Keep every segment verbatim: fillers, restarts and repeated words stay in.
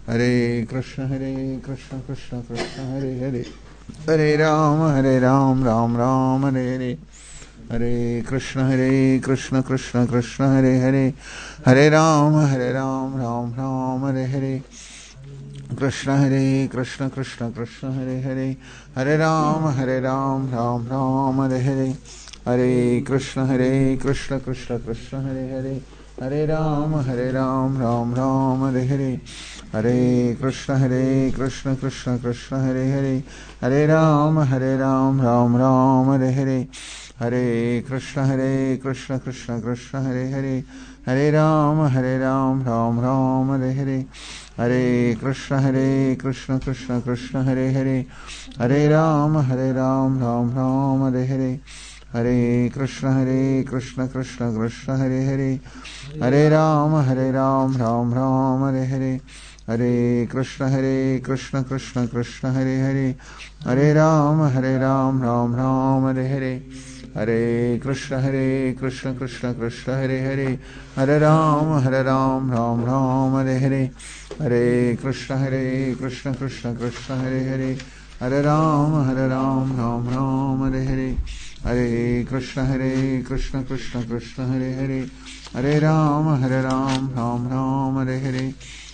Hare Krishna, Hare Krishna, Krishna Krishna, Hare Hare, Hare Ram, Hare Ram, Ram Ram, Hare Hare. Hare Krishna, Hare Krishna, Krishna Krishna, Hare Hare, Hare Ram, Hare Ram, Ram Ram, Hare Hare. Krishna, Hare Krishna, Krishna Krishna, Hare Hare, Hare Ram, Hare Ram, Ram Ram, Hare Hare. Hare Krishna, Hare Krishna, Krishna Krishna, Hare Hare, Hare Ram, Hare Ram, Ram Ram, Hare Hare. Hare Krishna, Hare Krishna, Krishna Krishna, Hare Hare, Hare Ram, Hare Ram, Ram Ram, Hare Hare. Hare Krishna, Hare Krishna, Krishna Krishna, Hare Hare, Hare Ram, Hare Ram, Ram Ram, Hare Hare. Hare Krishna, Hare Krishna, Krishna Krishna, Hare Hare, Hare Ram, Hare Ram, Ram Ram, Hare Hare. Hare Krishna, Hare Krishna, Krishna Krishna, Hare Hare, Hare Ram, Hare Ram, Ram Ram, Hare Hare. Hare Krishna, Hare Krishna, Krishna Krishna, Hare Hare, Hare Ram, Hare Ram, Ram Ram, Hare Hare. Hare Krishna, Hare Krishna, Krishna Krishna, Hare Hare, Hare Ram, Hare Ram, Ram Ram, Hare Hare. Hare Krishna, Hare Krishna, Krishna Krishna, Hare Hare, Hare Ram, Hare Ram, Ram Ram, Hare Hare. Hare Krishna, Hare Krishna, Krishna Krishna, Hare Hare, Hare Ram, Hare Ram, Ram Ram, Hare Hare.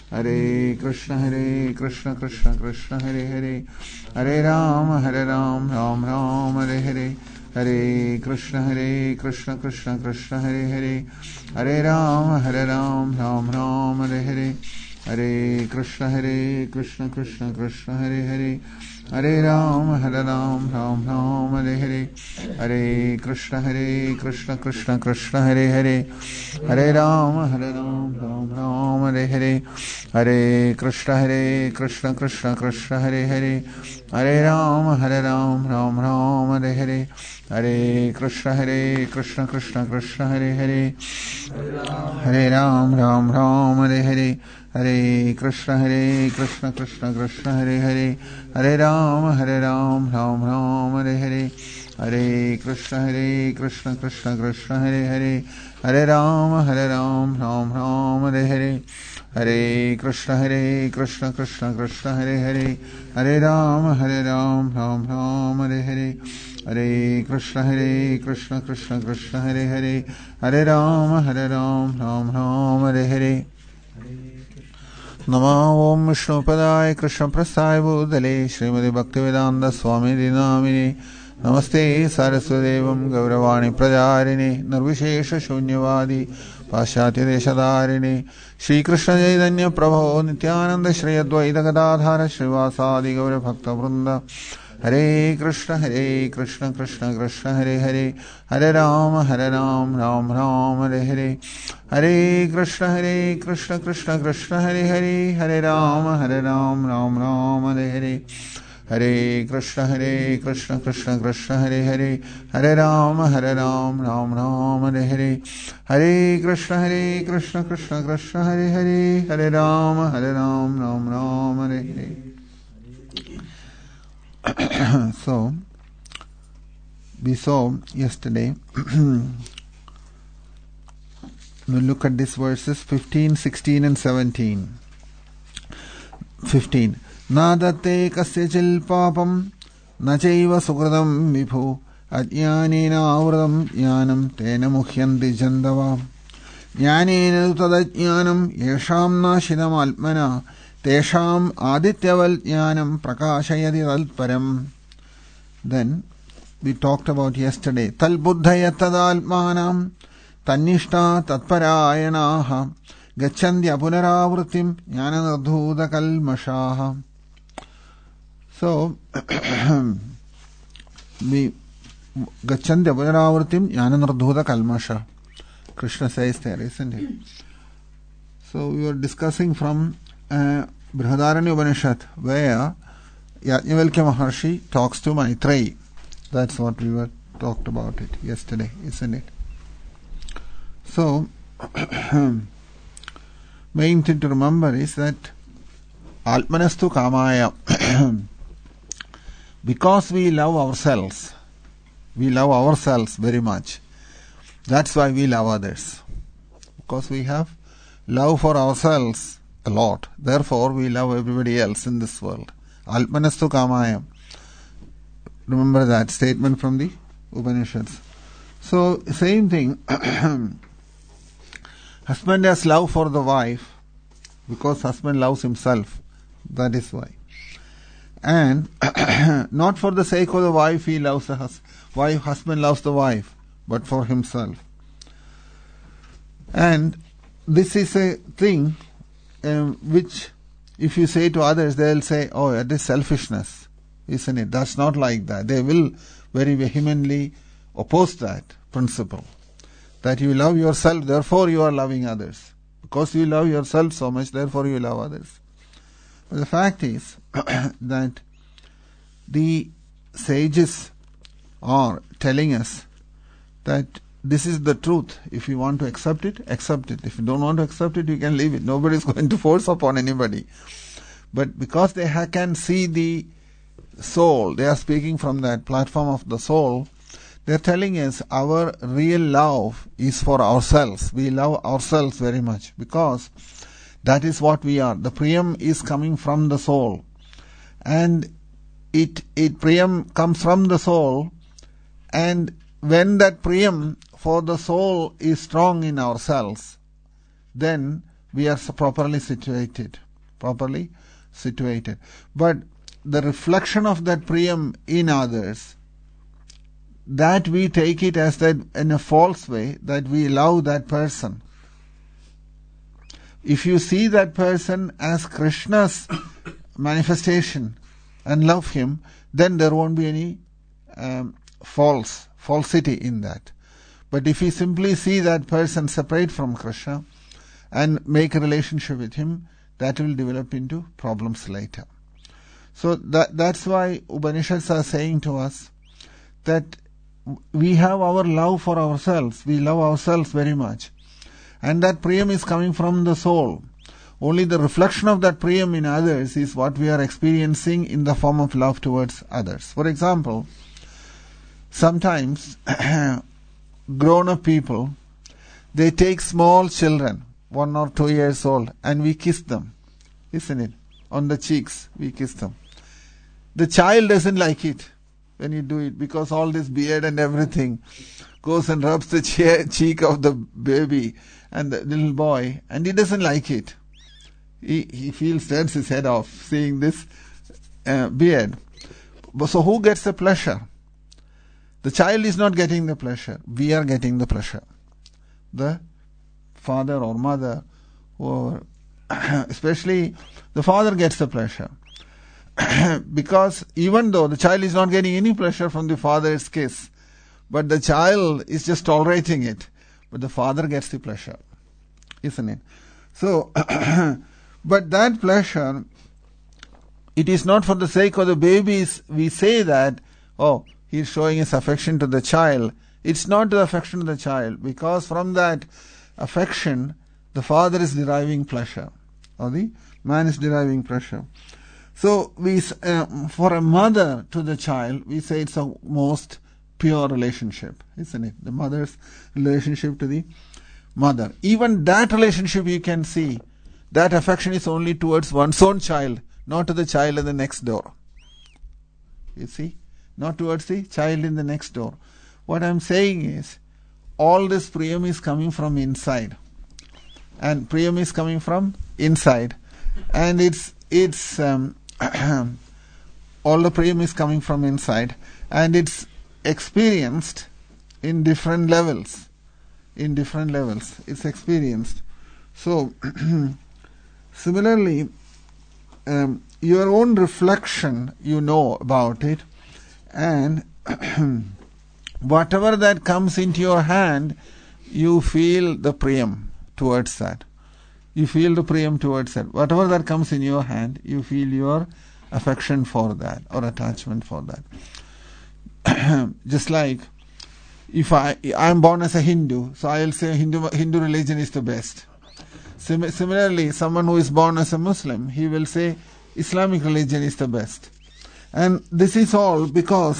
Hare Krishna, Hare Krishna, Krishna Krishna, Hare Hare, Hare Ram, Hare Ram, Ram Ram, Hare Hare. Hare Krishna, Hare Krishna, Krishna Krishna, Hare Hare, Hare Ram, Hare Ram, Ram Ram, Hare Hare. Hare Krishna, Hare Krishna, Krishna Krishna, Hare Hare, Hare Ram, Hare Ram, Ram Ram, Hare Hare. Hare Krishna, Hare Krishna, Krishna Krishna, Hare Hare, Hare Ram, Hare Ram, Ram Ram, Hare Hare. Hare Krishna, Hare Krishna, Krishna Krishna, Hare Hare, Hare Ram, Hare Ram, Ram Ram, Hare Hare. Hare Krishna, Hare Krishna, Krishna Krishna, Hare Hare, Hare Ram, Ram Ram, Hare Hare. Hare Krishna, Hare Krishna, Krishna Krishna, Hare Hare, Hare Ram, Hare Ram, Ram Ram, Hare Hare. Hare Krishna, Hare Krishna, Krishna Krishna, Hare Hare, Hare Ram, Hare Ram, Ram Ram, Hare Hare. Hare Krishna, Hare Krishna, Krishna Krishna, Hare Hare, Hare Ram, Hare Ram, Ram Ram, Hare Hare. Hare Krishna, Hare Krishna, Krishna Krishna, Hare Hare, Hare Ram, Hare Ram, Ram Ram, Hare Hare. Namo Om Vishnupadaya Krishna Prasthaya Bhutale Srimati Bhaktivedanta Swami Dinamini Namaste Saraswadevam Gauravani Prajarini Nirvishesha Shunyavadi Paschatya Deshadarini Shri Krishna Chaitanya Prabhu Nityananda Shri Advaita Gadadhara Srivasadi Gaura Bhakta Vrinda. Hare Krishna, Hare Krishna, Krishna Krishna, Hare Hare, Hare Ram, Hare Ram, Ram Ram, Hare Hare. Hare Krishna, Hare Krishna, Krishna Krishna, Hare Hare, Hare Ram, Hare Ram, Ram Ram, Hare Hare. Hare Krishna, Hare Krishna, Krishna Krishna, Hare Hare, Hare Ram, Hare Ram, Ram Ram, Hare Hare. Hare Krishna, Hare Krishna, Krishna Krishna, Hare Hare, Hare Ram, Hare Ram, Ram Ram, Hare Hare. So, we saw yesterday, we'll look at these verses fifteen, sixteen and seventeen. fifteen. Nadate kasyachil papam nachaiva sukradam vibhu ajnanena avradam jnanam tena muhyanti jandava jnanena tadajnanam yesham nashidam alpmana tesham adityaval jnanam prakashayati talparam. Then we talked about yesterday tal buddhaya tadalmanam tannishta tatparayanaha gachandya punaravritim jnanadhuta kalmashaha. So, we gachandya punaravritim jnanadhuta kalmasha. Krishna says there, isn't it? So we were discussing from uh, Brihadaranya Upanishad, where Yajnavalkya Maharshi talks to Maitreyi. That's what we were talked about it yesterday, isn't it? So, main thing to remember is that Alpmanastu Kamaya, because we love ourselves, we love ourselves very much. That's why we love others. Because we have love for ourselves, a lot. Therefore, we love everybody else in this world. Alpanastu kamayam. Remember that statement from the Upanishads. So, same thing. Husband has love for the wife because husband loves himself. That is why. And not for the sake of the wife he loves the husband. Wife, husband loves the wife, but for himself. And this is a thing um, which, if you say to others, they'll say, "Oh, that is selfishness, isn't it?" That's not like that. They will very vehemently oppose that principle. That you love yourself, therefore you are loving others. Because you love yourself so much, therefore you love others. But the fact is that the sages are telling us that this is the truth. If you want to accept it, accept it. If you don't want to accept it, you can leave it. Nobody is going to force upon anybody. But because they ha- can see the soul, they are speaking from that platform of the soul, they are telling us our real love is for ourselves. We love ourselves very much because that is what we are. The Priyam is coming from the soul. And it, it Priyam comes from the soul. And when that Priyam for the soul is strong in ourselves, then we are properly situated. Properly situated. But the reflection of that Priyam in others, that we take it as that in a false way, that we love that person. If you see that person as Krishna's manifestation and love him, then there won't be any um, false, falsity in that. But if you simply see that person separate from Krishna and make a relationship with him, that will develop into problems later. So that that's why Upanishads are saying to us that we have our love for ourselves. We love ourselves very much. And that Priyam is coming from the soul. Only the reflection of that Priyam in others is what we are experiencing in the form of love towards others. For example, sometimes grown-up people, they take small children, one or two years old, and we kiss them. Isn't it? On the cheeks, we kiss them. The child doesn't like it when you do it, because all this beard and everything goes and rubs the che- cheek of the baby and the little boy, and he doesn't like it. He, he feels, turns his head off seeing this uh, beard. So who gets the pleasure? The child is not getting the pleasure. We are getting the pleasure. The father or mother, or especially the father gets the pleasure. Because even though the child is not getting any pleasure from the father's kiss, but the child is just tolerating it, but the father gets the pleasure, isn't it? So, but that pleasure, it is not for the sake of the babies. We say that, oh, he's showing his affection to the child. It's not the affection to the child, because from that affection, the father is deriving pleasure, or the man is deriving pleasure. So, we uh, for a mother to the child, we say it's a most pure relationship, isn't it? The mother's relationship to the mother. Even that relationship you can see, that affection is only towards one's own child, not to the child in the next door. You see? Not towards the child in the next door. What I'm saying is, all this Priyam is coming from inside. And Priyam is coming from inside. And it's, it's, um, all the Priyam is coming from inside, and it's experienced in different levels. In different levels, it's experienced. So, similarly, um, your own reflection, you know about it, and whatever that comes into your hand, you feel the Priyam towards that. You feel the Priyam towards that. Whatever that comes in your hand, you feel your affection for that or attachment for that. Just like if I I am born as a Hindu, so I will say Hindu Hindu religion is the best. Sim- similarly, someone who is born as a Muslim, he will say Islamic religion is the best. And this is all because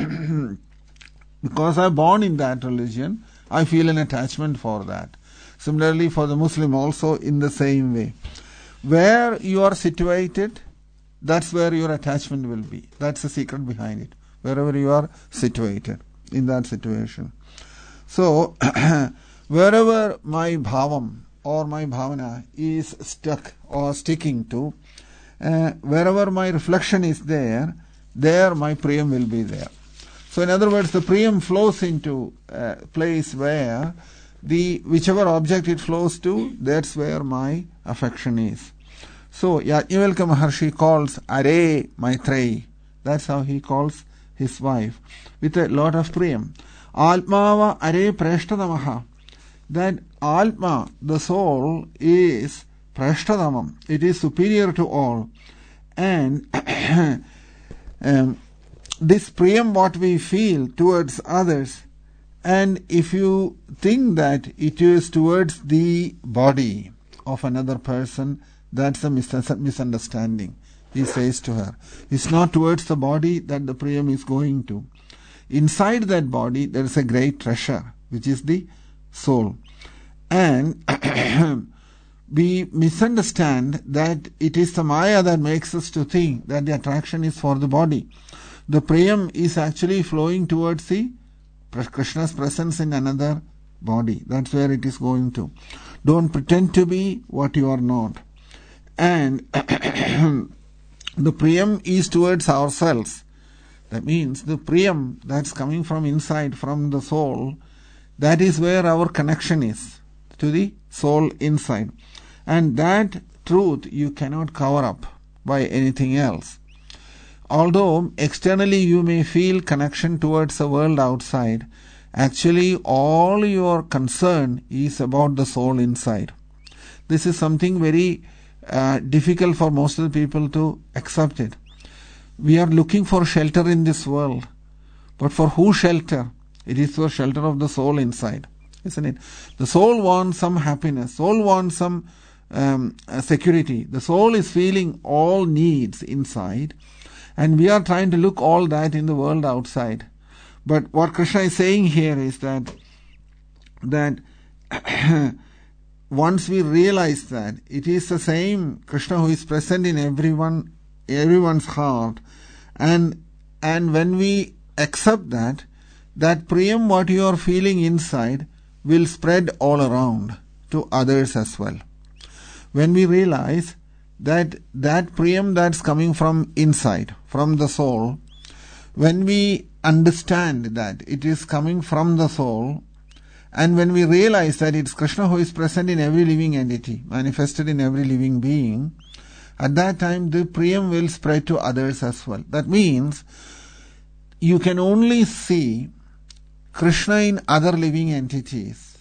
because I am born in that religion, I feel an attachment for that. Similarly, for the Muslim also in the same way. Where you are situated, that's where your attachment will be. That's the secret behind it. Wherever you are situated, in that situation. So, wherever my bhavam or my bhavana is stuck or sticking to, uh, wherever my reflection is there, there my priyam will be there. So in other words, the priyam flows into a place where the whichever object it flows to, that's where my affection is. So Yajnavalkya Maharshi calls Are Maitreyi. That's how he calls his wife, with a lot of priyam. Atmava Are Prashtadamaha. That Atma, the soul, is Prashtadamam. It is superior to all. And um, this priyam what we feel towards others, and if you think that it is towards the body of another person, that's a misunderstanding. He says to her, it's not towards the body that the priyam is going to. Inside that body there is a great treasure, which is the soul. And we misunderstand that it is the maya that makes us to think that the attraction is for the body. The priyam is actually flowing towards the Krishna's presence in another body. That's where it is going to. Don't pretend to be what you are not. And the priyam is towards ourselves. That means the priyam that's coming from inside, from the soul, that is where our connection is, to the soul inside. And that truth you cannot cover up by anything else. Although externally you may feel connection towards the world outside, actually all your concern is about the soul inside. This is something very uh, difficult for most of the people to accept it. We are looking for shelter in this world. But for who shelter? It is for shelter of the soul inside, isn't it? The soul wants some happiness. Soul wants some um, security. The soul is feeling all needs inside. And we are trying to look all that in the world outside. But what Krishna is saying here is that that once we realize that it is the same Krishna who is present in everyone, everyone's heart, and and when we accept that, that priyam what you are feeling inside will spread all around to others as well. When we realize that that priyam that's coming from inside, from the soul, when we understand that it is coming from the soul, and when we realize that it's Krishna who is present in every living entity, manifested in every living being, at that time the priyam will spread to others as well. That means you can only see Krishna in other living entities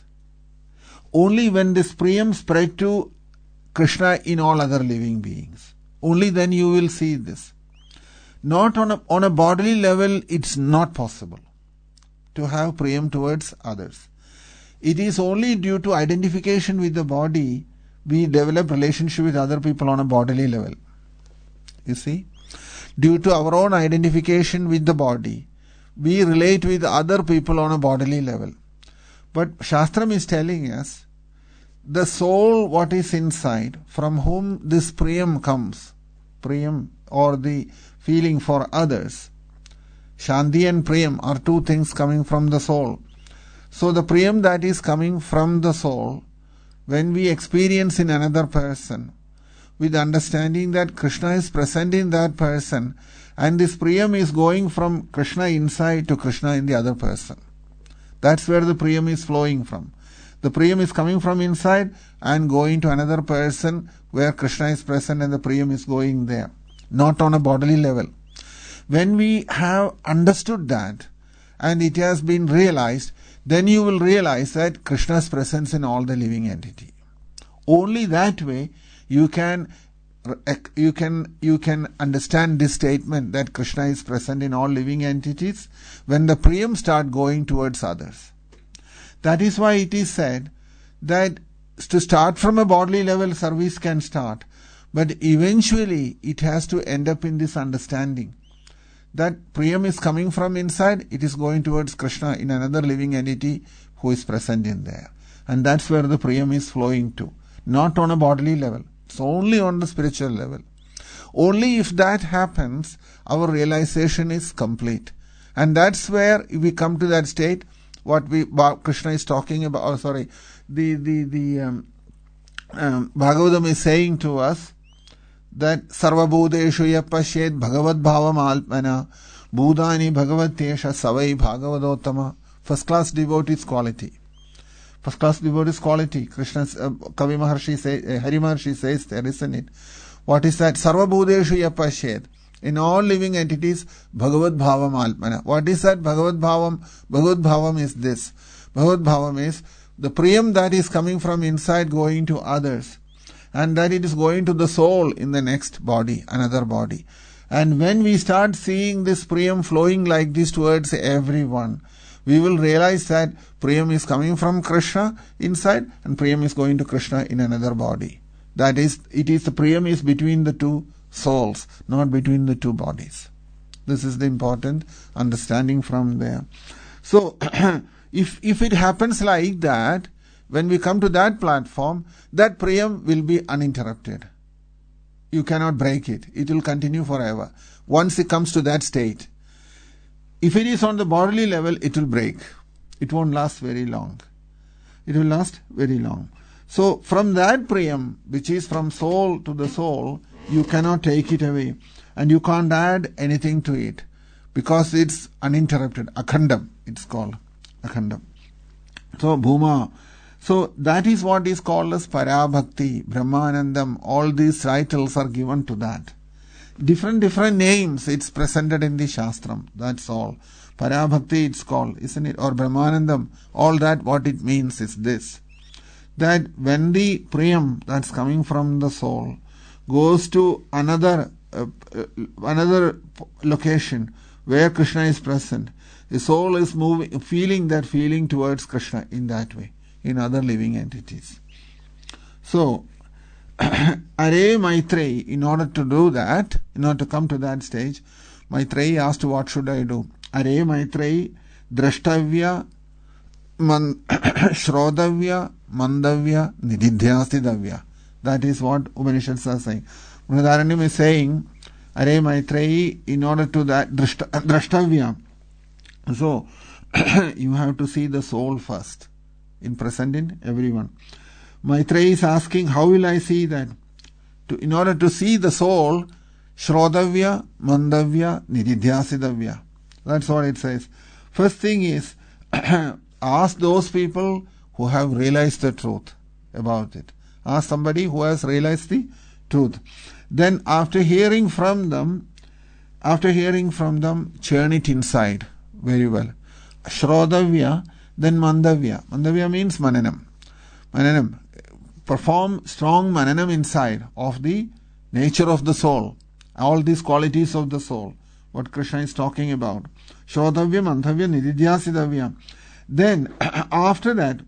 only when this priyam spread to Krishna in all other living beings. Only then you will see this. Not on a, on a bodily level, it's not possible to have priyam towards others. It is only due to identification with the body we develop relationship with other people on a bodily level. You see? Due to our own identification with the body, we relate with other people on a bodily level. But Shastram is telling us, the soul what is inside, from whom this priyam comes, priyam or the feeling for others, Shanti and priyam are two things coming from the soul. So the priyam that is coming from the soul, when we experience in another person, with understanding that Krishna is present in that person, and this priyam is going from Krishna inside to Krishna in the other person. That's where the priyam is flowing from. The priyam is coming from inside and going to another person where Krishna is present and the priyam is going there. Not on a bodily level. When we have understood that and it has been realized, then you will realize that Krishna's presence in all the living entity. Only that way you can you can you can understand this statement that Krishna is present in all living entities when the priyam start going towards others. That is why it is said that to start from a bodily level service can start, but eventually it has to end up in this understanding that priyam is coming from inside, it is going towards Krishna in another living entity who is present in there. And that's where the priyam is flowing to. Not on a bodily level. It's only on the spiritual level. Only if that happens, our realization is complete. And that's where we come to that state, what we Krishna is talking about, oh sorry, the, the, the um, um, Bhagavatam is saying to us, that sarvabhuteshu yapashyed bhagavad bhavam alpana bhudani bhagavatesha savai bhagavadottama. First class devotee's quality. First class devotee's quality. Krishna's uh, Kavi Maharshi say, uh, Hari Maharshi says there, isn't it? What is that? Sarvabhuteshu yapashyed. In all living entities, bhagavad bhavam alpana. What is that? Bhagavad bhavam. Bhagavad bhavam is this. Bhagavad bhavam is the priyam that is coming from inside going to others. And that it is going to the soul in the next body, another body. And when we start seeing this priyam flowing like this towards everyone, we will realize that priyam is coming from Krishna inside and priyam is going to Krishna in another body. That is, it is the priyam is between the two souls, not between the two bodies. This is the important understanding from there. So, if if it happens like that, when we come to that platform, that priyam will be uninterrupted. You cannot break it. It will continue forever. Once it comes to that state. If it is on the bodily level, it will break. It won't last very long. It will last very long. So, from that priyam, which is from soul to the soul, you cannot take it away. And you can't add anything to it. Because it's uninterrupted. Akhandam, it's called. Akhandam. So, Bhuma. So that is what is called as Parabhakti, Brahmanandam. All these titles are given to that. Different, different names it's presented in the Shastram. That's all. Parabhakti it's called, isn't it? Or Brahmanandam. All that what it means is this. That when the priyam that's coming from the soul goes to another, uh, uh, another location where Krishna is present, the soul is moving, feeling that feeling towards Krishna in that way. In other living entities. So, Are Maitreyi, in order to do that, in order to come to that stage, Maitreyi asked, what should I do? Are Maitreyi, Drashtavya, man, Shrodavya, Mandavya, Nididhyasidavya. That is what Upanishads are saying. Vrihadaranyam is saying, Are Maitreyi, in order to that, Drashtavya. So, you have to see the soul first. In present in everyone. Maitreyi is asking, how will I see that? To, in order to see the soul, Shrodavya, Mandavya, Nididhyasidavya. That's what it says. First thing is, ask those people who have realized the truth about it. Ask somebody who has realized the truth. Then after hearing from them, after hearing from them, churn it inside very well. Shrodavya, then Mandavya. Mandavya means Mananam. Mananam. Perform strong Mananam inside of the nature of the soul. All these qualities of the soul. What Krishna is talking about. Shrodavya, Mandavya, Nididhyasidavya. Then, after that,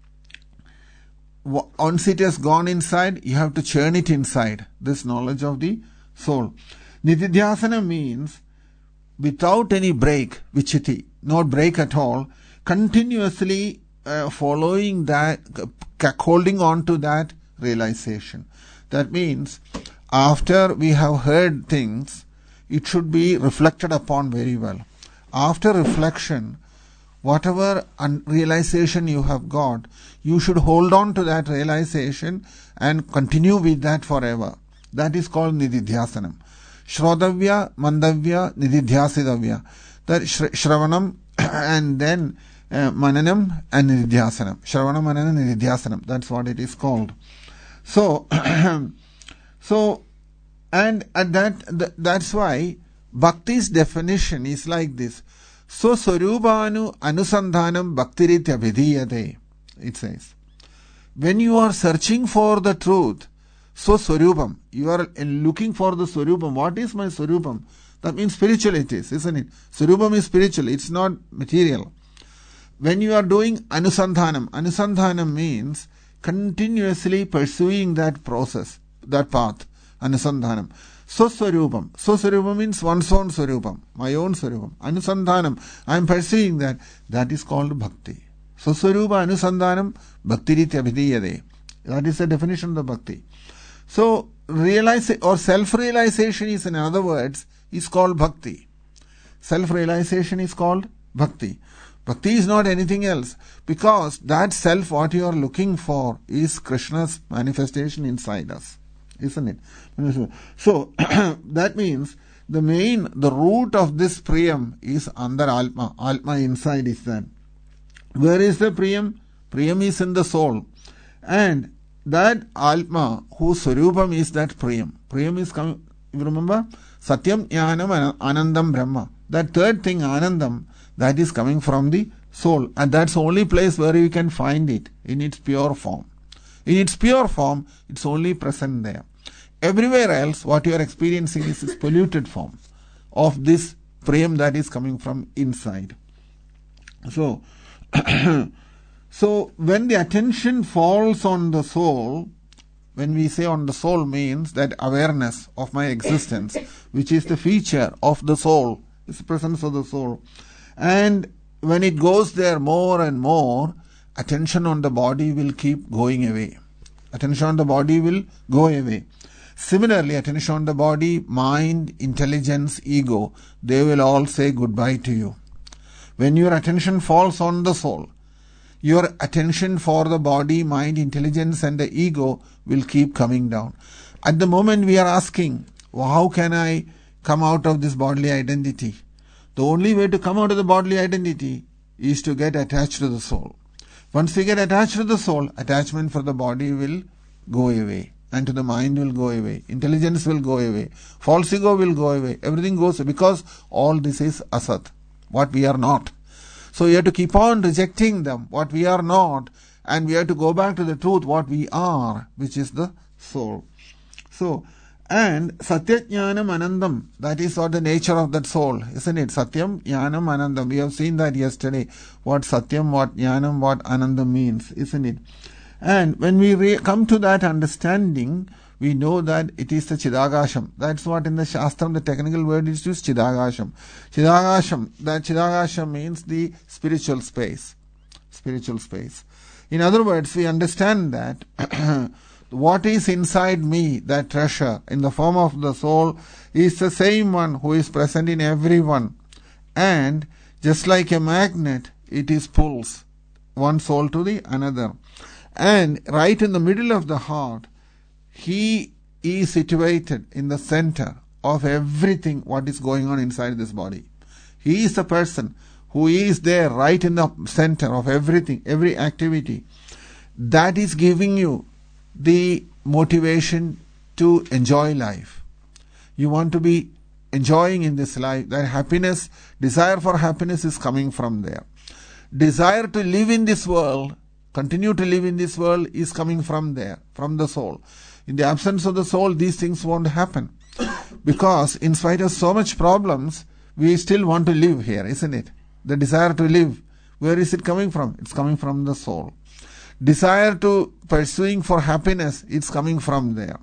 once it has gone inside, you have to churn it inside. This knowledge of the soul. Nididhyasana means without any break, vichiti, not break at all, continuously uh, following that, uh, holding on to that realization. That means, after we have heard things, it should be reflected upon very well. After reflection, whatever un- realization you have got, you should hold on to that realization and continue with that forever. That is called Nididhyasanam. Shrodavya, Mandavya, Nididhyasidavya. That sh- Shravanam and then uh, Mananam and Nididhyasanam. Shravana, Mananam, Nididhyasanam. That's what it is called. So, so, and at that, that's why Bhakti's definition is like this. So, Swarupanu Anusandhanam Bhaktiritya Vidhiyate. It says, when you are searching for the truth, so Swarupam, you are looking for the Swarupam. What is my Swarupam? That means spiritual it is, isn't it? Swarupam is spiritual, it's not material. When you are doing Anusandhanam, Anusandhanam means continuously pursuing that process, that path, Anusandhanam. So Swarupam. So Swarupam means one's own Swarupam, my own Swarupam. Anusandhanam, I am pursuing that. That is called Bhakti. So Swarupa Anusandhanam Bhaktiritya Vidhiyade. That is the definition of the Bhakti. So, realize or self-realization is, in other words, is called bhakti. Self-realization is called bhakti. Bhakti is not anything else, because that self what you are looking for is Krishna's manifestation inside us, isn't it? So, that means the main, the root of this priyam is andar Atma. Atma inside is that. Where is the priyam? Priyam is in the soul. And that Atma, whose Swarupam is that priyam. Priyam is coming, you remember? Satyam, Jnanam, Anandam, Brahma. That third thing, Anandam, that is coming from the soul. And that's the only place where you can find it in its pure form. In its pure form, it's only present there. Everywhere else, what you are experiencing is this polluted form of this prayam that is coming from inside. So, so when the attention falls on the soul, when we say on the soul means that awareness of my existence, which is the feature of the soul, is the presence of the soul. And when it goes there more and more, attention on the body will keep going away. Attention on the body will go away. Similarly, attention on the body, mind, intelligence, ego, they will all say goodbye to you. When your attention falls on the soul, your attention for the body, mind, intelligence and the ego will keep coming down. At the moment we are asking, well, how can I come out of this bodily identity? The only way to come out of the bodily identity is to get attached to the soul. Once we get attached to the soul, attachment for the body will go away. And to the mind will go away. Intelligence will go away. False ego will go away. Everything goes away because all this is asat, what we are not. So we have to keep on rejecting them, what we are not, and we have to go back to the truth, what we are, which is the soul. So, and Satyam Jnanam Anandam, that is what the nature of that soul, isn't it? Satyam Jnanam Anandam. We have seen that yesterday, what Satyam, what Jnanam, what Anandam means, isn't it? And when we re- come to that understanding, we know that it is the Chidagasham. That's what in the Shastram, the technical word is used, Chidagasham. Chidagasham, that Chidagasham means the spiritual space. Spiritual space. In other words, we understand that what is inside me, that treasure in the form of the soul, is the same one who is present in everyone. And just like a magnet, it is pulls one soul to the another. And right in the middle of the heart, he is situated in the center of everything what is going on inside this body. He is the person who is there right in the center of everything, every activity. That is giving you the motivation to enjoy life. You want to be enjoying in this life. That happiness, desire for happiness is coming from there. Desire to live in this world, continue to live in this world is coming from there, from the soul. In the absence of the soul, these things won't happen. Because in spite of so much problems, we still want to live here, isn't it? The desire to live, where is it coming from? It's coming from the soul. Desire to pursuing for happiness, it's coming from there.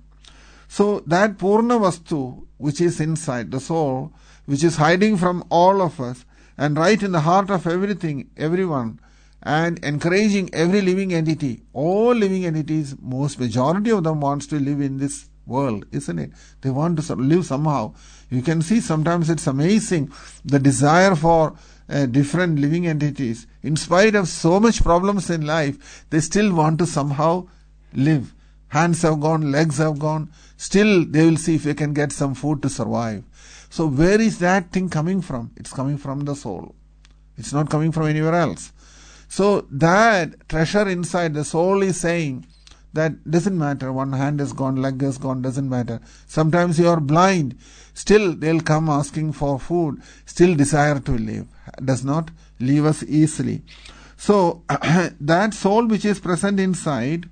So that Purna Vastu, which is inside the soul, which is hiding from all of us, and right in the heart of everything, everyone, and encouraging every living entity, all living entities, most majority of them wants to live in this world, isn't it? They want to live somehow. You can see sometimes it's amazing, the desire for uh, different living entities. In spite of so much problems in life, they still want to somehow live. Hands have gone, legs have gone. Still they will see if they can get some food to survive. So where is that thing coming from? It's coming from the soul. It's not coming from anywhere else. So that treasure inside the soul is saying that doesn't matter, one hand is gone, leg is gone, doesn't matter. Sometimes you are blind, still they'll come asking for food, still desire to live, does not leave us easily. So that soul which is present inside,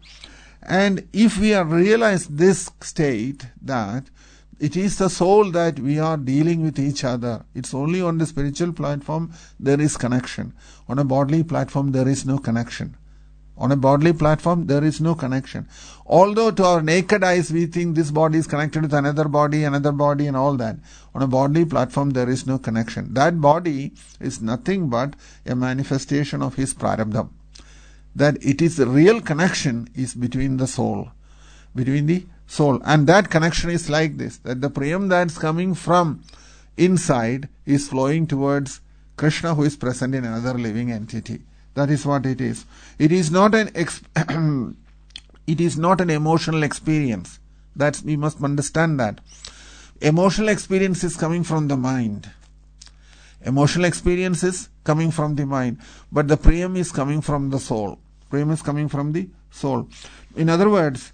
and if we are realize this state, that it is the soul that we are dealing with each other. It's only on the spiritual platform there is connection. On a bodily platform there is no connection. On a bodily platform there is no connection. Although to our naked eyes we think this body is connected with another body, another body and all that. On a bodily platform there is no connection. That body is nothing but a manifestation of his prarabdha. That it is the real connection is between the soul. Between the soul. And that connection is like this, that the priyam that's coming from inside is flowing towards Krishna, who is present in another living entity. That is what it is. It is not an exp- it is not an emotional experience. That's, we must understand that. Emotional experience is coming from the mind. Emotional experience is coming from the mind. But the priyam is coming from the soul. Priyam is coming from the soul. In other words,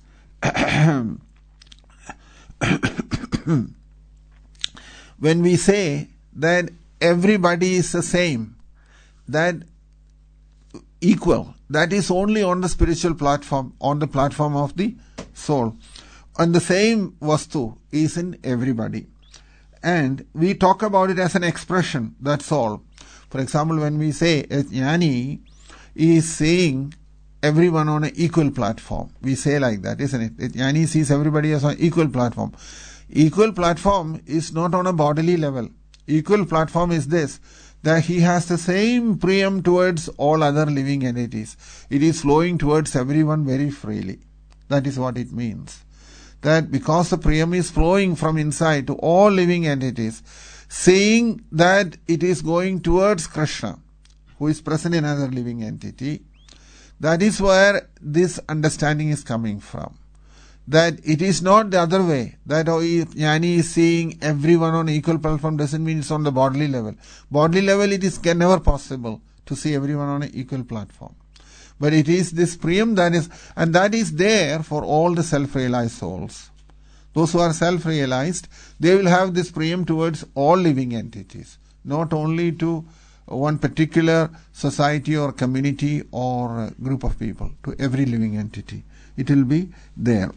when we say that everybody is the same, that equal, that is only on the spiritual platform, on the platform of the soul. And the same vastu is in everybody. And we talk about it as an expression, that's all. For example, when we say a jnani is seeing everyone on an equal platform, we say like that, isn't it? A jnani sees everybody as on equal platform. Equal platform is not on a bodily level. Equal platform is this, that he has the same priyam towards all other living entities. It is flowing towards everyone very freely. That is what it means. That because the priyam is flowing from inside to all living entities, saying that it is going towards Krishna, who is present in another living entity, that is where this understanding is coming from. That it is not the other way, that oh, jnani is seeing everyone on equal platform doesn't mean it's on the bodily level. Bodily level, it is never possible to see everyone on an equal platform. But it is this priyam that is, and that is there for all the self-realized souls. Those who are self-realized, they will have this priyam towards all living entities, not only to one particular society or community or group of people, to every living entity. It will be there.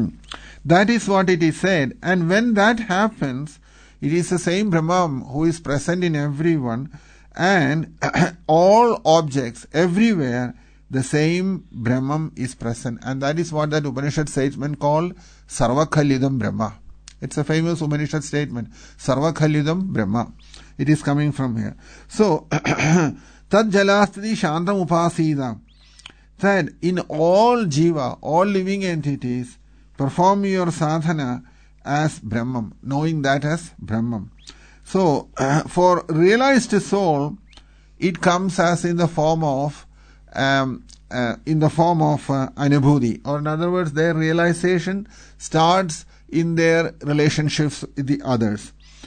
That is what it is said. And when that happens, it is the same Brahman who is present in everyone, and all objects, everywhere, the same Brahman is present. And that is what that Upanishad statement called Sarvakhalyudam Brahma. It's a famous Upanishad statement. Sarvakhalyudam Brahma. It is coming from here. So, Tad Jalastati Shantam Upasida. That in all jiva, all living entities, perform your sadhana as Brahman, knowing that as Brahman. So, uh, for realized soul, it comes as in the form of Um, uh, in the form of uh, anubhuti, or in other words, their realization starts in their relationships with the others.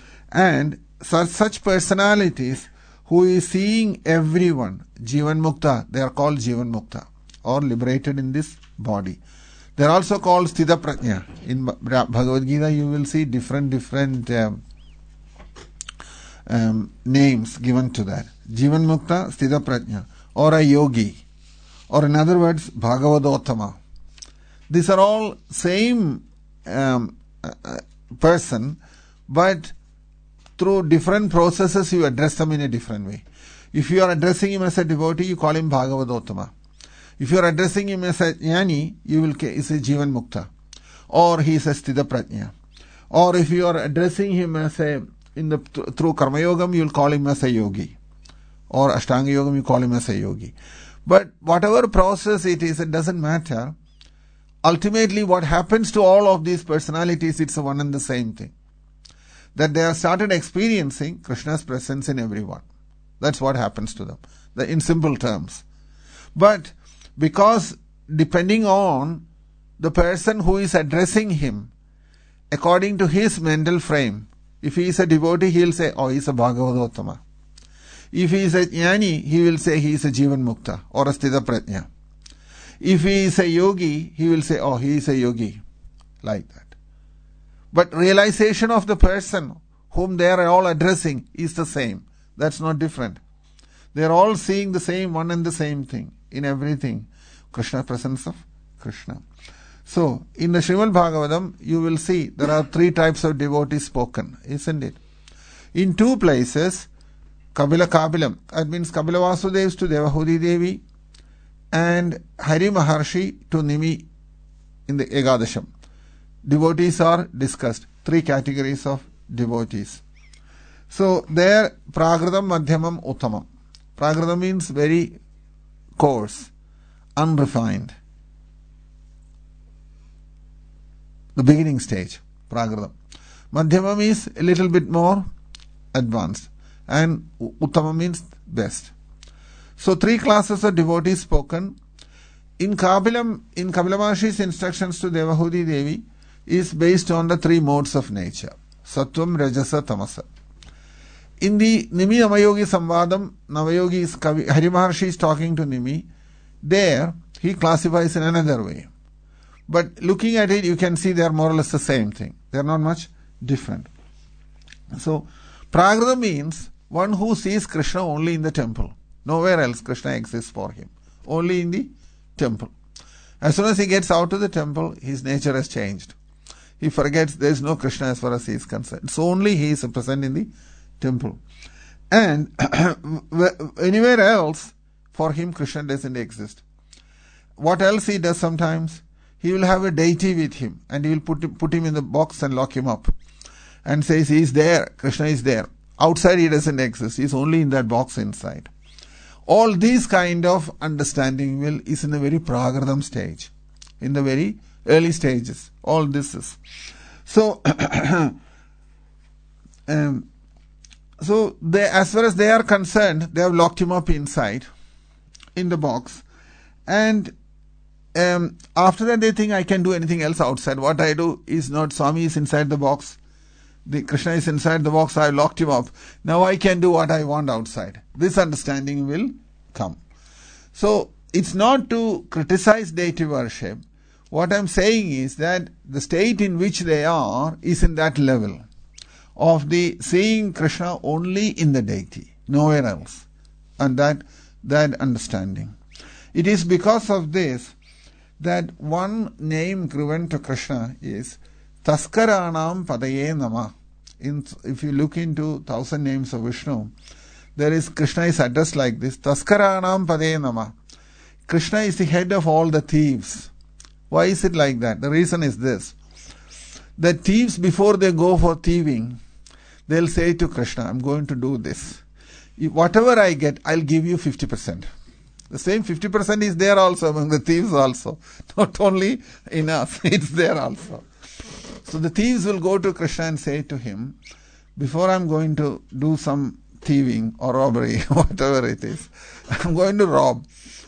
And such, such personalities who is seeing everyone, Jivan Mukta, they are called Jivan Mukta, or liberated in this body. They are also called Sthita Prajna. In Bhagavad Gita, you will see different, different um, um, names given to that. Jivan Mukta, Sthita Prajna, or a yogi, or in other words, Bhagavadottama. These are all same um, uh, person, but through different processes you address them in a different way. If you are addressing him as a devotee, you call him Bhagavadottama. If you are addressing him as a jnani, you will say is a Jivan Mukta, or he is a Sthita Prajna. Or if you are addressing him as a in the through Karma Yogam, you will call him as a yogi. Or Ashtanga Yoga, you call him as a yogi. But whatever process it is, it doesn't matter. Ultimately, what happens to all of these personalities, it's one and the same thing. That they have started experiencing Krishna's presence in everyone. That's what happens to them, in simple terms. But because depending on the person who is addressing him, according to his mental frame, if he is a devotee, he will say, oh, he is a Bhagavadottama. If he is a jnani, he will say he is a Jivan Mukta or a Sthita Prajna. If he is a yogi, he will say, oh, he is a yogi. Like that. But realization of the person whom they are all addressing is the same. That's not different. They are all seeing the same one and the same thing in everything. Krishna, presence of Krishna. So, in the Srimad Bhagavatam, you will see there are three types of devotees spoken, isn't it? In two places, Kapila Kapilam, that means Kapila Vasudeva to Devahudi Devi, and Hari Maharshi to Nimi in the Egadasham. Devotees are discussed. Three categories of devotees. So there, Prakritam, Madhyamam, Uttamam. Prakritam means very coarse, unrefined. the beginning stage, Prakritam. Madhyama means a little bit more advanced, and Uttama means best. So three classes of devotees spoken. In Kapilam, in Kapila Maharshi's instructions to Devahuti Devi is based on the three modes of nature, Sattvam, Rajasa, Tamasa. In the Nimi Navayogi Samvadam, Navayogi is Kavi, Hari Maharshi is talking to Nimi. There, he classifies in another way. But looking at it, you can see they are more or less the same thing. They are not much different. So, Prakrita means one who sees Krishna only in the temple. Nowhere else Krishna exists for him. Only in the temple. As soon as he gets out of the temple, his nature has changed. He forgets there is no Krishna as far as he is concerned. So only he is present in the temple. And anywhere else, for him Krishna doesn't exist. What else he does sometimes? He will have a deity with him, and he will put him, put him in the box and lock him up. And says he is there, Krishna is there. Outside he doesn't exist, he is only in that box inside. All these kind of understanding will is in the very Prakritam stage, in the very early stages. All this is. So, um, so they, as far as they are concerned, they have locked him up inside, in the box, and um, after that they think I can do anything else outside. What I do is not, Swami is inside the box, the Krishna is inside the box, I locked him up. Now I can do what I want outside. This understanding will come. So it's not to criticize deity worship. What I'm saying is that the state in which they are is in that level of the seeing Krishna only in the deity, nowhere else. And that that understanding. It is because of this that one name given to Krishna is Taskaranam Padaye Nama. In, if you look into thousand names of Vishnu, there is Krishna is addressed like this: Taskaranam Padaye Nama. Krishna is the head of all the thieves. Why is it like that? The reason is this: the thieves, before they go for thieving, they'll say to Krishna, I'm going to do this. Whatever I get, I'll give you fifty percent. The same fifty percent is there also among the thieves also. Not only in us, it's there also. So the thieves will go to Krishna and say to him, before I'm going to do some thieving or robbery, whatever it is, I'm going to rob.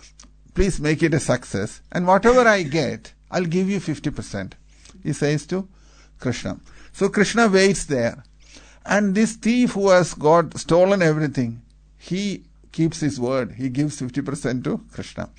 Please make it a success. And whatever I get, I'll give you fifty percent. He says to Krishna. So Krishna waits there. And this thief who has got stolen everything, he keeps his word. He gives fifty percent to Krishna.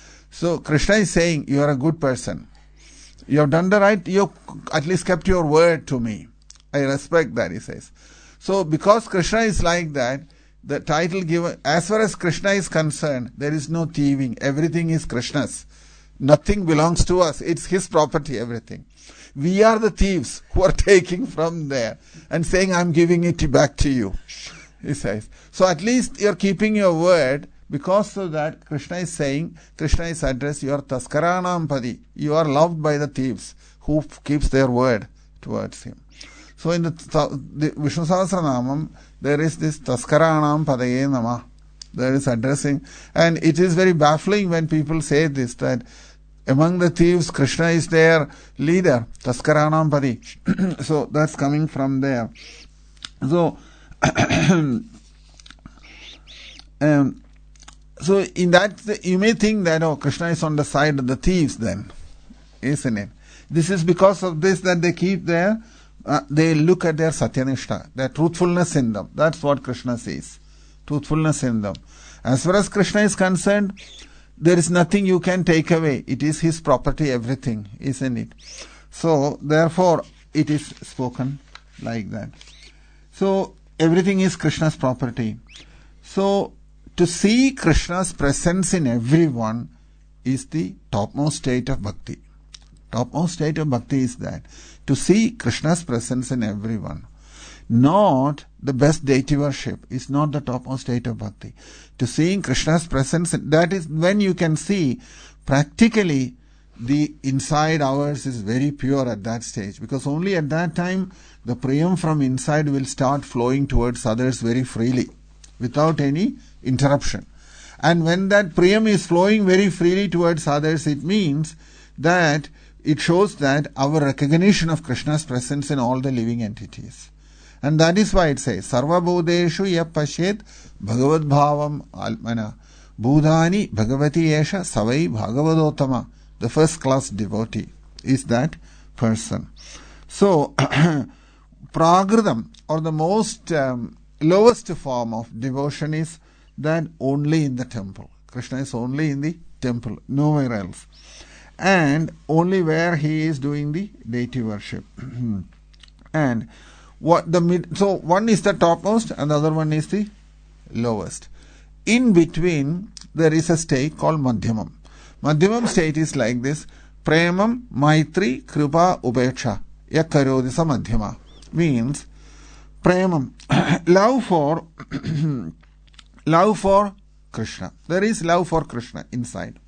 So Krishna is saying, you are a good person. You have done the right, you at least kept your word to me. I respect that, he says. So because Krishna is like that, the title given, as far as Krishna is concerned, there is no thieving. Everything is Krishna's. Nothing belongs to us. It's his property, everything. We are the thieves who are taking from there and saying, I'm giving it back to you, he says. So at least you're keeping your word. Because of that, Krishna is saying, Krishna is addressed, you are Taskaranam Padi. You are loved by the thieves who keeps their word towards him. So in the, the Vishnu Sahasranamam, there is this Taskaranam Padaye Nama. There is addressing. And it is very baffling when people say this, that among the thieves, Krishna is their leader. Taskaranam Padi. So that's coming from there. So, um, So in that, you may think that, oh, Krishna is on the side of the thieves then, isn't it? This is because of this that they keep their, uh, they look at their satyanishta, their truthfulness in them. That's what Krishna says. Truthfulness in them. As far as Krishna is concerned, there is nothing you can take away. It is his property, everything, isn't it? So, therefore, it is spoken like that. So, everything is Krishna's property. So, to see Krishna's presence in everyone is the topmost state of bhakti. Topmost state of bhakti is that. To see Krishna's presence in everyone. Not the best deity worship is not the topmost state of bhakti. To seeing Krishna's presence, that is when you can see practically the inside ours is very pure at that stage. Because only at that time the prayam from inside will start flowing towards others very freely, without any interruption. And when that prayam is flowing very freely towards others, it means that it shows that our recognition of Krishna's presence in all the living entities. And that is why it says, Sarva Bhudeshu ya pashet bhagavad bhavam almana Bhudani Bhagavati Esha Savai Bhagavadottama. The first class devotee is that person. So, Prakritam, or the most um, lowest form of devotion, is that only in the temple. Krishna is only in the temple, nowhere else. And only where he is doing the deity worship. And what the mid, so one is the topmost and the other one is the lowest. In between, there is a state called Madhyamam. Madhyamam state is like this: Premam, Maitri, Kripa, Upeksha. Yakarodi sa Madhyama. Means, Premam, love for, love for Krishna. There is love for Krishna inside.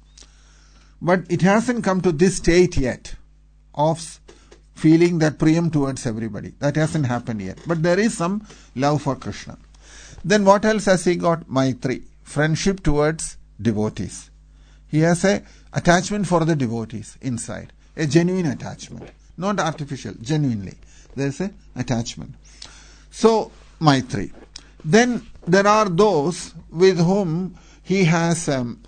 But it hasn't come to this state yet of feeling that priyam towards everybody. That hasn't happened yet. But there is some love for Krishna. Then what else has he got? Maitri, friendship towards devotees. He has a attachment for the devotees inside. A genuine attachment. Not artificial, genuinely. There is a attachment. So, Maitri. Then there are those with whom he has, um,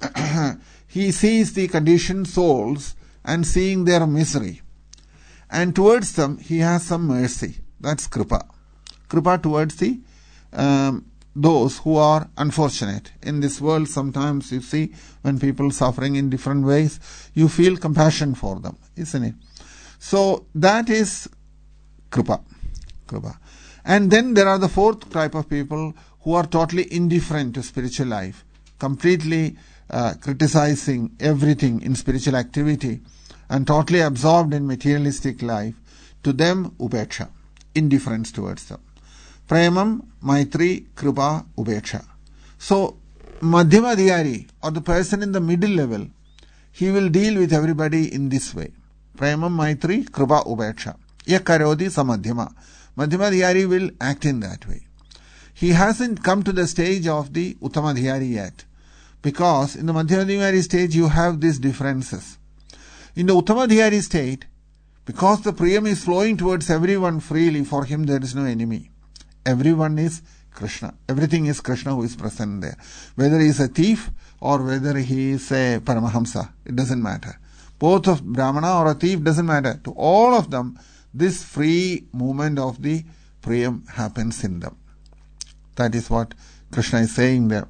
he sees the conditioned souls and seeing their misery. And towards them, he has some mercy. That's Kripa. Kripa towards the um, those who are unfortunate. In this world, sometimes you see when people suffering in different ways, you feel compassion for them, isn't it? So that is Kripa. Kripa. And then there are the fourth type of people who are totally indifferent to spiritual life, completely uh, criticizing everything in spiritual activity and totally absorbed in materialistic life. To them, Upeksha, indifference towards them. Premam, Maitri, Kripa, Upeksha. So, Madhyama Adhikari, or the person in the middle level, he will deal with everybody in this way. Premam, Maitri, Kripa, Upeksha. Yakarodi sa Madhyama. Madhyama Adhikari will act in that way. He hasn't come to the stage of the Uttama Adhikari yet. Because in the Madhyama Adhikari stage, you have these differences. In the Uttama Adhikari state, because the priyam is flowing towards everyone freely, for him there is no enemy. Everyone is Krishna. Everything is Krishna who is present there. Whether he is a thief or whether he is a Paramahamsa, it doesn't matter. Both of Brahmana or a thief doesn't matter. To all of them, this free movement of the priyam happens in them. That is what Krishna is saying there.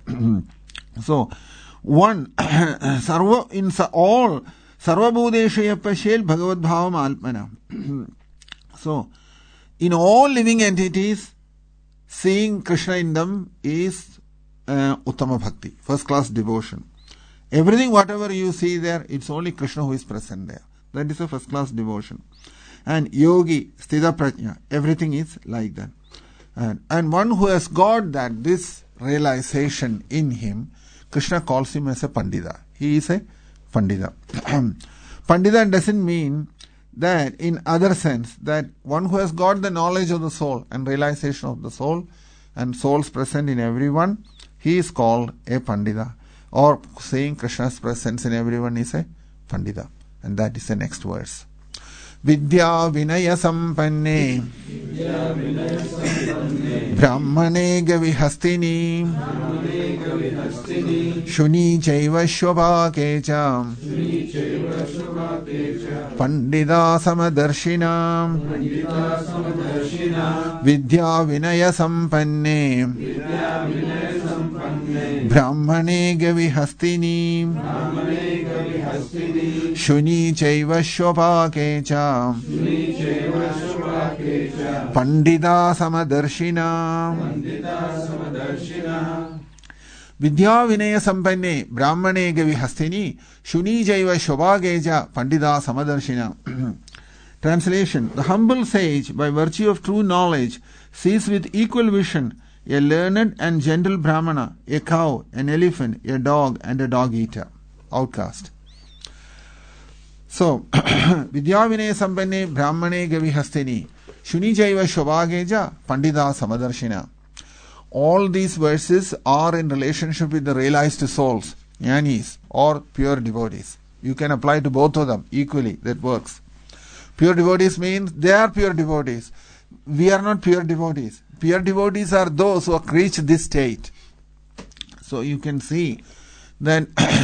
So, one, sarva, in all, Sarva Bhudeshu Yapashel Bhagavad Bhavam Alpana. So, in all living entities, seeing Krishna in them is uh, Uttama Bhakti, first class devotion. Everything, whatever you see there, it's only Krishna who is present there. That is a first class devotion. And Yogi, Sthita Prajna, everything is like that. And, and one who has got that, this realization in him, Krishna calls him as a Pandita. He is a Pandita. Pandita doesn't mean that in other sense, that one who has got the knowledge of the soul and realization of the soul and souls present in everyone, he is called a Pandita. Or saying Krishna's presence in everyone is a Pandita. And that is the next verse. Vidya Vinaya Sampanne Brahmane Gavihastini Shuni Chaiva Shvabhakecha Pandita Samadarshina Vidya Vinaya Sampanne Brahmane Gavihastini Shuni Chaiva Shvabhakecha Pandita Samadarshina Vidya Vinaya Sampanne Brahmane Gavihastini Shuni Jaiva Shobhageja Pandita Samadarshina. Translation: The humble sage, by virtue of true knowledge, sees with equal vision a learned and gentle Brahmana, a cow, an elephant, a dog, and a dog eater, outcast. So, Vidya Vinaya Sampanne Brahmane Gavihastini Shuni Jaiva Shobhageja Pandita Samadarshina. All these verses are in relationship with the realized souls, jnanis, or pure devotees. You can apply to both of them equally, that works. Pure devotees means they are pure devotees. We are not pure devotees. Pure devotees are those who have reached this state. So you can see that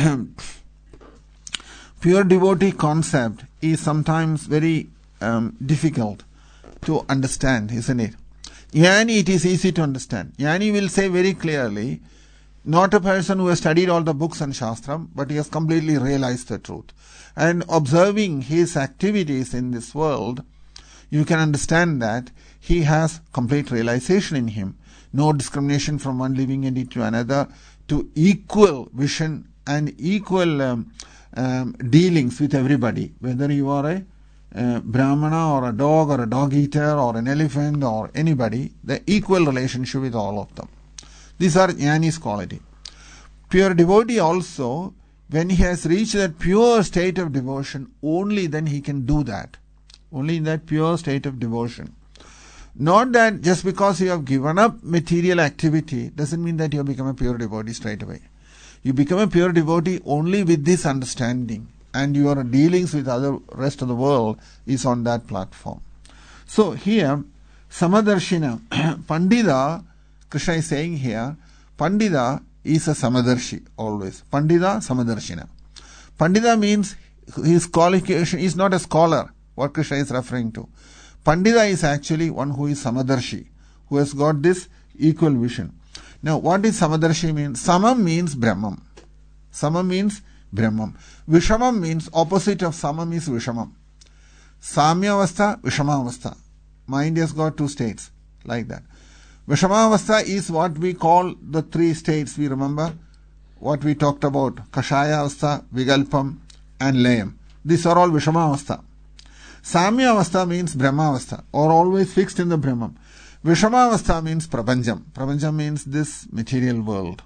pure devotee concept is sometimes very um, difficult to understand, isn't it? Jnani, it is easy to understand. Jnani will say very clearly, not a person who has studied all the books and Shastram, but he has completely realized the truth. And observing his activities in this world, you can understand that he has complete realization in him. No discrimination from one living entity to another, to equal vision and equal um, um, dealings with everybody. Whether you are a uh, Brahmana or a dog or a dog eater or an elephant or anybody, the equal relationship with all of them. These are Jnani's quality. Pure devotee also, when he has reached that pure state of devotion, only then he can do that. Only in that pure state of devotion. Not that just because you have given up material activity doesn't mean that you have become a pure devotee straight away. You become a pure devotee only with this understanding, and your dealings with other rest of the world is on that platform. So here, Samadarshina, Pandita, Krishna is saying here, Pandita is a Samadarshi always. Pandita, Samadarshina. Pandita means his qualification is not a scholar, what Krishna is referring to. Pandita is actually one who is Samadarshi, who has got this equal vision. Now, what is Samadarshi mean? Samam means Brahman. Samam means Brahman. Vishamam means opposite of Samam is Vishamam. Samyavastha, Vishamavastha. Mind has got two states, like that. Vishamavastha is what we call the three states, we remember what we talked about, Kashayavastha, Vigalpam and Layam. These are all Vishamavastha. Samyavastha means Brahmavastha, or always fixed in the Brahman. Vishamavastha means Prapancham. Prapancham means this material world.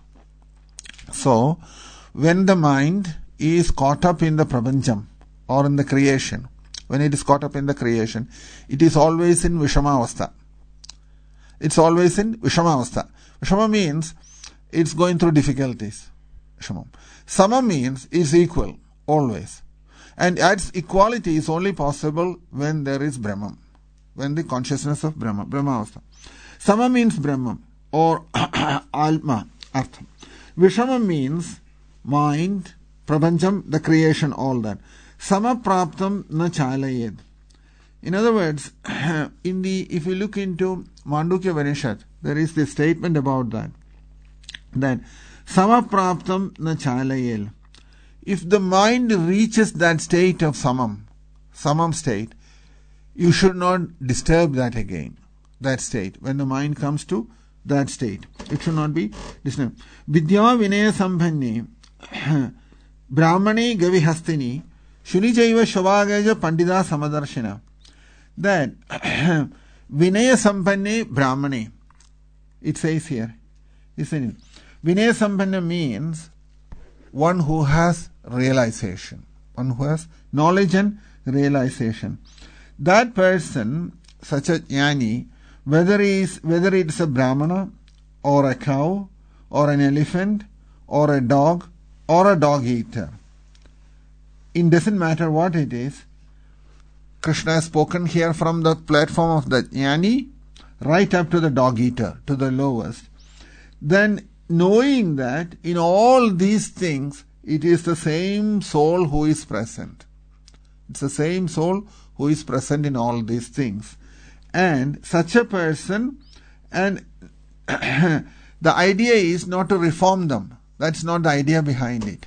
So, when the mind is caught up in the Prapancham, or in the creation, when it is caught up in the creation, it is always in Vishamavastha. It's always in Vishamavastha. Vishama means it's going through difficulties. Vishamam. Sama means it's equal, always. And its equality is only possible when there is Brahman, when the consciousness of Brahman, Brahmavastha. Sama means Brahman, or Alma, Artham. Vishama means mind, Prapancham, the creation, all that. Sama praptam na chalayed. In other words, in the if you look into Mandukya Upanishad, there is this statement about that. That Sama praptam na chalayed. If the mind reaches that state of samam, samam state, you should not disturb that again, that state. When the mind comes to that state, it should not be disturbed. Vidya vinaya sambhanni, brahmani gavihastini, shunijaiva shavagaja pandita samadarshina. That vinaya sambhanni brahmani, it says here, isn't it? Vinaya sambhanna means one who has realization, one who has knowledge and realization. That person, such a jnani, whether he is, whether it is a brahmana or a cow or an elephant or a dog or a dog eater, it doesn't matter what it is. Krishna has spoken here from the platform of the jnani right up to the dog eater, to the lowest. Then knowing that in all these things, it is the same soul who is present. It's the same soul who is present in all these things. And such a person, and the idea is not to reform them. That's not the idea behind it.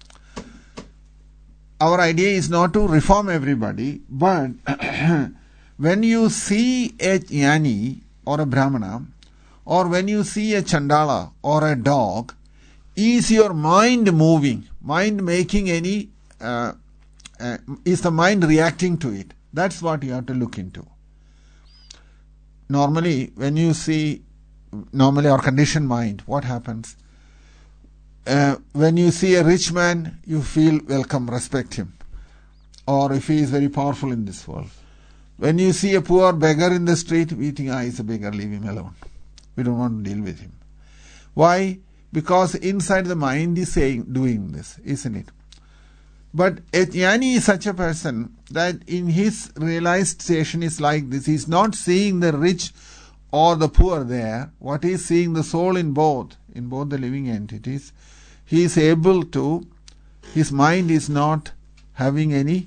Our idea is not to reform everybody, but when you see a jnani or a brahmana, or when you see a chandala or a dog, is your mind moving? Mind making any, uh, uh, is the mind reacting to it? That's what you have to look into. Normally, when you see, normally our conditioned mind, what happens? Uh, when you see a rich man, you feel welcome, respect him. Or if he is very powerful in this world. When you see a poor beggar in the street, we think, ah, he's a beggar, leave him alone. We don't want to deal with him. Why? Because inside the mind is saying, doing this, isn't it? But a jnani is such a person that in his realization is like this. He is not seeing the rich or the poor there. What he is seeing, the soul in both, in both the living entities. He is able to, his mind is not having any,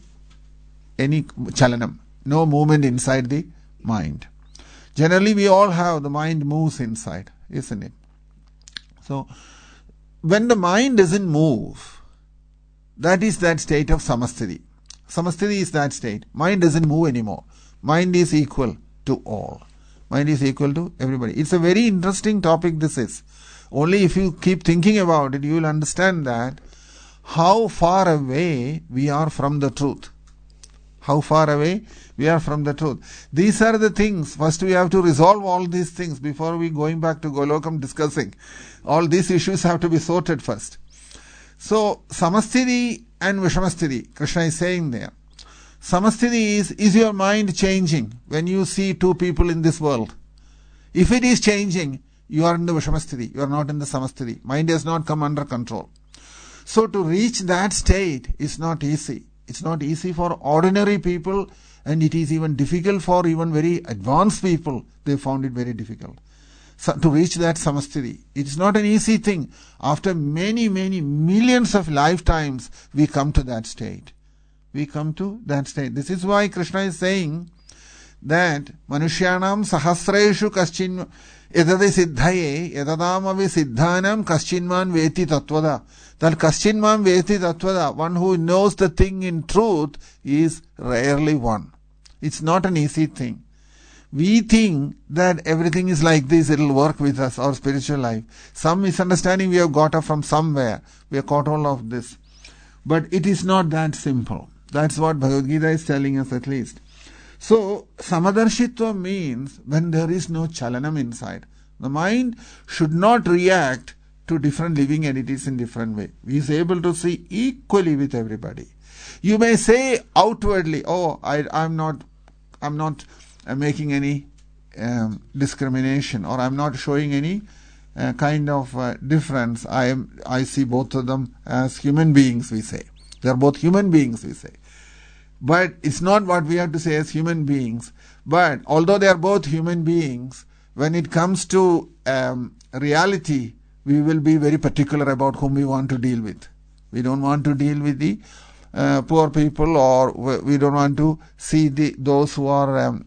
any chalanam, no movement inside the mind. Generally we all have, the mind moves inside, isn't it? So, when the mind doesn't move, that is that state of samasthiti. Samasthiti is that state. Mind doesn't move anymore. Mind is equal to all. Mind is equal to everybody. It's a very interesting topic this is. Only if you keep thinking about it, you will understand that how far away we are from the truth. How far away we are from the truth. These are the things. First we have to resolve all these things before we going back to Golokam discussing. All these issues have to be sorted first. So, samasthiti and vishamasthiti, Krishna is saying there. Samasthiti is, is your mind changing when you see two people in this world? If it is changing, you are in the vishamasthiti, you are not in the samasthiti. Mind has not come under control. So, to reach that state is not easy. It's not easy for ordinary people, and it is even difficult for even very advanced people. They found it very difficult. So, to reach that samasthiti. It is not an easy thing. After many, many millions of lifetimes, we come to that state. We come to that state. This is why Krishna is saying that Manushyanam sahasreshu kaschin edade siddhaye edadam avi siddhanam kaschinman veti tattvada. That kaschinman veti tattvada, one who knows the thing in truth, is rarely one. It's not an easy thing. We think that everything is like this, it will work with us, our spiritual life. Some misunderstanding we have got up from somewhere. We have caught hold of this. But it is not that simple. That's what Bhagavad Gita is telling us at least. So, samadarshitva means when there is no chalanam inside. The mind should not react to different living entities in different way. He is able to see equally with everybody. You may say outwardly, oh, I, I'm not, I'm not uh, making any um, discrimination, or I'm not showing any uh, kind of uh, difference. I am, I see both of them as human beings, we say. They are both human beings, we say. But it's not what we have to say as human beings. But although they are both human beings, when it comes to um, reality, we will be very particular about whom we want to deal with. We don't want to deal with the uh, poor people, or we don't want to see the those who are um,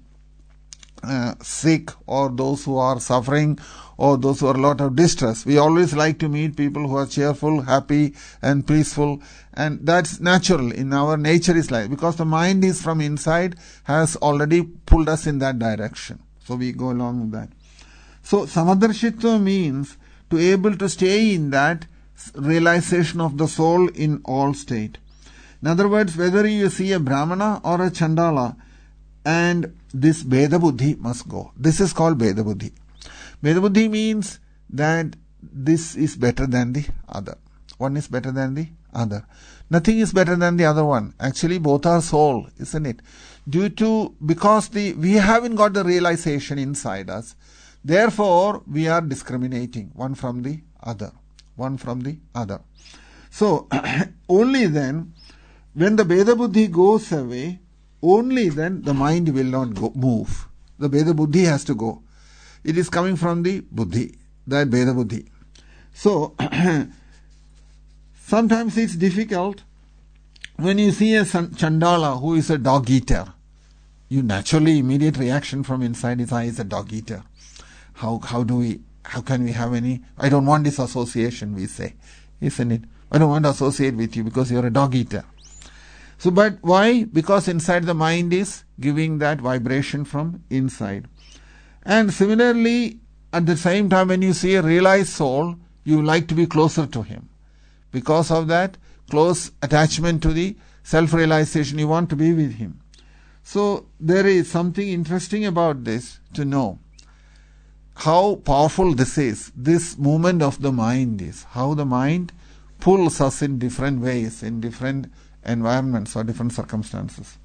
uh, sick, or those who are suffering, or those who are a lot of distress. We always like to meet people who are cheerful, happy and peaceful, and that's natural. In our nature is like, because the mind is from inside, has already pulled us in that direction. So we go along with that. So samadarshitva means to able to stay in that realization of the soul in all state. In other words, whether you see a Brahmana or a Chandala, and this Bheda Buddhi must go. This is called Bheda Buddhi. Bheda Buddhi means that this is better than the other. One is better than the other. Nothing is better than the other one. Actually, both are soul, isn't it? Due to, because the we haven't got the realization inside us, therefore we are discriminating one from the other. One from the other. So, only then, when the Bheda Buddhi goes away, only then the mind will not go, move. The Bheda Buddhi has to go. It is coming from the Buddhi, that Bheda Buddhi. So, sometimes it's difficult when you see a Chandala who is a dog eater. You naturally, immediate reaction from inside is, I is a dog eater. How, how do we, how can we have any, I don't want this association, we say. Isn't it? I don't want to associate with you because you're a dog eater. So, but why? Because inside the mind is giving that vibration from inside. And similarly, at the same time, when you see a realized soul, you like to be closer to him. Because of that close attachment to the self-realization, you want to be with him. So, there is something interesting about this to know. How powerful this is, this movement of the mind is. How the mind pulls us in different ways, in different environments or different circumstances.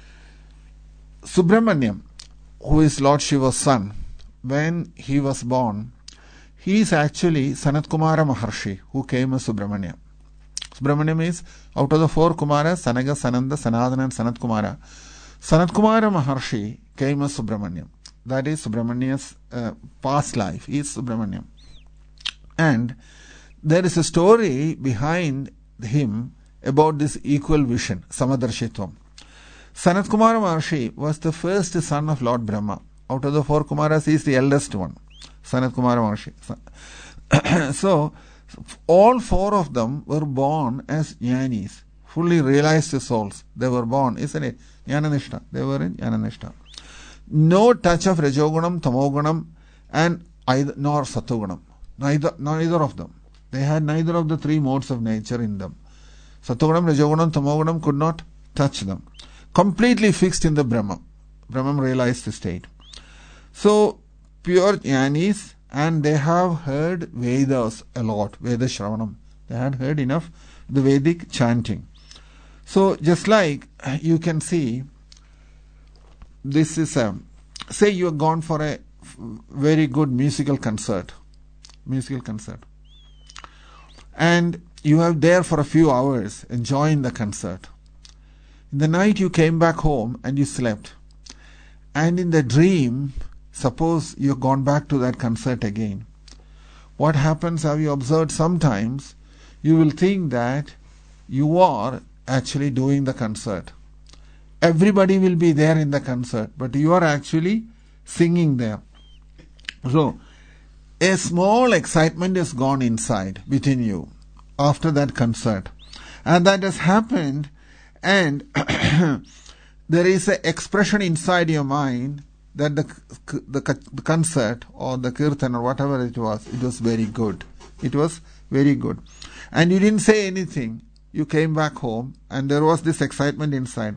Subramanyam, who is Lord Shiva's son, when he was born, he is actually Sanat Kumara Maharshi, who came as Subramanya. Subramanyam is, out of the four Kumaras, Sanaga, Sananda, Sanadana and Sanat Kumara, Sanat Kumara Maharshi came as Subramanyam. That is Subramania's uh, past life. He is Subramanyam. And there is a story behind him about this equal vision, Samadarshitvam. Sanat Kumara Maharshi was the first son of Lord Brahma. Out of the four Kumaras, he is the eldest one, Sanat Kumara Maharshi. So, all four of them were born as jnanis, fully realized souls. They were born, isn't it? Jnananishta. They were in Jnananishta. No touch of Rajogunam, Tamogunam, and either, nor Satogunam. Neither, neither of them. They had neither of the three modes of nature in them. Satogunam, Rajogunam, Tamogunam could not touch them. Completely fixed in the Brahma. Brahman realized state. So, pure jnanis, and they have heard Vedas a lot, Veda Shravanam. They had heard enough the Vedic chanting. So, just like you can see, this is a, say you have gone for a very good musical concert, musical concert, and you are there for a few hours enjoying the concert. In the night you came back home and you slept, and in the dream, suppose you have gone back to that concert again. What happens, have you observed, sometimes you will think that you are actually doing the concert. Everybody will be there in the concert, but you are actually singing there. So, a small excitement has gone inside within you after that concert. And that has happened, and there is an expression inside your mind that the, the, the concert or the kirtan or whatever it was, it was very good. It was very good. And you didn't say anything. You came back home and there was this excitement inside.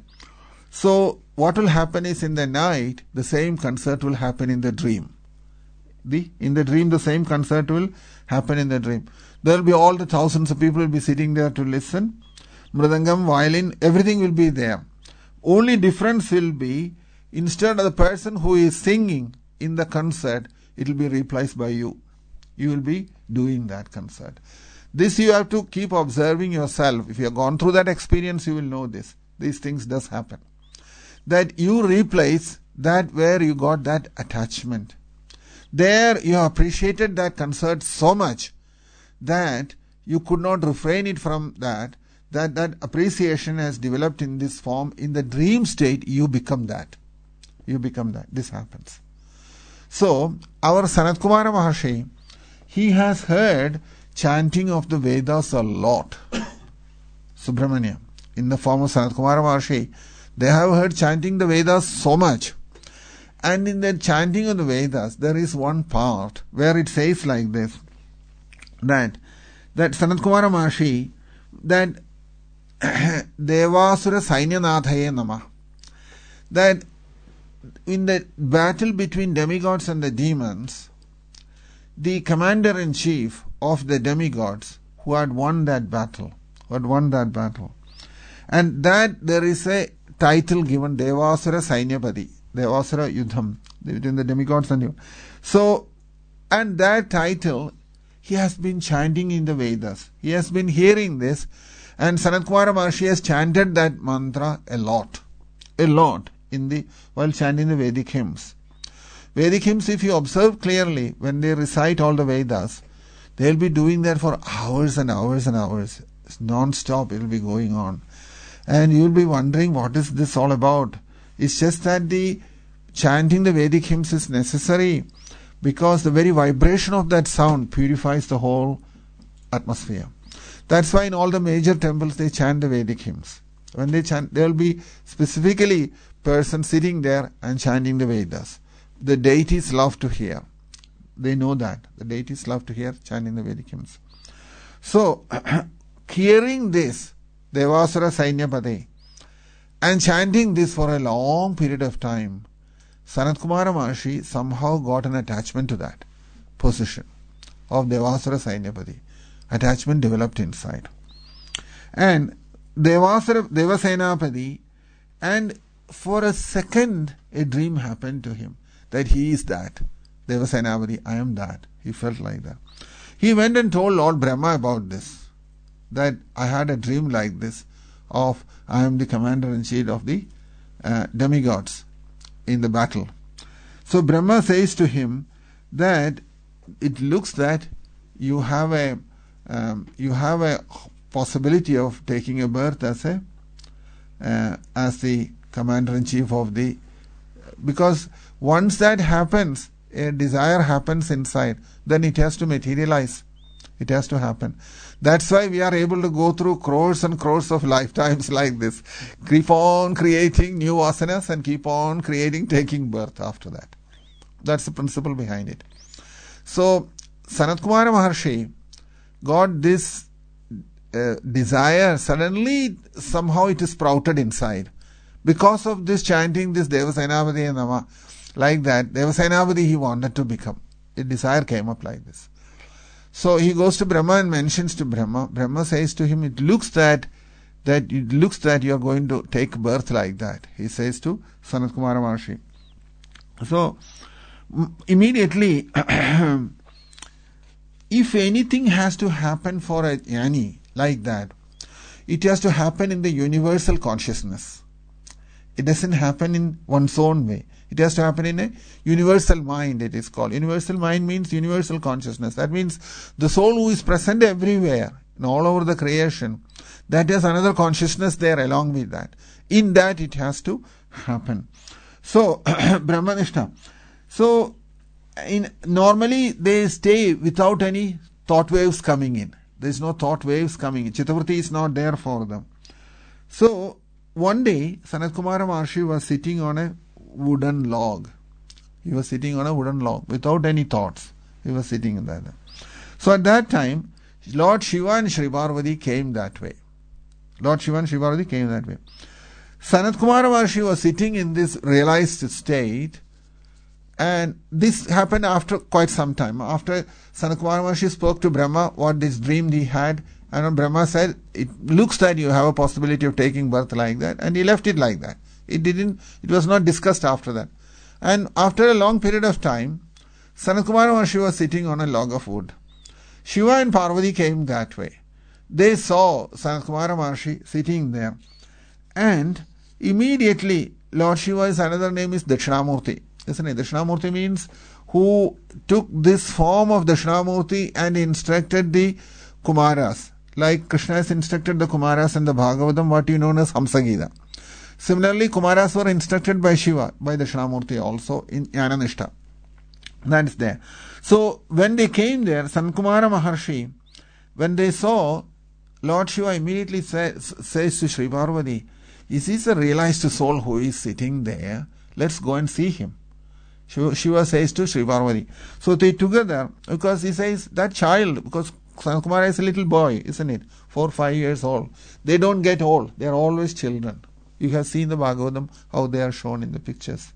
So what will happen is, in the night, the same concert will happen in the dream. The, in the dream, the same concert will happen in the dream. There will be all the thousands of people will be sitting there to listen. Mridangam, violin, everything will be there. Only difference will be, instead of the person who is singing in the concert, it will be replaced by you. You will be doing that concert. This you have to keep observing yourself. If you have gone through that experience, you will know this. These things does happen. That you replace that where you got that attachment. There you appreciated that concert so much that you could not refrain it from that, that that appreciation has developed in this form. In the dream state, you become that. You become that. This happens. So, our Sanat Kumara Maharshi, he has heard chanting of the Vedas a lot. Subramanya, in the form of Sanat Kumara Maharshi, they have heard chanting the Vedas so much. And in the chanting of the Vedas, there is one part where it says like this, that, that Sanat Kumara Maharshi, that Devasura Sainyanathaye Namah, that in the battle between demigods and the demons, the commander-in-chief of the demigods who had won that battle, who had won that battle, and that there is a title given, Devasura Sainyapati, Devasura Yudham, between the demigods and you. So, and that title, he has been chanting in the Vedas. He has been hearing this, and Sanat Kumara Maharshi has chanted that mantra a lot, a lot, in the while chanting the Vedic hymns. Vedic hymns, if you observe clearly, when they recite all the Vedas, they will be doing that for hours and hours and hours. It's non-stop, it will be going on. And you will be wondering, what is this all about? It's just that the chanting the Vedic hymns is necessary because the very vibration of that sound purifies the whole atmosphere. That's why in all the major temples they chant the Vedic hymns. When they chant, there will be specifically person sitting there and chanting the Vedas. The deities love to hear. They know that. The deities love to hear chanting the Vedic hymns. So, hearing this, Devasura Sainyapade, and chanting this for a long period of time, Sanat Kumara Maharshi somehow got an attachment to that position of Devasura Sainyapadi. Attachment developed inside. And Devasura, Devasenapadi, and for a second a dream happened to him that he is that. Devasenapadi, I am that. He felt like that. He went and told Lord Brahma about this. that I had a dream like this of I am the commander-in-chief of the uh, demigods in the battle. So Brahma says to him that it looks that you have a um, you have a possibility of taking a birth as a uh, as the commander-in-chief of the, because once that happens, a desire happens inside, then it has to materialize. It has to happen. That's why we are able to go through crores and crores of lifetimes like this. Keep on creating new vasanas and keep on creating, taking birth after that. That's the principle behind it. So, Sanat Kumara Maharshi got this uh, desire, suddenly somehow it is sprouted inside. Because of this chanting, this Devasenavadi and Nama, like that, Devasenavadi he wanted to become. A desire came up like this. So he goes to Brahma and mentions to Brahma. Brahma says to him, it looks that that it looks that you are going to take birth like that. He says to Sanat Kumara Maharshi. So immediately, if anything has to happen for a jnani like that, it has to happen in the universal consciousness. It doesn't happen in one's own way. It has to happen in a universal mind, it is called. Universal mind means universal consciousness. That means the soul who is present everywhere, all over the creation, that is another consciousness there along with that. In that it has to happen. So, Brahmanishta. So, in, normally they stay without any thought waves coming in. There is no thought waves coming in. Chittavritti is not there for them. So, one day, Sanat Kumara Maharshi was sitting on a wooden log. He was sitting on a wooden log without any thoughts. He was sitting in that. So at that time, Lord Shiva and Shri Parvati came that way. Lord Shiva and Shri Parvati came that way. Sanat Kumara Maharshi was sitting in this realized state, and this happened after quite some time. After Sanat Kumara Maharshi spoke to Brahma what this dream he had, and Brahma said, it looks that you have a possibility of taking birth like that, and he left it like that. It didn't, it was not discussed after that. And after a long period of time, Sanat Kumara Maharshi was sitting on a log of wood. Shiva and Parvati came that way. They saw Sanat Kumara Maharshi sitting there. And immediately, Lord Shiva's another name is Dakshinamurti. Isn't it? Dakshinamurti means who took this form of Dakshinamurti and instructed the Kumaras. Like Krishna has instructed the Kumaras in the Bhagavatam, what you know as Hamsagita. Similarly, Kumaras were instructed by Shiva, by the Dakshinamurti also in Jnananishta. That is there. So, when they came there, Sanat Kumara Maharshi, when they saw, Lord Shiva immediately says, says to Shri Parvati, is this a realized soul who is sitting there? Let's go and see him. Shiva, Shiva says to Shri Parvati. So, they together, because he says, that child, because Sanat Kumara is a little boy, isn't it? Four, five years old. They don't get old. They are always children. You have seen the Bhagavatam, how they are shown in the pictures.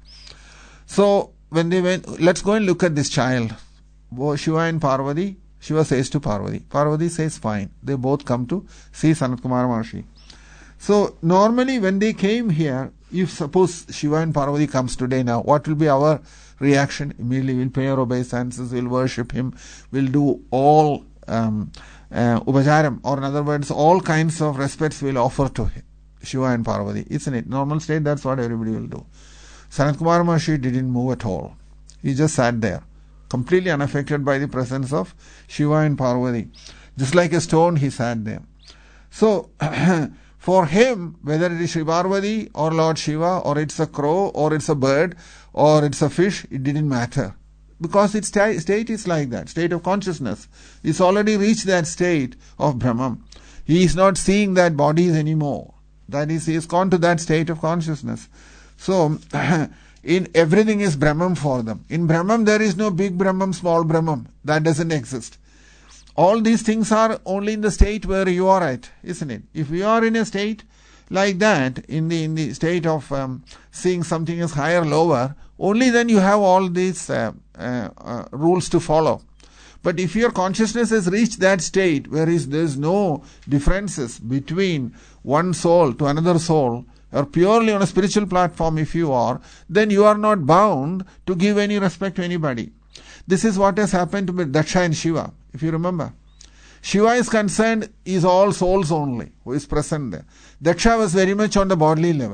So, when they went, let's go and look at this child. Shiva and Parvati, Shiva says to Parvati. Parvati says, fine. They both come to see Sanat Kumara Maharshi. So, normally when they came here, if suppose Shiva and Parvati comes today now, what will be our reaction? Immediately we'll pay our obeisances, we'll worship him, we'll do all um, uh, upacharam, or in other words, all kinds of respects we'll offer to him. Shiva and Parvati, isn't it? Normal state, that's what everybody will do. Sanat Kumara Maharshi didn't move at all. He just sat there, completely unaffected by the presence of Shiva and Parvati. Just like a stone, he sat there. So, for him, whether it is Shri Parvati or Lord Shiva, or it's a crow, or it's a bird, or it's a fish, it didn't matter. Because its state is like that, state of consciousness. He's already reached that state of Brahman. He is not seeing that bodies anymore. That is, he has gone to that state of consciousness. So, in everything is Brahman for them. In Brahman, there is no big Brahman, small Brahman. That doesn't exist. All these things are only in the state where you are at, isn't it? If you are in a state like that, in the in the state of um, seeing something as higher, lower, only then you have all these uh, uh, uh, rules to follow. But if your consciousness has reached that state where is there is no differences between one soul to another soul, or purely on a spiritual platform if you are, then you are not bound to give any respect to anybody. This is what has happened to Daksha and Shiva, if you remember. Shiva is concerned is all souls only who is present there. Daksha was very much on the bodily level.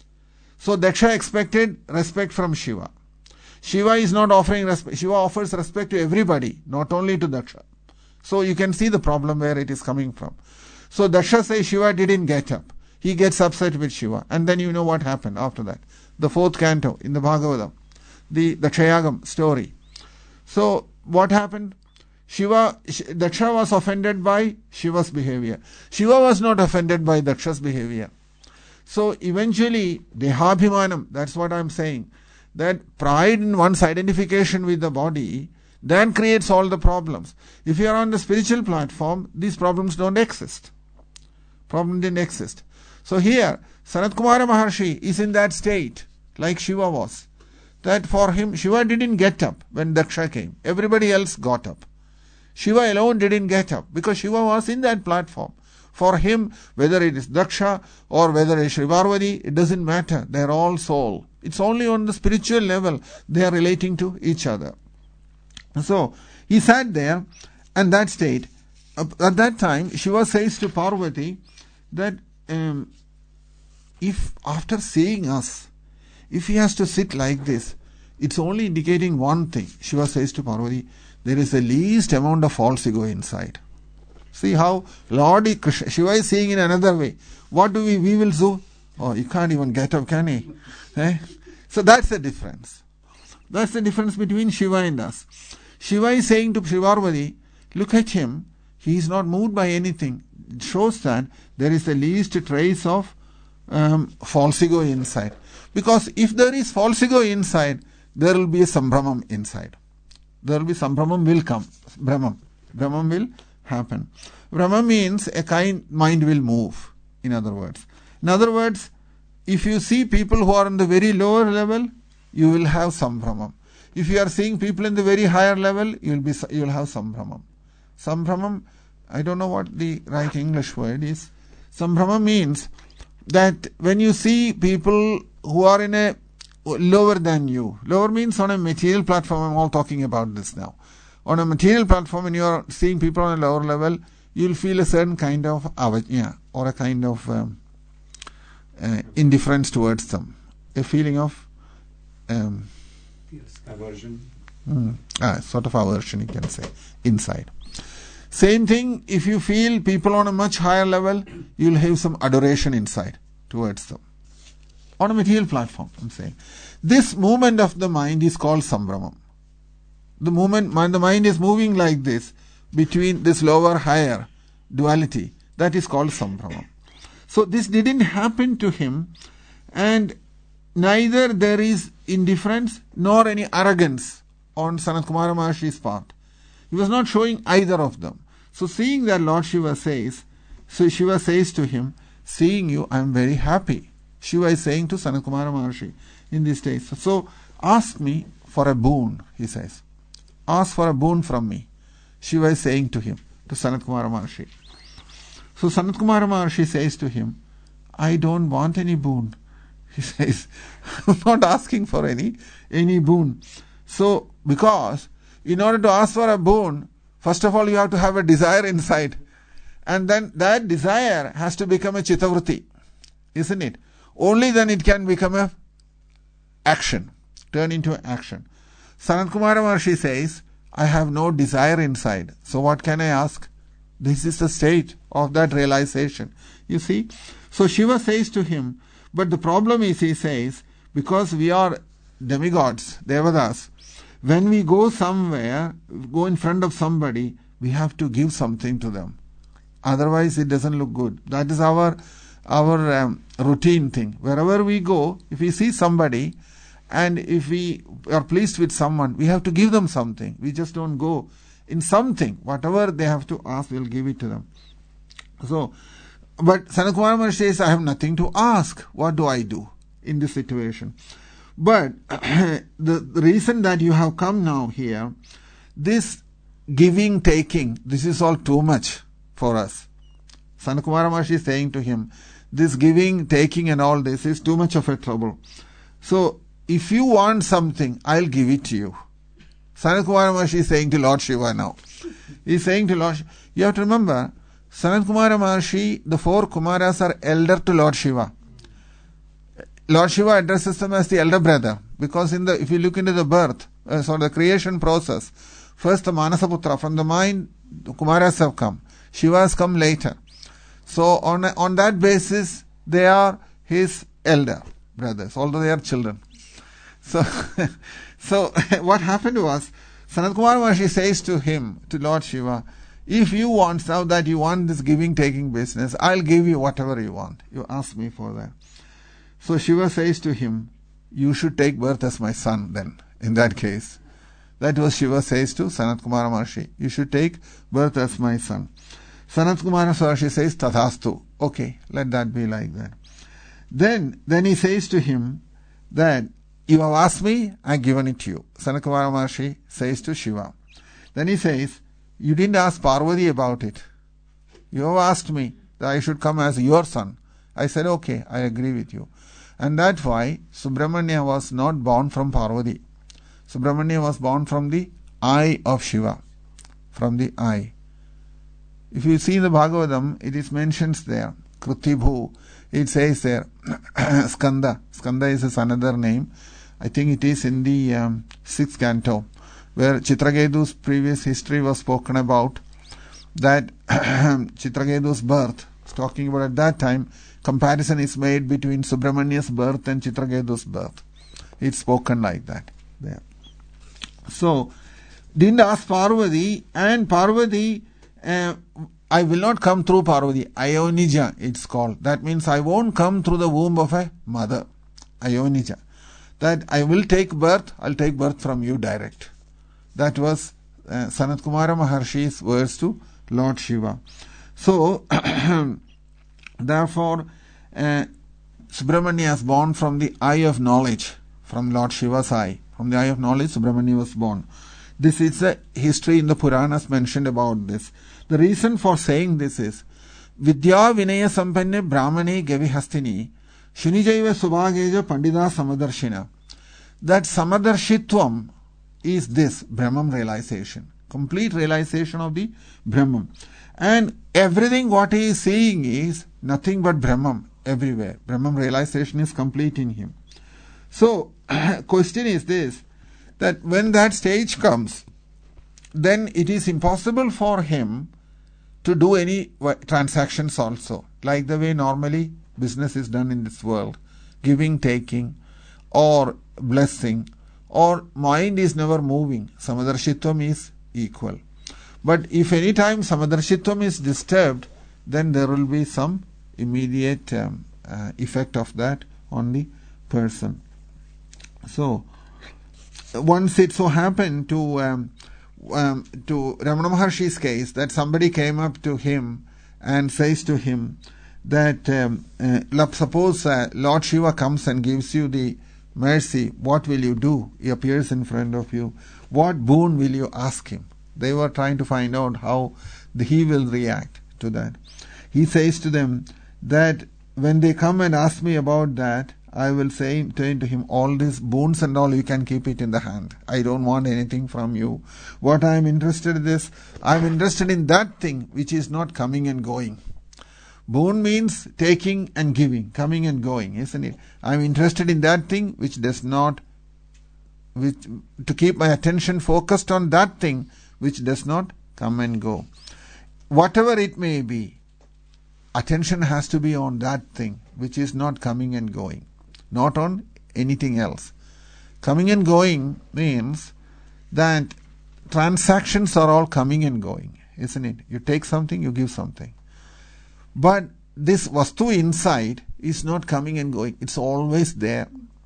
So Daksha expected respect from Shiva. Shiva is not offering respect. Shiva offers respect to everybody, not only to Daksha. So you can see the problem where it is coming from. So Daksha says Shiva didn't get up. He gets upset with Shiva. And then you know what happened after that. The fourth canto in the Bhagavatam. The, the Kshayagam story. So what happened? Shiva, Daksha was offended by Shiva's behavior. Shiva was not offended by Daksha's behavior. So eventually, Dehabhimanam, that's what I'm saying, that pride in one's identification with the body then creates all the problems. If you are on the spiritual platform, these problems don't exist. Problem didn't exist. So here, Sanat Kumara Maharshi is in that state, like Shiva was. That for him, Shiva didn't get up when Daksha came. Everybody else got up. Shiva alone didn't get up because Shiva was in that platform. For him, whether it is Daksha or whether it is Shri Parvati, it doesn't matter. They are all soul. It's only on the spiritual level they are relating to each other. So, he sat there and that state. At that time, Shiva says to Parvati that um, if after seeing us, if he has to sit like this, it's only indicating one thing. Shiva says to Parvati, there is the least amount of false ego inside. See how Lord Krishna, Shiva is saying in another way. What do we, we will do? Oh, you can't even get up, can he? Eh? So that's the difference. That's the difference between Shiva and us. Shiva is saying to Shri Parvati, look at him. He is not moved by anything. It shows that there is the least trace of um, false ego inside. Because if there is false ego inside, there will be a Sambramam inside. There will be Sambramam will come. Brahmam. Brahmam will happen. Brahma means a kind mind will move, in other words. In other words, if you see people who are on the very lower level, you will have Sambramam. If you are seeing people in the very higher level, you will be you will have Sambramam. Sambramam, I don't know what the right English word is. Sambramam means that when you see people who are in a lower than you, lower means on a material platform, I'm all talking about this now. On a material platform, when you are seeing people on a lower level, you will feel a certain kind of avajña or a kind of um, uh, indifference towards them. A feeling of um, yes, aversion. Mm, ah, sort of aversion, you can say, inside. Same thing, if you feel people on a much higher level, you will have some adoration inside towards them. On a material platform, I'm saying. This movement of the mind is called Sambramam. The movement, the mind is moving like this, between this lower, higher duality. That is called Sambramam. So this didn't happen to him, and neither there is indifference nor any arrogance on Sanat Kumara Maharshi's part. He was not showing either of them. So seeing that, Lord Shiva says, so Shiva says to him, seeing you, I am very happy. Shiva is saying to Sanat Kumara Maharshi in these days. So ask me for a boon, he says. Ask for a boon from me. Shiva is saying to him, to Sanat Kumara Maharshi. So Sanat Kumara Maharshi says to him, I don't want any boon. He says, I'm not asking for any, any boon. So, because in order to ask for a boon, first of all you have to have a desire inside. And then that desire has to become a chittavritti, isn't it? Only then it can become a action, turn into action. Sanat Kumara Maharshi says, I have no desire inside. So what can I ask? This is the state of that realization. You see? So Shiva says to him, but the problem is, he says, because we are demigods, Devadas, when we go somewhere, go in front of somebody, we have to give something to them. Otherwise it doesn't look good. That is our our um, routine thing. Wherever we go, if we see somebody and if we are pleased with someone, we have to give them something. We just don't go in something. Whatever they have to ask, we'll give it to them. So, but Sanat Kumara Maharshi says, I have nothing to ask. What do I do in this situation? But the, the reason that you have come now here, this giving, taking, this is all too much for us. Sanat Kumara Maharshi is saying to him, this giving, taking and all this is too much of a trouble. So, if you want something, I'll give it to you. Sanat Kumara Maharshi is saying to Lord Shiva now. He is saying to Lord, you have to remember, Sanat Kumara Maharshi, the four Kumaras are elder to Lord Shiva. Lord Shiva addresses them as the elder brother, because in the if you look into the birth, uh, so the creation process, first the Manasaputra, from the mind, the Kumaras have come. Shiva has come later. So on on that basis, they are his elder brothers, although they are children. So, so what happened was, Sanat Kumara Maharshi says to him, to Lord Shiva, if you want, now that you want this giving-taking business, I'll give you whatever you want. You ask me for that. So Shiva says to him, you should take birth as my son then, in that case. That was Shiva says to Sanat Kumara Maharshi, you should take birth as my son. Sanat Kumara Maharshi says, Tathastu. Okay, let that be like that. Then, then he says to him that, you have asked me, I have given it to you. Sanat Kumara Maharshi says to Shiva. Then he says, you didn't ask Parvati about it. You have asked me that I should come as your son. I said, okay, I agree with you. And that's why Subramanya was not born from Parvati. Subramanya was born from the eye of Shiva. From the eye. If you see the Bhagavatam, it is mentioned there. Krutibhu. It says there, Skanda. Skanda is another name. I think it is in the um, sixth canto, where Chitraketu's previous history was spoken about. That Chitraketu's birth, talking about at that time, comparison is made between Subramanya's birth and Chitraketu's birth. It's spoken like that there. So, didn't ask Parvati, and Parvati, uh, I will not come through Parvati. Ayonija, it's called. That means I won't come through the womb of a mother. Ayonija. That I will take birth, I'll take birth from you direct. That was uh, Sanat Kumara Maharshi's words to Lord Shiva. So, therefore, uh, Subramanya is born from the eye of knowledge, from Lord Shiva's eye. From the eye of knowledge, Subramanya was born. This is the history in the Puranas mentioned about this. The reason for saying this is, Vidya Vinaya Sampanne Brahmane Gavihastini Shunijaiva Subhageja Pandita Samadarshina. That Samadarshitvam is this Brahman realization. Complete realization of the Brahman. And everything what he is seeing is nothing but Brahman everywhere. Brahman realization is complete in him. So, question is this, that when that stage comes, then it is impossible for him to do any transactions also, like the way normally business is done in this world, giving, taking, or blessing, or mind is never moving. Samadarshitvam is equal. But if any time Samadarshitvam is disturbed, then there will be some immediate um, uh, effect of that on the person. So, once it so happened to um, um, to Ramana Maharshi's case that somebody came up to him and says to him that um, uh, suppose uh, Lord Shiva comes and gives you the mercy, what will you do? He appears in front of you. What boon will you ask him? They were trying to find out how the, he will react to that. He says to them that when they come and ask me about that, I will say to him, all these boons and all, you can keep it in the hand. I don't want anything from you. What I am interested in is, I am interested in that thing which is not coming and going. Boon means taking and giving, coming and going, isn't it? I am interested in that thing which does not, which, to keep my attention focused on that thing which does not come and go. Whatever it may be, attention has to be on that thing which is not coming and going, not on anything else. Coming and going means that transactions are all coming and going, isn't it? You take something, you give something. But this vastu inside is not coming and going. It's always there.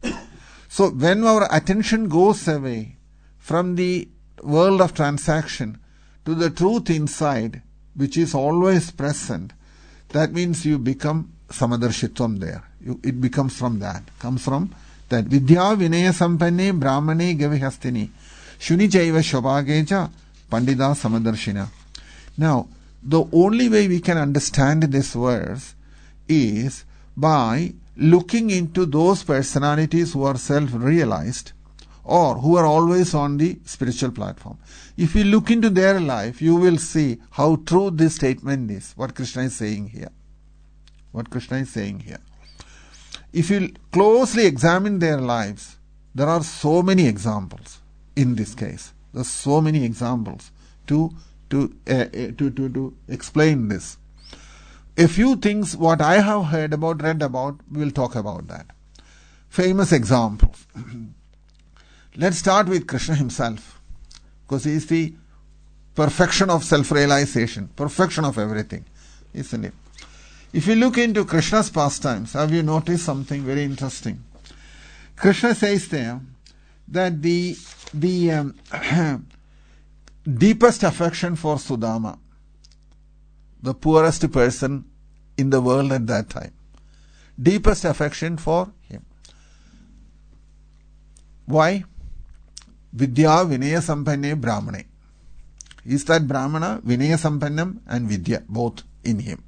So when our attention goes away from the world of transaction to the truth inside, which is always present, that means you become Samadarshitvam there. You, it becomes from that. Comes from that. Vidya Vinaya Sampanne Brahmane Gavihastini Shunijaiva Shobhageja Pandita Samadarshina. Now, the only way we can understand this verse is by looking into those personalities who are self-realized, or who are always on the spiritual platform. If you look into their life, you will see how true this statement is, what Krishna is saying here. What Krishna is saying here. If you closely examine their lives, there are so many examples in this case. There are so many examples to to uh, to, to to explain this. A few things what I have heard about, read about, we'll talk about that. Famous examples. Let's start with Krishna himself, because he is the perfection of self-realization, perfection of everything, isn't it? If you look into Krishna's pastimes, have you noticed something very interesting? Krishna says there that the the um, deepest affection for Sudama, the poorest person in the world at that time, deepest affection for him. Why? Vidya Vinaya Sampanne Brahmane. Is that Brahmana, Vinaya Sampannam and Vidya, both in him.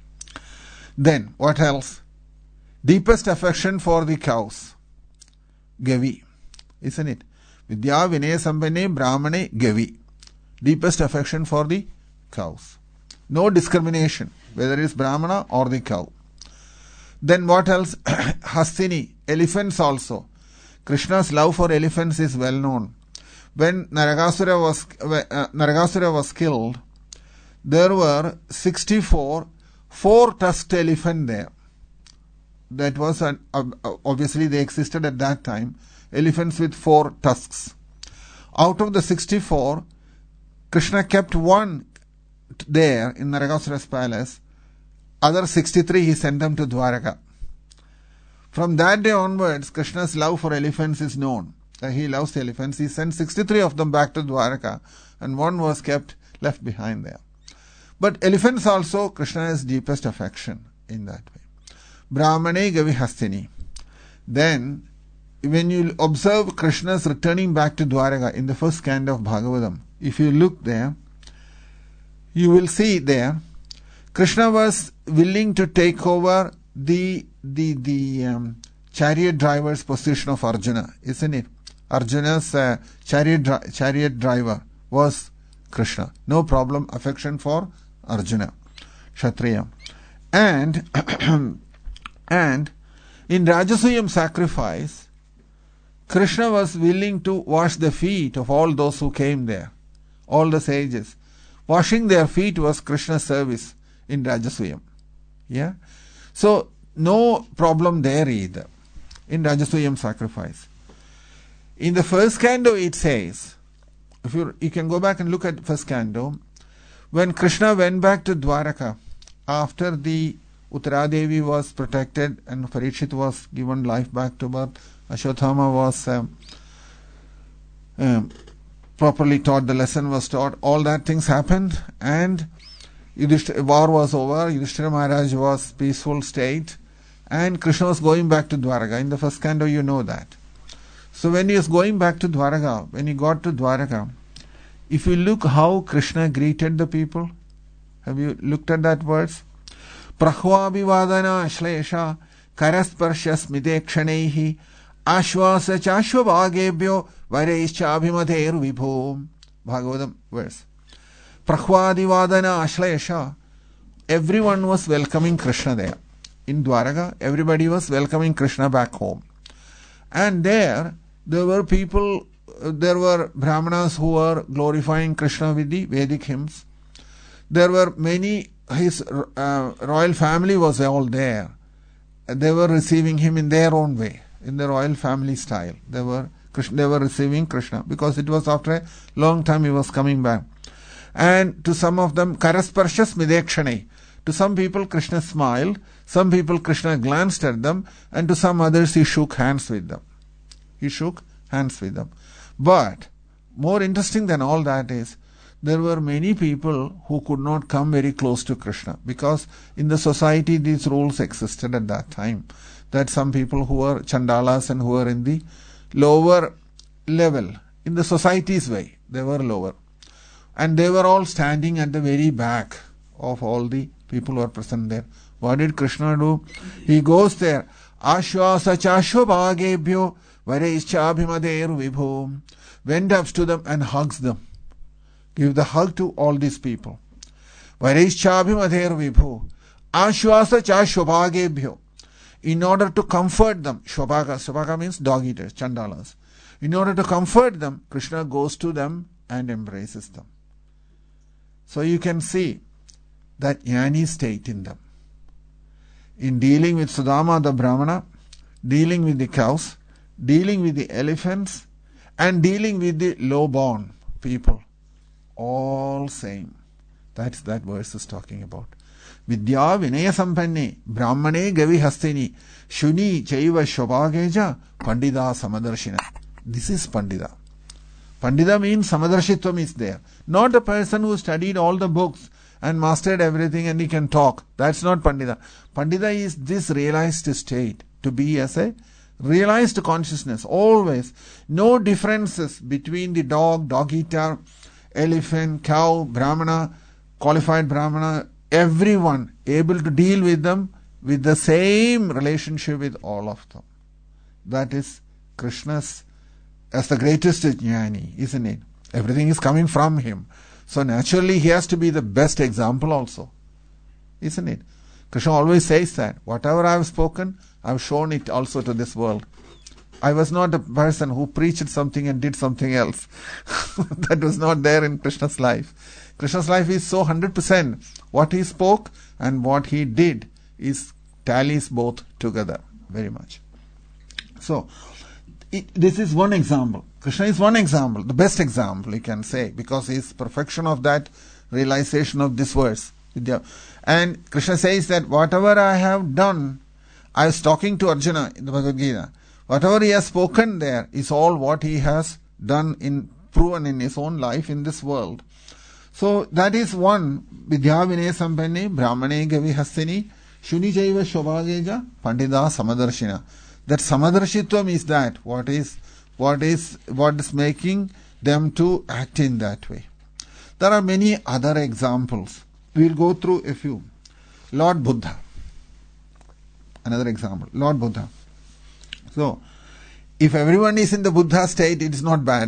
Then, what else? Deepest affection for the cows. Gavi. Isn't it? Vidya Vinaya Sampanne Brahmane Gavi. Deepest affection for the cows. No discrimination, whether it is Brahmana or the cow. Then what else? Hastini, elephants also. Krishna's love for elephants is well known. When Naragasura was uh, Naragasura was killed, there were sixty-four four-tusked elephants there. That was an, uh, obviously they existed at that time. Elephants with four tusks. Out of the sixty-four, Krishna kept one there in Naragasura's palace. Other sixty-three he sent them to Dwaraka. From that day onwards, Krishna's love for elephants is known. That he loves elephants. He sent sixty-three of them back to Dwaraka, and one was kept left behind there. But elephants also, Krishna has deepest affection in that way. Brahmane Gavi Hastini. Then, when you observe Krishna's returning back to Dwaraka in the first canto of Bhagavatam, if you look there, you will see there, Krishna was willing to take over the the the um, chariot driver's position of Arjuna, isn't it? Arjuna's uh, chariot dri- chariot driver was Krishna. No problem, affection for Arjuna, Kshatriya. And and in Rajasuyam sacrifice, Krishna was willing to wash the feet of all those who came there, all the sages. Washing their feet was Krishna's service in Rajasuyam. Yeah? So, no problem there either in Rajasuyam sacrifice. In the first canto it says, if you you can go back and look at first canto, when Krishna went back to Dwaraka after the Uttaradevi was protected and Parikshit was given life back to birth, Ashwatthama was um, um, properly taught, the lesson was taught, all that things happened, and Yudhishthira, war was over, Yudhishthira Maharaj was peaceful state, and Krishna was going back to Dwaraka. In the first canto you know that. So when he was going back to Dwaraka, when he got to Dwaraka, if you look how Krishna greeted the people, have you looked at that verse? Prahvabhivadana ashlesha karasparsha smidekshanihi ashvasa chashvabhagebhyo vareischa abhimater vibho. Bhagavatam verse. Prahvadivadana ashlesha. Everyone was welcoming Krishna there. In Dwaraka, everybody was welcoming Krishna back home. And there, there were people, uh, there were Brahmanas who were glorifying Krishna with the Vedic hymns. There were many, his uh, royal family was all there. They were receiving him in their own way, in the royal family style. They were Krishna, they were receiving Krishna because it was after a long time he was coming back. And to some of them, Karasparshas Midekshane. To some people, Krishna smiled. Some people, Krishna glanced at them. And to some others, he shook hands with them. He shook hands with them. But more interesting than all that is, there were many people who could not come very close to Krishna. Because in the society, these rules existed at that time. That some people who were Chandalas and who were in the lower level, in the society's way, they were lower. And they were all standing at the very back of all the people who are present there. What did Krishna do? He goes there. Ashvasa chashvabhagebhyo Vareishchabhimaderu Vibhu, went up to them and hugs them. Give the hug to all these people. Vareishchabhimaderu Vibhu, Ashwasa cha shobhagebhyo, in order to comfort them. Shobhaka, Shobhaka means dog eaters, chandalas. In order to comfort them, Krishna goes to them and embraces them. So you can see that jnani state in them. In dealing with Sudama the Brahmana, dealing with the cows, dealing with the elephants, and dealing with the low-born people. All same. That's that verse is talking about. Vidya vinaya sampanne brahmane gavi hastini shuni chaiva shobhageja pandita samadarshina. This is Pandita. Pandita means Samadarshitvam is there. Not a person who studied all the books and mastered everything and he can talk. That's not Pandita. Pandita is this realized state, to be as a realized consciousness, always. No differences between the dog, dog eater, elephant, cow, Brahmana, qualified Brahmana, everyone able to deal with them with the same relationship with all of them. That is Krishna's as the greatest jnani, isn't it? Everything is coming from him. So naturally he has to be the best example also. Isn't it? Krishna always says that. Whatever I have spoken, I have shown it also to this world. I was not a person who preached something and did something else. That was not there in Krishna's life. Krishna's life is so one hundred percent. What he spoke and what he did is tallies both together very much. So, It, this is one example. Krishna is one example, the best example you can say, because he is perfection of that realization of this verse. And Krishna says that whatever I have done, I was talking to Arjuna in the Bhagavad Gita, whatever he has spoken there is all what he has done in, proven in his own life in this world. So that is one, Vidya Vinaya Sampanne, Brahmane Gavi Hastini, Shuni Jaiva Shobhageja, Pandita Samadarshina. That Samadarshitvam is that, what is, what is, what is making them to act in that way. There are many other examples. We will go through a few. Lord Buddha. Another example. Lord Buddha. So, if everyone is in the Buddha state, it is not bad.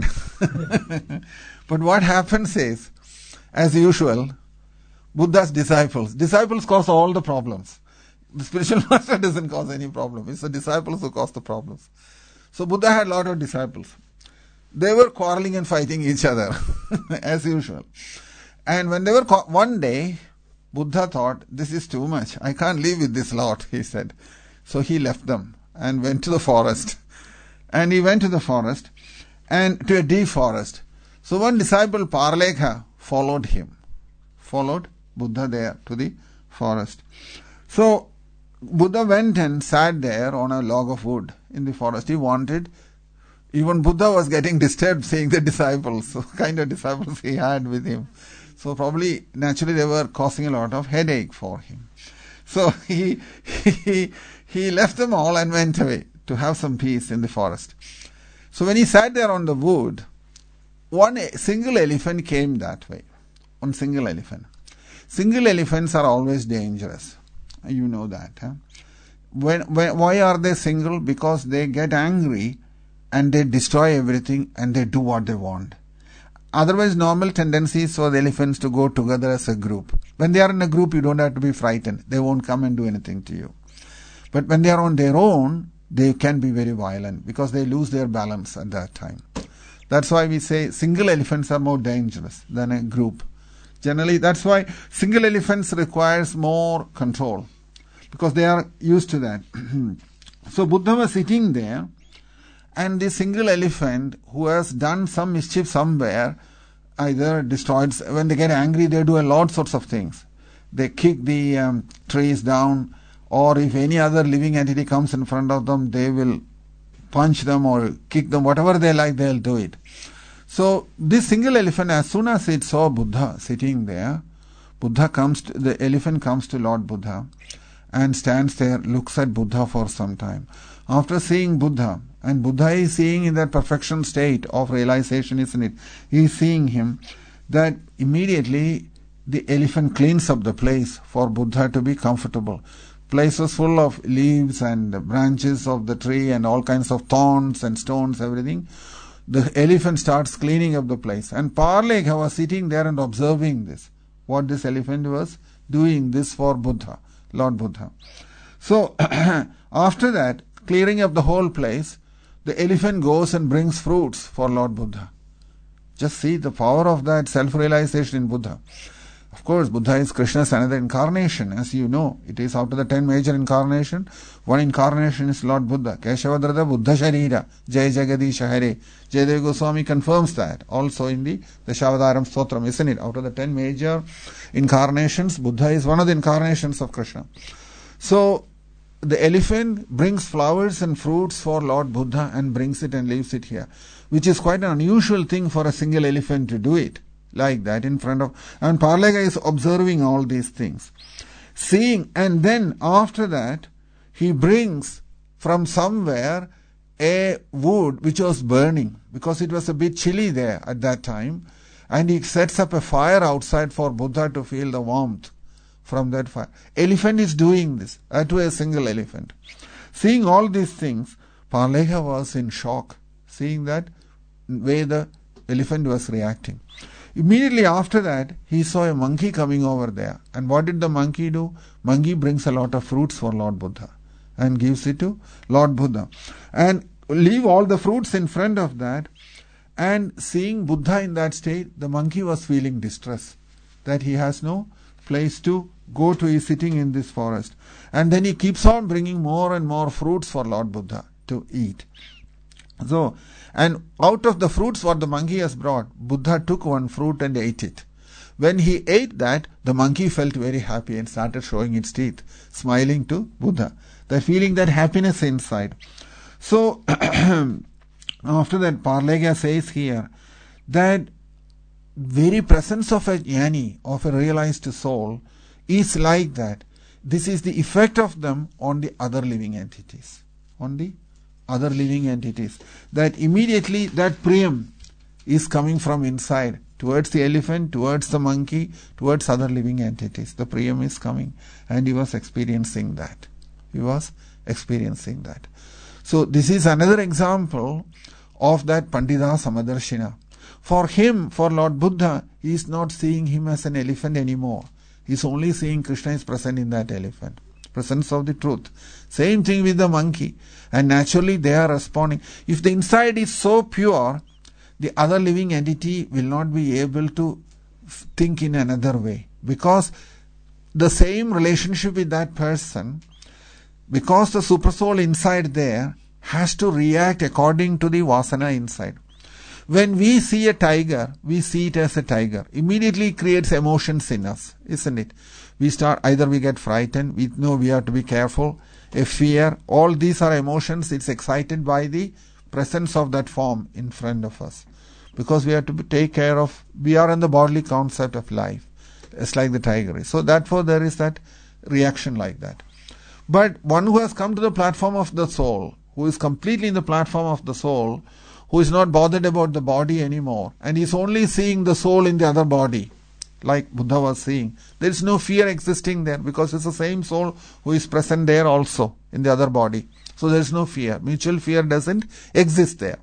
But what happens is, as usual, Buddha's disciples, disciples cause all the problems. The spiritual master doesn't cause any problem. It's the disciples who cause the problems. So Buddha had a lot of disciples. They were quarreling and fighting each other, as usual. And when they were, one day, Buddha thought, this is too much. I can't live with this lot, he said. So he left them and went to the forest. And he went to the forest and to a deep forest. So one disciple, Parlekha, followed him. Followed Buddha there to the forest. So Buddha went and sat there on a log of wood in the forest. He wanted, even Buddha was getting disturbed seeing the disciples, so kind of disciples he had with him. So probably, naturally they were causing a lot of headache for him. So he, he, he left them all and went away to have some peace in the forest. So when he sat there on the wood, one single elephant came that way. One single elephant. Single elephants are always dangerous. You know that. Huh? When, when, why are they single? Because they get angry and they destroy everything and they do what they want. Otherwise, normal tendency is for the elephants to go together as a group. When they are in a group, you don't have to be frightened. They won't come and do anything to you. But when they are on their own, they can be very violent because they lose their balance at that time. That's why we say single elephants are more dangerous than a group. Generally, that's why single elephants requires more control, because they are used to that. So Buddha was sitting there, and the single elephant who has done some mischief somewhere, either destroyed, when they get angry they do a lot sorts of things. They kick the um, trees down, or if any other living entity comes in front of them, they will punch them or kick them, whatever they like, they'll do it. So this single elephant, as soon as it saw Buddha sitting there, Buddha comes to, the elephant comes to Lord Buddha and stands there, looks at Buddha for some time. After seeing Buddha, and Buddha is seeing in that perfection state of realization, isn't it? He is seeing him, that immediately the elephant cleans up the place for Buddha to be comfortable. place was full of leaves and branches of the tree and all kinds of thorns and stones, everything. The elephant starts cleaning up the place. And Parlega was sitting there and observing this. What this elephant was doing this for Buddha, Lord Buddha. So, after that, clearing up the whole place, the elephant goes and brings fruits for Lord Buddha. Just see the power of that self-realization in Buddha. Of course, Buddha is Krishna's another incarnation, as you know. It is out of the ten major incarnations. One incarnation is Lord Buddha. Keshavadhrata Buddha Sharira. Jai Jagadisha Hare. Jayadeva Goswami confirms that also in the Dashavadaram Stotram, isn't it? Out of the ten major incarnations, Buddha is one of the incarnations of Krishna. So, the elephant brings flowers and fruits for Lord Buddha and brings it and leaves it here, which is quite an unusual thing for a single elephant to do it. Like that in front of, and Parlega is observing all these things, seeing, and then after that he brings from somewhere a wood which was burning because it was a bit chilly there at that time, and he sets up a fire outside for Buddha to feel the warmth from that fire. Elephant is doing this, that to a single elephant. Seeing all these things, Parlega was in shock, seeing that way the elephant was reacting. Immediately after that, he saw a monkey coming over there. And what did the monkey do? Monkey brings a lot of fruits for Lord Buddha and gives it to Lord Buddha. And leave all the fruits in front of that. And seeing Buddha in that state, the monkey was feeling distress, that he has no place to go to. He is sitting in this forest. And then he keeps on bringing more and more fruits for Lord Buddha to eat. So, and out of the fruits what the monkey has brought, Buddha took one fruit and ate it. When he ate that, the monkey felt very happy and started showing its teeth, smiling to Buddha. They're feeling that happiness inside. So, after that, Parlega says here that very presence of a jnani, of a realized soul, is like that. This is the effect of them on the other living entities. On the other living entities. That immediately that priyam is coming from inside towards the elephant, towards the monkey, towards other living entities. The priyam is coming, and he was experiencing that. He was experiencing that. So this is another example of that Pandita Samadarshina. For him, for Lord Buddha, he is not seeing him as an elephant anymore. He is only seeing Krishna is present in that elephant. Presence of the truth. Same thing with the monkey. And naturally they are responding. If the inside is so pure, the other living entity will not be able to think in another way. Because the same relationship with that person, because the supersoul inside there has to react according to the vasana inside. When we see a tiger, we see it as a tiger. Immediately creates emotions in us, isn't it? We start, either we get frightened, we know we have to be careful, a fear, all these are emotions. It's excited by the presence of that form in front of us. Because we have to take care of, we are in the bodily concept of life. It's like the tiger is. So therefore there is that reaction like that. But one who has come to the platform of the soul, who is completely in the platform of the soul, who is not bothered about the body anymore, and is only seeing the soul in the other body, like Buddha was seeing. There is no fear existing there, because it's the same soul who is present there also in the other body. So there is no fear. Mutual fear doesn't exist there.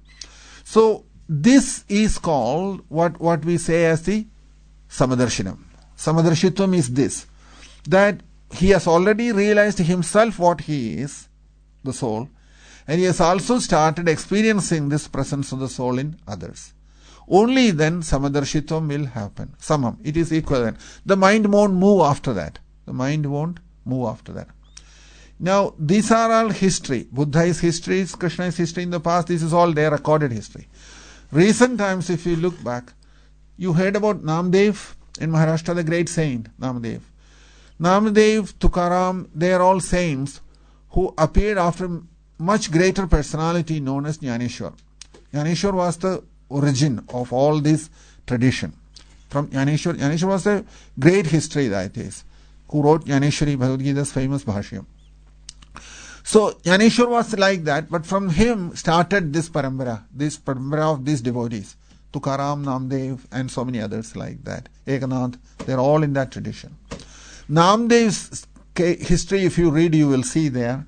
So this is called what, what we say as the Samadarshanam. Samadarshitvam is this, that he has already realized himself what he is, the soul, and he has also started experiencing this presence of the soul in others. Only then Samadarshitvam will happen. Samam, it is equivalent. The mind won't move after that. The mind won't move after that. Now, these are all history. Buddha is history, Krishna is history in the past. This is all their recorded history. Recent times, if you look back, you heard about Namdev in Maharashtra, the great saint, Namdev. Namdev, Tukaram, they are all saints who appeared after much greater personality known as Jnaneshwar. Jnaneshwar was the origin of all this tradition. From Jnaneshwar, Jnaneshwar was a great history that is, who wrote Jnaneshwari, Bhagavad Gita's famous Bhashyam. So Jnaneshwar was like that, but from him started this parambara, this parambara of these devotees. Tukaram, Namdev, and so many others like that. Ekanath, they're all in that tradition. Namdev history, if you read, you will see there.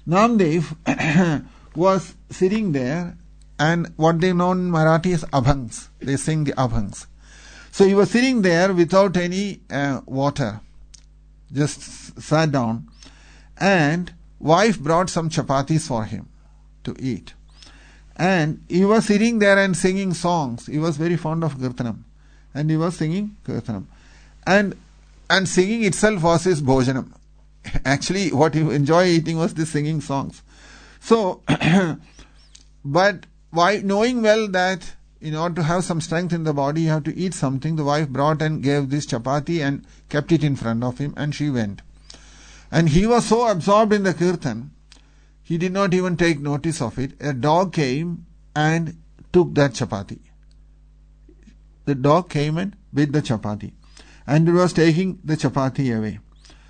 Namdev was sitting there, and what they know in Marathi is abhangs. They sing the abhangs. So he was sitting there without any uh, water, just sat down, and wife brought some chapatis for him to eat. And he was sitting there and singing songs. He was very fond of Kirtanam. And he was singing Kirtanam. And and singing itself was his bhojanam. Actually, what he enjoyed eating was the singing songs. So, but why, knowing well that in order to have some strength in the body, you have to eat something, the wife brought and gave this chapati and kept it in front of him, and she went. And he was so absorbed in the kirtan, he did not even take notice of it. A dog came and took that chapati. The dog came and bit the chapati, and it was taking the chapati away.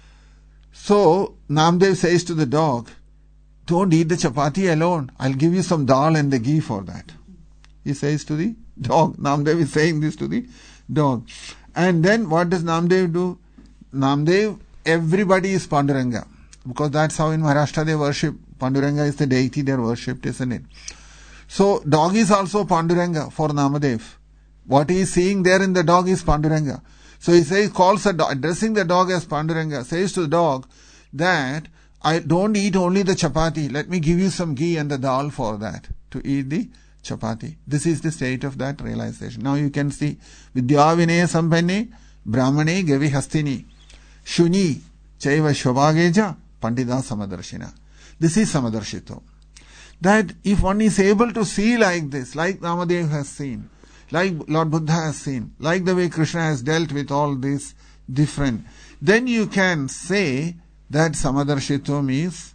So Namdev says to the dog, don't eat the chapati alone. I'll give you some dal and the ghee for that. He says to the dog. Namdev is saying this to the dog. And then what does Namdev do? Namdev, everybody is Panduranga. Because that's how in Maharashtra they worship. Panduranga is the deity they are worshipped, isn't it? So dog is also Panduranga for Namadev. What he is seeing there in the dog is Panduranga. So he says, calls the dog, addressing the dog as Panduranga, says to the dog that I don't eat only the chapati. Let me give you some ghee and the dal for that, to eat the chapati. This is the state of that realization. Now you can see Vidya Vinaya Sampanne Brahmane Gavi Hastini Shuni Chaiva Shobhageja Pandita Samadarshina. This is Samadarshito. That if one is able to see like this, like Namadev has seen, like Lord Buddha has seen, like the way Krishna has dealt with all this different, then you can say that Samadarshito means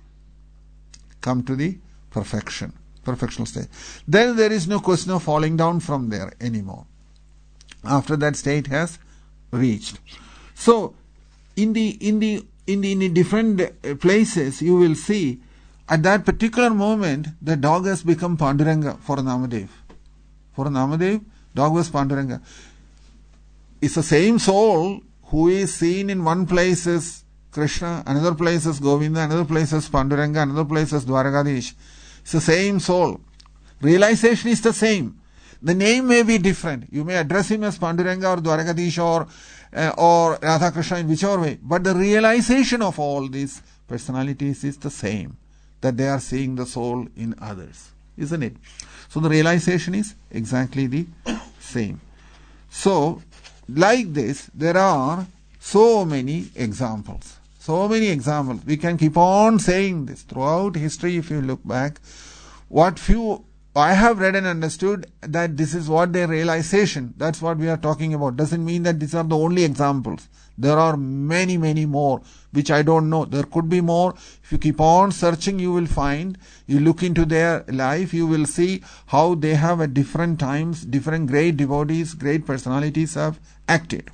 come to the perfection, perfectional state. Then there is no question of falling down from there anymore. After that state has reached. So, in the in the in the, in the different places, you will see at that particular moment the dog has become Panduranga for Namadev. For Namadev, dog was Panduranga. It's the same soul who is seen in one place as Krishna, another place as Govinda, another place as Panduranga, another place as Dwarkadish. It's the same soul. Realization is the same. The name may be different. You may address him as Panduranga or Dwarkadish or uh, or Radha Krishna in whichever way. But the realization of all these personalities is the same. That they are seeing the soul in others. Isn't it? So the realization is exactly the same. So, like this, there are so many examples. So many examples. We can keep on saying this throughout history. If you look back, what few I have read and understood that this is what their realization, that's what we are talking about. Doesn't mean that these are the only examples. There are many, many more, which I don't know. There could be more. If you keep on searching, you will find, you look into their life, you will see how they have at different times, different great devotees, great personalities have acted.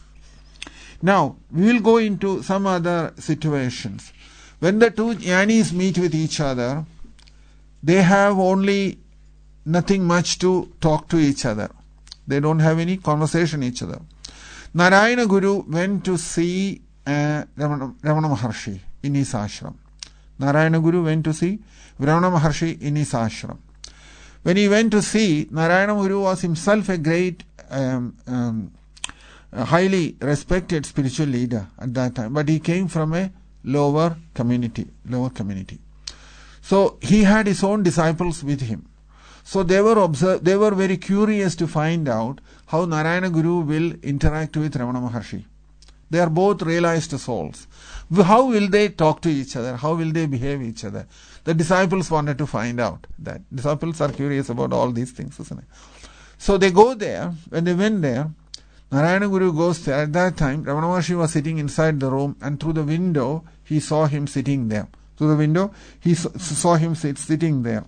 Now, we will go into some other situations. When the two jnanis meet with each other, they have only nothing much to talk to each other. They don't have any conversation each other. Narayana Guru went to see uh, Ramana, Ramana Maharshi in his ashram. Narayana Guru went to see Ramana Maharshi in his ashram. When he went to see, Narayana Guru was himself a great, um, um, a highly respected spiritual leader at that time, but he came from a lower community, lower community. So he had his own disciples with him. So they were observe, they were very curious to find out how Narayana Guru will interact with Ramana Maharshi. They are both realized souls. How will they talk to each other? How will they behave each other? The disciples wanted to find out that. Disciples are curious about all these things, isn't it? So they go there. When they went there, Narayana Guru goes there. At that time, Ramana Maharshi was sitting inside the room, and through the window, he saw him sitting there. Through the window, he saw him sit, sitting there.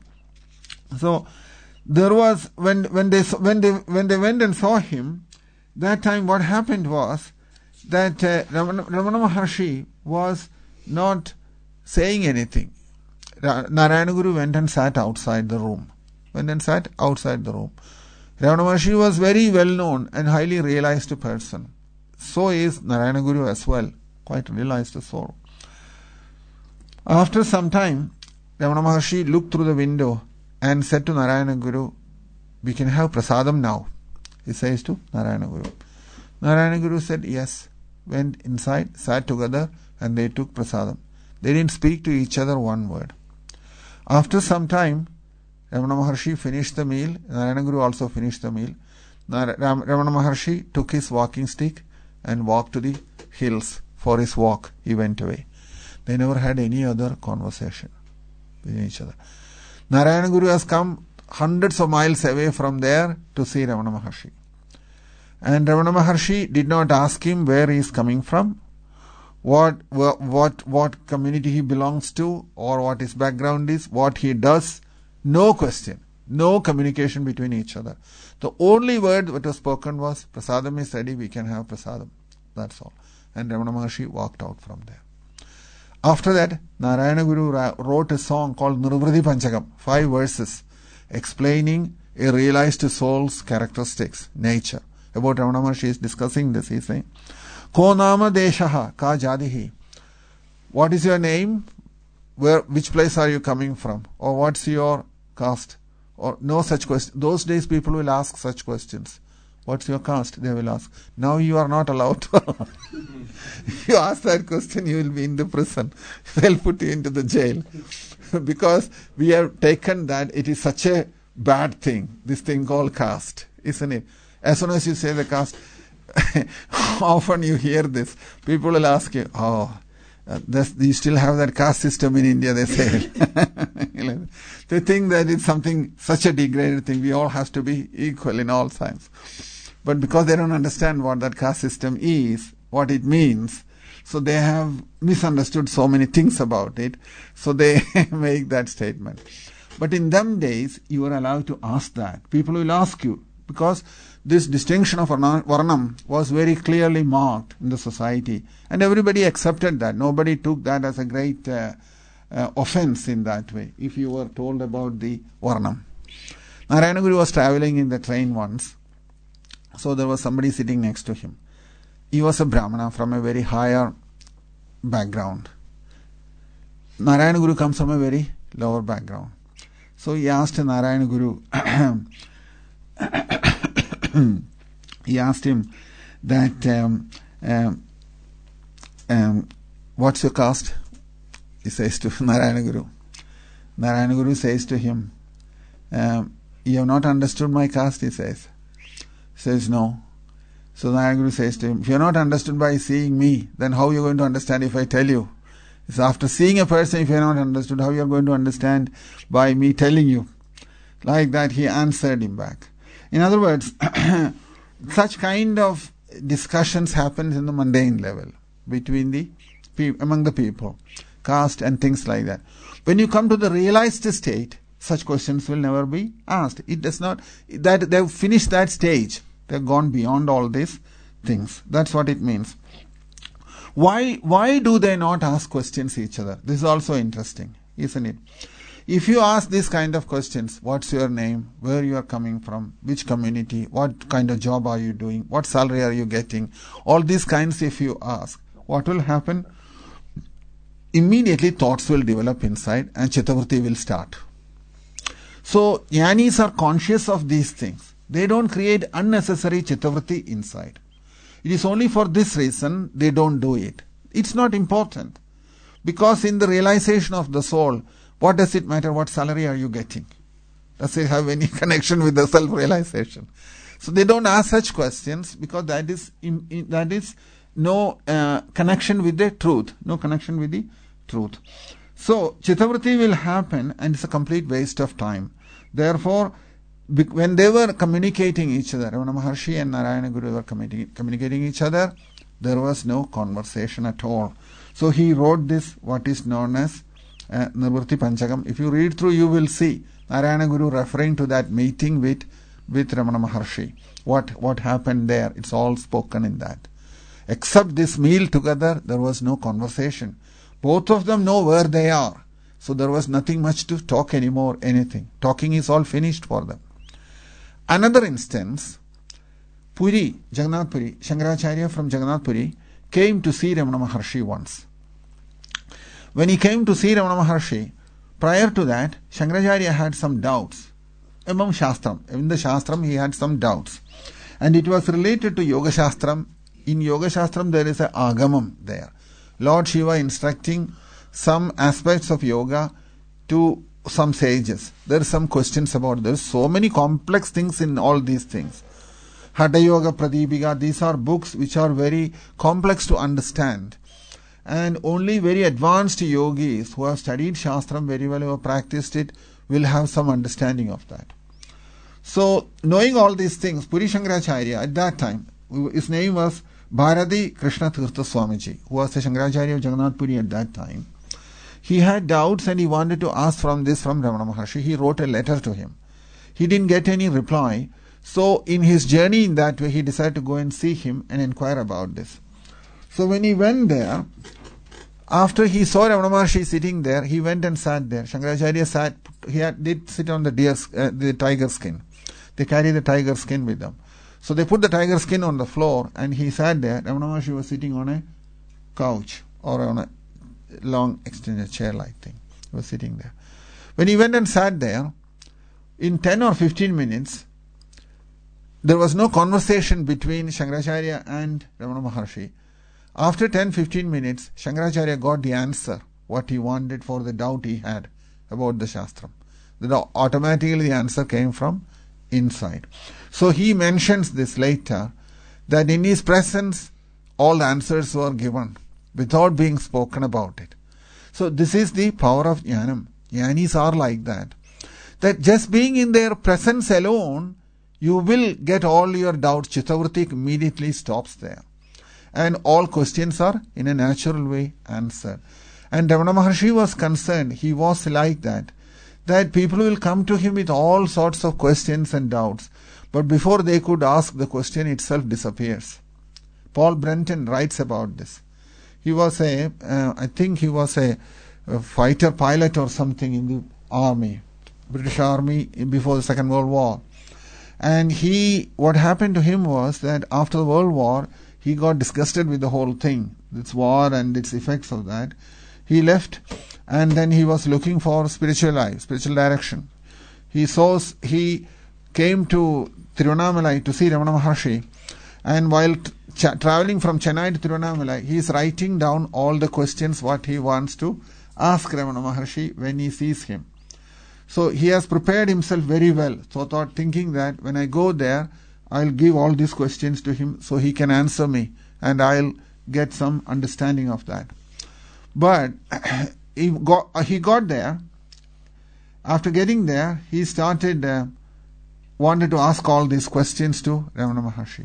So there was when when they when they when they went and saw him, that time what happened was that uh, Ramana, Ramana Maharshi was not saying anything. Narayana Guru went and sat outside the room. Went and sat outside the room. Ramana Maharshi was very well known and highly realized person. So is Narayana Guru as well, quite realized soul. After some time, Ramana Maharshi looked through the window and said to Narayana Guru, we can have prasadam now. He says to Narayana Guru. Narayana Guru said yes, went inside, sat together, and they took prasadam. They didn't speak to each other one word. After some time, Ramana Maharshi finished the meal. Narayana Guru also finished the meal. Ram- Ramana Maharshi took his walking stick and walked to the hills for his walk. He went away. They never had any other conversation with each other. Narayana Guru has come hundreds of miles away from there to see Ramana Maharshi. And Ramana Maharshi did not ask him where he is coming from, what, what, what, what community he belongs to, or what his background is, what he does. No question. No communication between each other. The only word that was spoken was, prasadam is ready, we can have prasadam. That's all. And Ramana Maharshi walked out from there. After that, Narayana Guru wrote a song called Nirvriti Panchakam, five verses, explaining a realized soul's characteristics, nature. About Ramana Maharshi is discussing this. He is saying, Ko nama deshaha ka jadihi. What is your name? Where, which place are you coming from? Or what's your caste? Or no such question. Those days people will ask such questions. What's your caste? They will ask. Now you are not allowed to. If you ask that question, you will be in the prison. They'll put you into the jail. Because we have taken that it is such a bad thing, this thing called caste, isn't it? As soon as you say the caste, often you hear this. People will ask you, oh, uh, this, you still have that caste system in India, they say. They think that it's something, such a degraded thing. We all have to be equal in all signs. But because they don't understand what that caste system is, what it means, so they have misunderstood so many things about it, so they make that statement. But in them days, you were allowed to ask that. People will ask you, because this distinction of Varnam was very clearly marked in the society, and everybody accepted that. Nobody took that as a great uh, uh, offense in that way, if you were told about the Varnam. Narayana Guru was traveling in the train once, so there was somebody sitting next to him. He was a Brahmana from a very higher background. Narayana Guru comes from a very lower background. So he asked Narayana Guru, he asked him that, um, um, um, what's your caste? He says to Narayana Guru. Narayana Guru says to him, um, you have not understood my caste, he says. He says, no. So Narayana Guru says to him, if you are not understood by seeing me, then how are you going to understand if I tell you? So after seeing a person, if you are not understood, how you are going to understand by me telling you? Like that, he answered him back. In other words, such kind of discussions happen in the mundane level between the among the people, caste and things like that. When you come to the realized state, such questions will never be asked. It does not. That they've finished that stage. They've gone beyond all these things. That's what it means. Why? Why do they not ask questions each other? This is also interesting, isn't it? If you ask these kind of questions, what's your name, where you are coming from, which community, what kind of job are you doing, what salary are you getting, all these kinds if you ask, what will happen? Immediately thoughts will develop inside and Chittavritti will start. So jnanis are conscious of these things. They don't create unnecessary Chittavritti inside. It is only for this reason they don't do it. It's not important. Because in the realization of the soul, what does it matter what salary are you getting? Does it have any connection with the self-realization? So they don't ask such questions because that is in, in, that is no uh, connection with the truth. No connection with the truth. So Chittavritti will happen and it's a complete waste of time. Therefore, when they were communicating each other, Ramana Maharshi and Narayana Guru were communicating each other, there was no conversation at all. So he wrote this, what is known as uh, Nirvriti Panchakam. If you read through, you will see Narayana Guru referring to that meeting with, with Ramana Maharshi. What, what happened there, it's all spoken in that. Except this meal together, there was no conversation. Both of them know where they are. So there was nothing much to talk anymore, anything. Talking is all finished for them. Another instance, Puri, Jagannath Puri, Shankaracharya from Jagannath Puri came to see Ramana Maharshi once. When he came to see Ramana Maharshi, prior to that, Shankaracharya had some doubts. Among Shastram, in the Shastram he had some doubts. And it was related to Yoga Shastram. In Yoga Shastram there is a Agamam there. Lord Shiva instructing some aspects of yoga to some sages. There are some questions about this. So many complex things in all these things. Hatha Yoga, Pradipika, these are books which are very complex to understand. And only very advanced yogis who have studied Shastram very well, who have practiced it, will have some understanding of that. So, knowing all these things, Puri Shankaracharya at that time, his name was Bharati Krishna Tirtha Swamiji, who was the Shankaracharya of Jagannath Puri at that time. He had doubts and he wanted to ask from this from Ramana Maharshi. He wrote a letter to him. He didn't get any reply. So, in his journey in that way, he decided to go and see him and inquire about this. So, when he went there, after he saw Ramana Maharshi sitting there, he went and sat there. Shankaracharya sat, he had, did sit on the deer, uh, the tiger skin. They carry the tiger skin with them. So they put the tiger skin on the floor and he sat there. Ramana Maharshi was sitting on a couch or on a long extended chair-like thing. He was sitting there. When he went and sat there, in ten or fifteen minutes, there was no conversation between Shankaracharya and Ramana Maharshi. After ten to fifteen minutes, Shankaracharya got the answer, what he wanted for the doubt he had about the Shastram. That automatically the answer came from inside. So he mentions this later, that in his presence all the answers were given without being spoken about it. So this is the power of Jnanam. Jnanis are like that. That just being in their presence alone, you will get all your doubts. Chittavritti immediately stops there. And all questions are in a natural way answered. And Ramana Maharshi was concerned, he was like that, that people will come to him with all sorts of questions and doubts, but before they could ask, the question itself disappears. Paul Brenton writes about this. He was a, uh, I think he was a, a fighter pilot or something in the army, British army before the Second World War. And he, what happened to him was that after the World War, he got disgusted with the whole thing, this war and its effects of that. He left and then he was looking for spiritual life, spiritual direction. He saw, he came to Tiruvannamalai to see Ramana Maharshi, and while ch- traveling from Chennai to Tiruvannamalai, he is writing down all the questions what he wants to ask Ramana Maharshi when he sees him. So he has prepared himself very well, so thought thinking that when I go there, I'll give all these questions to him so he can answer me and I'll get some understanding of that. But he got, he got there. After getting there, he started, uh, wanted to ask all these questions to Ramana Maharshi.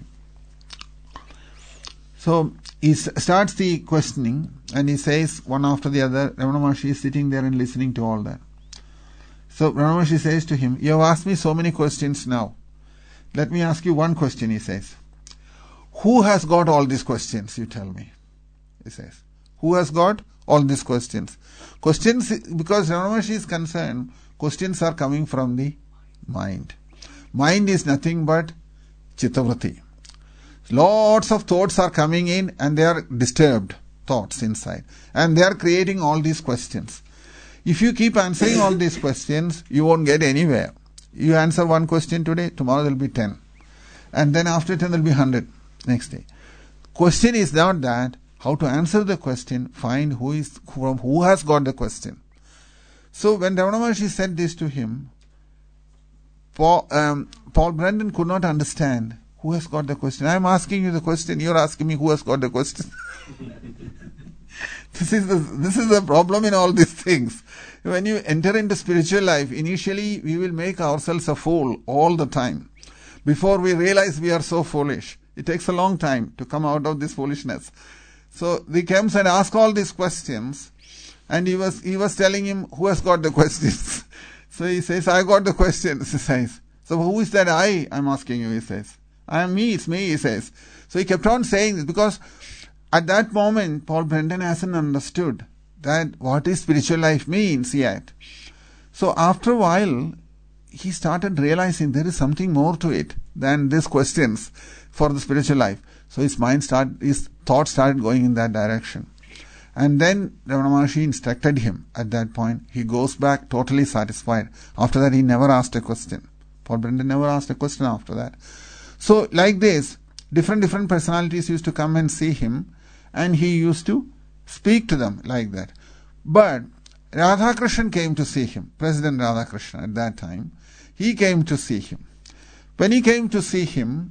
So he starts the questioning and he says one after the other. Ramana Maharshi is sitting there and listening to all that. So Ramana Maharshi says to him, you have asked me so many questions now. Let me ask you one question, he says. Who has got all these questions, you tell me? He says. Who has got all these questions? Questions, because Ramana Maharshi is concerned, questions are coming from the mind. Mind is nothing but Chittavritti. Lots of thoughts are coming in and they are disturbed thoughts inside. And they are creating all these questions. If you keep answering all these questions, you won't get anywhere. You answer one question today, tomorrow there will be ten. And then after ten there will be one hundred next day. Question is not that. How to answer the question, find who is from who has got the question. So when Ramana Maharshi said this to him, Paul, um, Paul Brenton could not understand who has got the question. I am asking you the question, you are asking me who has got the question. This is the, this is the problem in all these things. When you enter into spiritual life, initially we will make ourselves a fool all the time. Before we realize we are so foolish. It takes a long time to come out of this foolishness. So he comes and asks all these questions, and he was he was telling him who has got the questions. So he says, I got the questions, he says. So who is that I am asking you, he says. I am me, it's me, he says. So he kept on saying this because at that moment, Paul Brenton hasn't understood that what is spiritual life means yet. So after a while, he started realizing there is something more to it than these questions for the spiritual life. So his mind started, his thoughts started going in that direction. And then Ramana Maharshi instructed him at that point. He goes back totally satisfied. After that, he never asked a question. Paul Brendan never asked a question after that. So, like this, different different personalities used to come and see him, and he used to speak to them like that. But Radhakrishnan came to see him, President Radhakrishnan at that time. He came to see him. When he came to see him,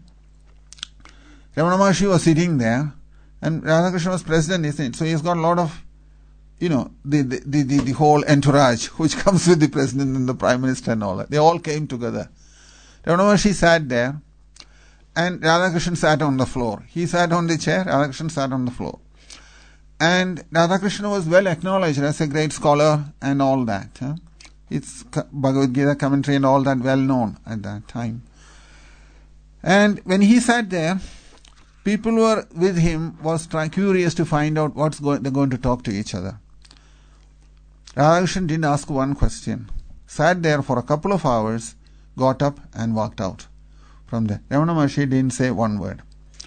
Ramana Maharshi was sitting there, and Radhakrishnan was president, isn't it? So he's got a lot of, you know, the, the, the, the, the whole entourage which comes with the president and the prime minister and all that. They all came together. Ramana Maharshi sat there, and Radhakrishnan sat on the floor. He sat on the chair, Radhakrishnan sat on the floor. And Radhakrishnan was well acknowledged as a great scholar and all that. Huh? It's Bhagavad Gita commentary and all that well known at that time. And when he sat there, people who were with him was try, curious to find out what's going, they're going to talk to each other. Radhakrishnan didn't ask one question. Sat there for a couple of hours, got up and walked out from there. Ramana Maharshi didn't say one word.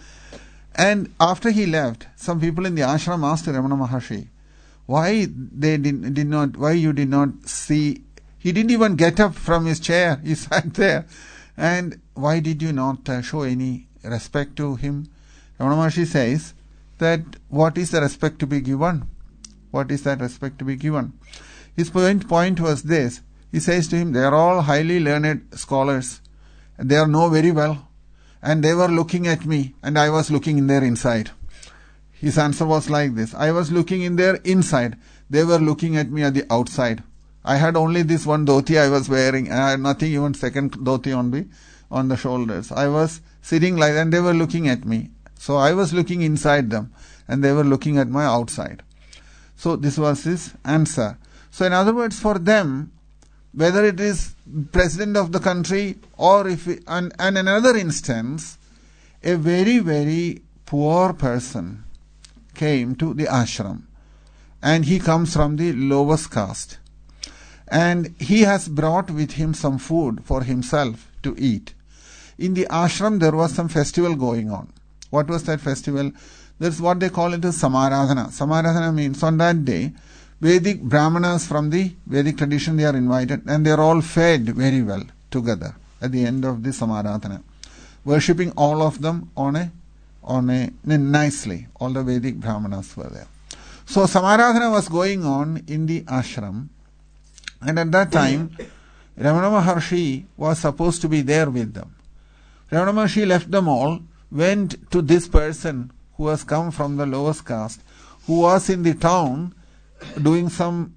And after he left, some people in the ashram asked Ramana Maharshi, why they did, did not, why you did not see, he didn't even get up from his chair, he sat there, and why did you not uh, show any respect to him? Ramana Maharshi says that what is the respect to be given? What is that respect to be given? His point, point was this, he says to him, they are all highly learned scholars, and they know very well. And they were looking at me, and I was looking in their inside. His answer was like this. I was looking in their inside. They were looking at me at the outside. I had only this one dhoti I was wearing, and I had nothing, even second dhoti on the, on the shoulders. I was sitting like that, and they were looking at me. So I was looking inside them, and they were looking at my outside. So this was his answer. So in other words, for them, whether it is president of the country or if, it, and, and another instance, a very, very poor person came to the ashram, and he comes from the lowest caste, and he has brought with him some food for himself to eat. In the ashram there was some festival going on. What was that festival? That's what they call it as Samaradhana. Samaradhana means on that day, Vedic Brahmanas from the Vedic tradition, they are invited, and they are all fed very well together at the end of the Samaradhana, worshipping all of them on a, on a, nicely. All the Vedic Brahmanas were there. So Samaradhana was going on in the ashram, and at that time, Ramana Maharshi was supposed to be there with them. Ramana Maharshi left them all, went to this person who has come from the lowest caste, who was in the town doing some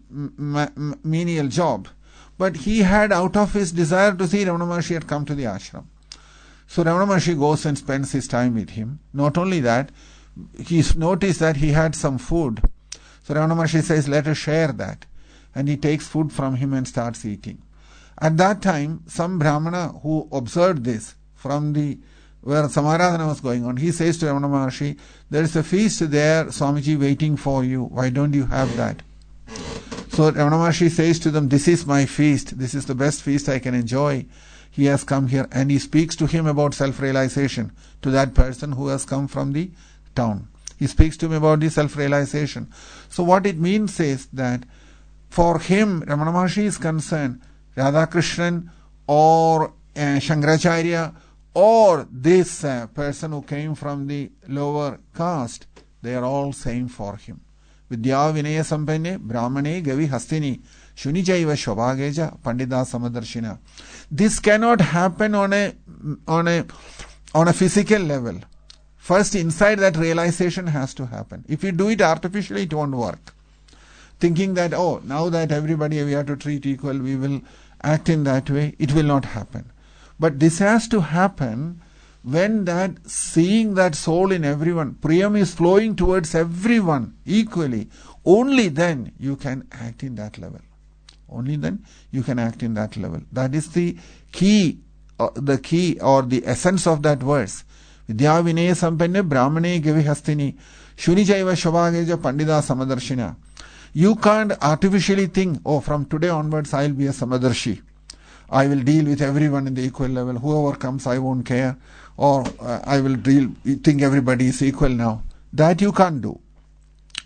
menial job, but he had, out of his desire to see Ramana Maharshi, had come to the ashram. So Ramana Maharshi goes and spends his time with him. Not only that, he's noticed that he had some food. So Ramana Maharshi says, let us share that. And he takes food from him and starts eating. At that time, some Brahmana who observed this from the where Samaradhana was going on, he says to Ramana Maharshi, there is a feast there, Swamiji, waiting for you. Why don't you have that? So Ramana Maharshi says to them, this is my feast. This is the best feast I can enjoy. He has come here, and he speaks to him about self-realization, to that person who has come from the town. He speaks to him about the self-realization. So what it means is that for him, Ramana Maharshi is concerned, Radhakrishnan or uh, Shankaracharya or this uh, person who came from the lower caste, they are all same for him. Vidya Vinaya Sampane Brahmane Gavi Hastini Shunijaiva Shobhageja Pandita Samadarshina. This cannot happen on a on a on a physical level. First, inside that realization has to happen. If you do it artificially, it won't work. Thinking that, oh, now that everybody we have to treat equal, we will act in that way, it will not happen. But this has to happen when that seeing that soul in everyone, Priyam is flowing towards everyone equally. Only then you can act in that level. Only then you can act in that level. That is the key, uh, the key or the essence of that verse. Vidya Vinaya Sampanne Brahmane Gavi Hastini Shunijaiva Shobhageja Pandita Samadarshina. You can't artificially think, oh, from today onwards I will be a Samadarshi. I will deal with everyone in the equal level. Whoever comes, I won't care. Or uh, I will deal, think everybody is equal now. That you can't do.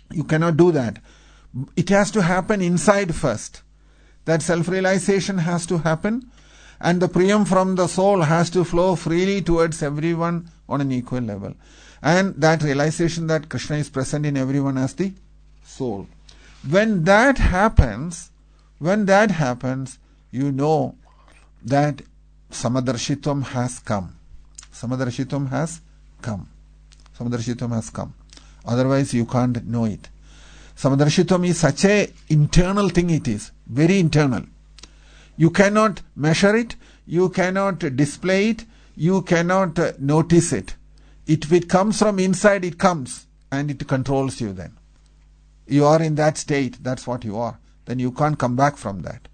You cannot do that. It has to happen inside first. That self-realization has to happen, and the priyam from the soul has to flow freely towards everyone on an equal level. And that realization that Krishna is present in everyone as the soul. When that happens, when that happens, you know that Samadarshitvam has come. Samadarshitvam has come. Samadarshitvam has come. Otherwise you can't know it. Samadarshitvam is such a internal thing it is. Very internal. You cannot measure it. You cannot display it. You cannot uh, notice it. If it comes from inside, it comes and it controls you then. You are in that state. That's what you are. Then you can't come back from that.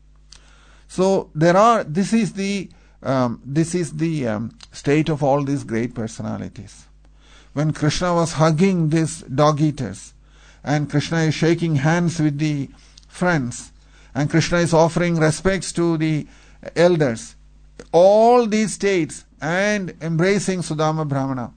So there are, this is the, um, this is the um, state of all these great personalities. When Krishna was hugging these dog eaters, and Krishna is shaking hands with the friends, and Krishna is offering respects to the elders, all these states, and embracing Sudama Brahmana,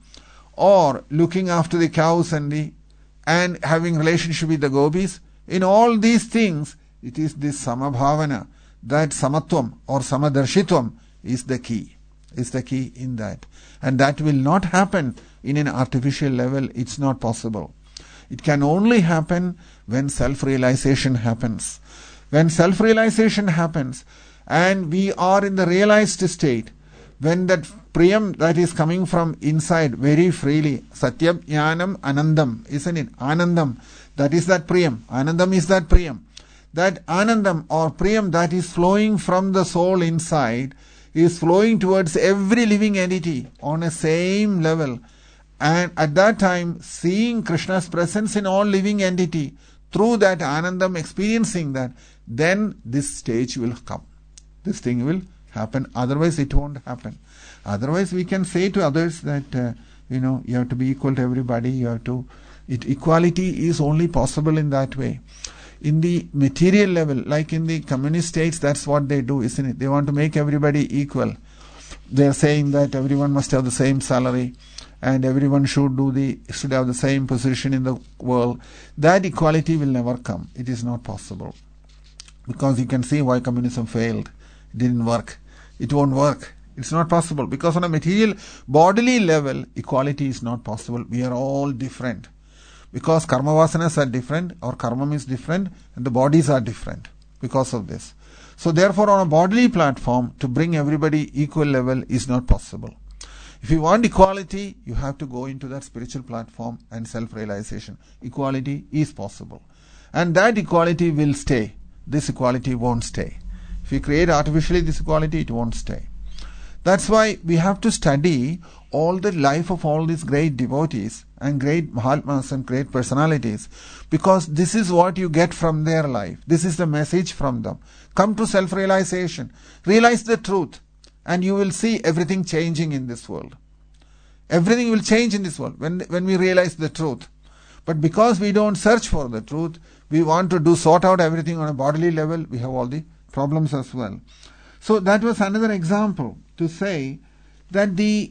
or looking after the cows and the and having relationship with the gopis, in all these things, it is this Samabhavana, that Samatvam or Samadarshitvam is the key, is the key in that. And that will not happen in an artificial level. It's not possible. It can only happen when self-realization happens. When self-realization happens and we are in the realized state, when that priyam that is coming from inside very freely, Satyam, Jnanam, Anandam, isn't it? Anandam, that is that priyam. Anandam is that priyam. That Anandam or priyam that is flowing from the soul inside is flowing towards every living entity on a same level. And at that time, seeing Krishna's presence in all living entity, through that Anandam, experiencing that, then this stage will come. This thing will happen. Otherwise, it won't happen. Otherwise, we can say to others that, uh, you know, you have to be equal to everybody. You have to, it, equality is only possible in that way. In the material level, like in the communist states, that's what they do, isn't it? They want to make everybody equal. They are saying that everyone must have the same salary, and everyone should do the should have the same position in the world. That equality will never come. It is not possible. Because you can see why communism failed. It didn't work. It won't work. It's not possible. Because on a material, bodily level, equality is not possible. We are all different. Because karma vasanas are different, or karma is different, and the bodies are different because of this. So therefore, on a bodily platform, to bring everybody equal level is not possible. If you want equality, you have to go into that spiritual platform and self-realization. Equality is possible. And that equality will stay. This equality won't stay. If you create artificially this equality, it won't stay. That's why we have to study all the life of all these great devotees and great Mahatmas and great personalities, because this is what you get from their life. This is the message from them. Come to self-realization. Realize the truth, and you will see everything changing in this world. Everything will change in this world when, when we realize the truth. But because we don't search for the truth, we want to do sort out everything on a bodily level, we have all the problems as well. So that was another example to say that the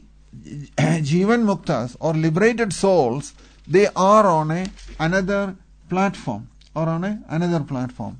Jivan Muktas or liberated souls, they are on a another platform or on a another platform.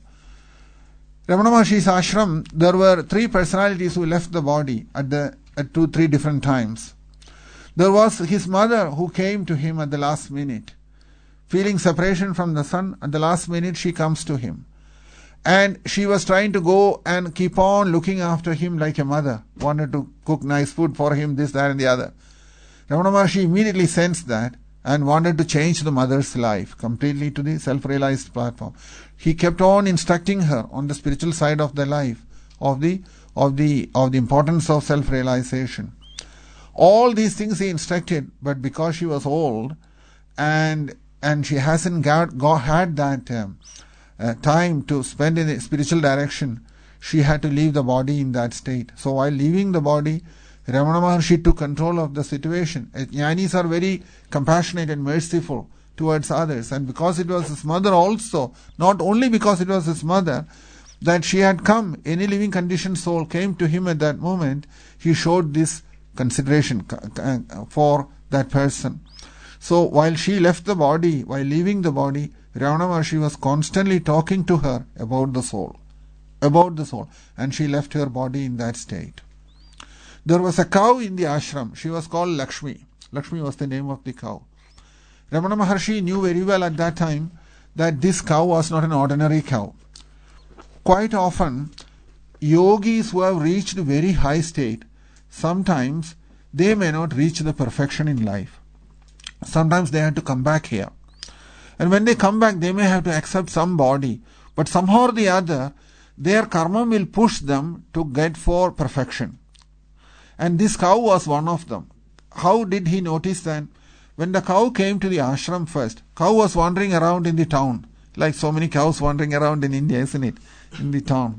Ramana Maharshi's ashram, there were three personalities who left the body at the at two, three different times. There was his mother who came to him at the last minute. Feeling separation from the son, at the last minute she comes to him. And she was trying to go and keep on looking after him like a mother. Wanted to cook nice food for him, this, that and the other. Ramana Maharshi immediately sensed that and wanted to change the mother's life completely to the self-realized platform. He kept on instructing her on the spiritual side of the life, of the of the of the importance of self-realization. All these things he instructed, but because she was old and and she hasn't got, got had that um, uh, time to spend in the spiritual direction, she had to leave the body in that state. So while leaving the body, Ramana Maharshi took control of the situation. Jnanis are very compassionate and merciful towards others, and because it was his mother also, not only because it was his mother, that she had come, any living conditioned soul came to him at that moment, he showed this consideration for that person. So while she left the body, while leaving the body, Ravana Maharshi was constantly talking to her about the soul, about the soul, and she left her body in that state. There was a cow in the ashram. She was called Lakshmi. Lakshmi was the name of the cow. Ramana Maharshi knew very well at that time that this cow was not an ordinary cow. Quite often, yogis who have reached a very high state, sometimes they may not reach the perfection in life. Sometimes they have to come back here. And when they come back, they may have to accept some body. But somehow or the other, their karma will push them to get for perfection. And this cow was one of them. How did he notice that? When the cow came to the ashram first, cow was wandering around in the town, like so many cows wandering around in India, isn't it? In the town.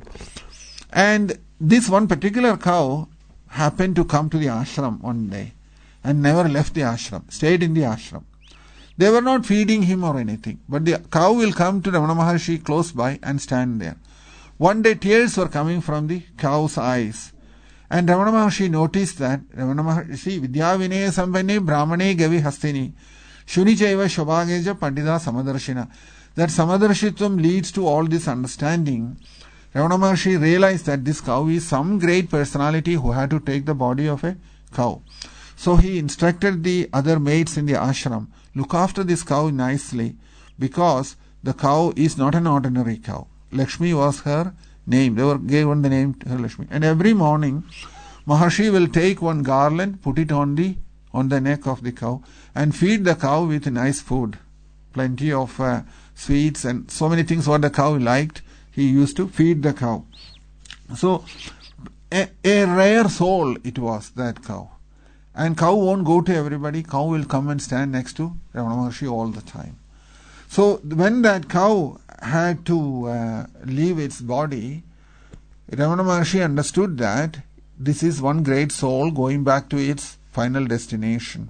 And this one particular cow happened to come to the ashram one day and never left the ashram, stayed in the ashram. They were not feeding him or anything, but the cow will come to Ramana Maharshi close by and stand there. One day tears were coming from the cow's eyes. And Ramana Maharshi noticed that Ramana Maharshi Vidya Vinaya Sampanne Brahmane Gavi Hastini Shuni Chaiva Shobhageja Pandita Samadarshina. That Samadarshitvam leads to all this understanding. Ramana Maharshi realized that this cow is some great personality who had to take the body of a cow. So he instructed the other maids in the ashram, look after this cow nicely, because the cow is not an ordinary cow. Lakshmi was her name. They were given the name to her Lakshmi. And every morning, Maharshi will take one garland, put it on the on the neck of the cow, and feed the cow with nice food, plenty of uh, sweets and so many things what the cow liked. He used to feed the cow. So, a, a rare soul it was, that cow. And cow won't go to everybody. Cow will come and stand next to Ramana Maharshi all the time. So when that cow had to uh, leave its body, Ramana Maharshi understood that this is one great soul going back to its final destination.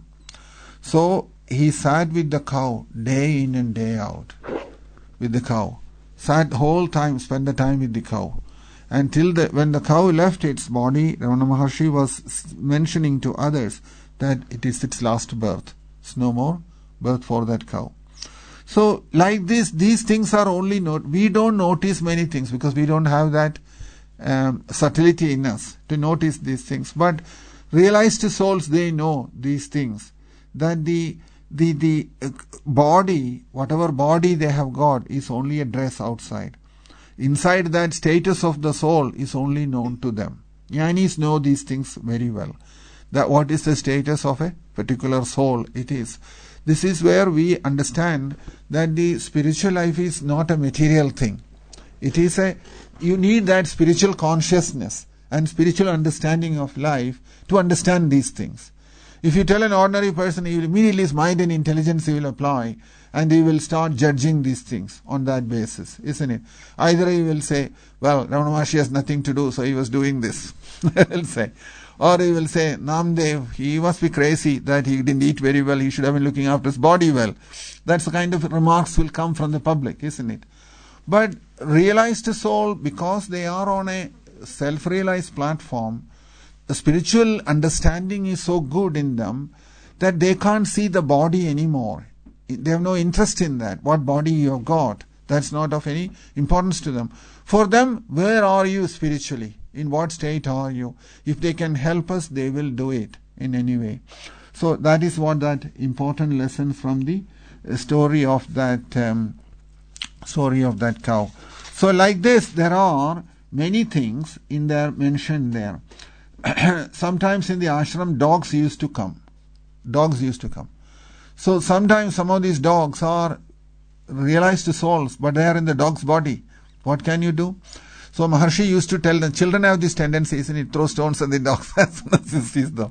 So he sat with the cow day in and day out. With the cow. Sat the whole time, spent the time with the cow. Until the, when the cow left its body, Ramana Maharshi was mentioning to others that it is its last birth. It's no more birth for that cow. So, like this, these things are only not, we don't notice many things because we don't have that um, subtlety in us to notice these things. But realized souls, they know these things. That the the the body, whatever body they have got, is only a dress outside. Inside that, status of the soul is only known to them. Jnanis know these things very well. That what is the status of a particular soul, it is. This is where we understand that the spiritual life is not a material thing. It is a, you need that spiritual consciousness and spiritual understanding of life to understand these things. If you tell an ordinary person, he will immediately his mind and intelligence he will apply, and he will start judging these things on that basis, isn't it? Either he will say, well, Ramana Maharshi has nothing to do, so he was doing this, he will say. Or he will say, Namdev, he must be crazy that he didn't eat very well, he should have been looking after his body well. That's the kind of remarks will come from the public, isn't it? But realized soul, because they are on a self-realized platform, the spiritual understanding is so good in them that they can't see the body anymore. They have no interest in that. What body you have got, that's not of any importance to them. For them, where are you spiritually? In what state are you? If they can help us, they will do it in any way. So that is what that important lesson from the story of that um, story of that cow. So like this, there are many things in there mentioned there. Sometimes in the ashram, dogs used to come. Dogs used to come. So sometimes some of these dogs are realized souls, but they are in the dog's body. What can you do? So Maharshi used to tell them, children have these tendencies and it throw stones at the dogs as soon as he sees them.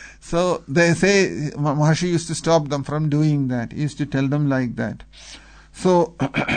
So they say, Maharshi used to stop them from doing that. He used to tell them like that. So,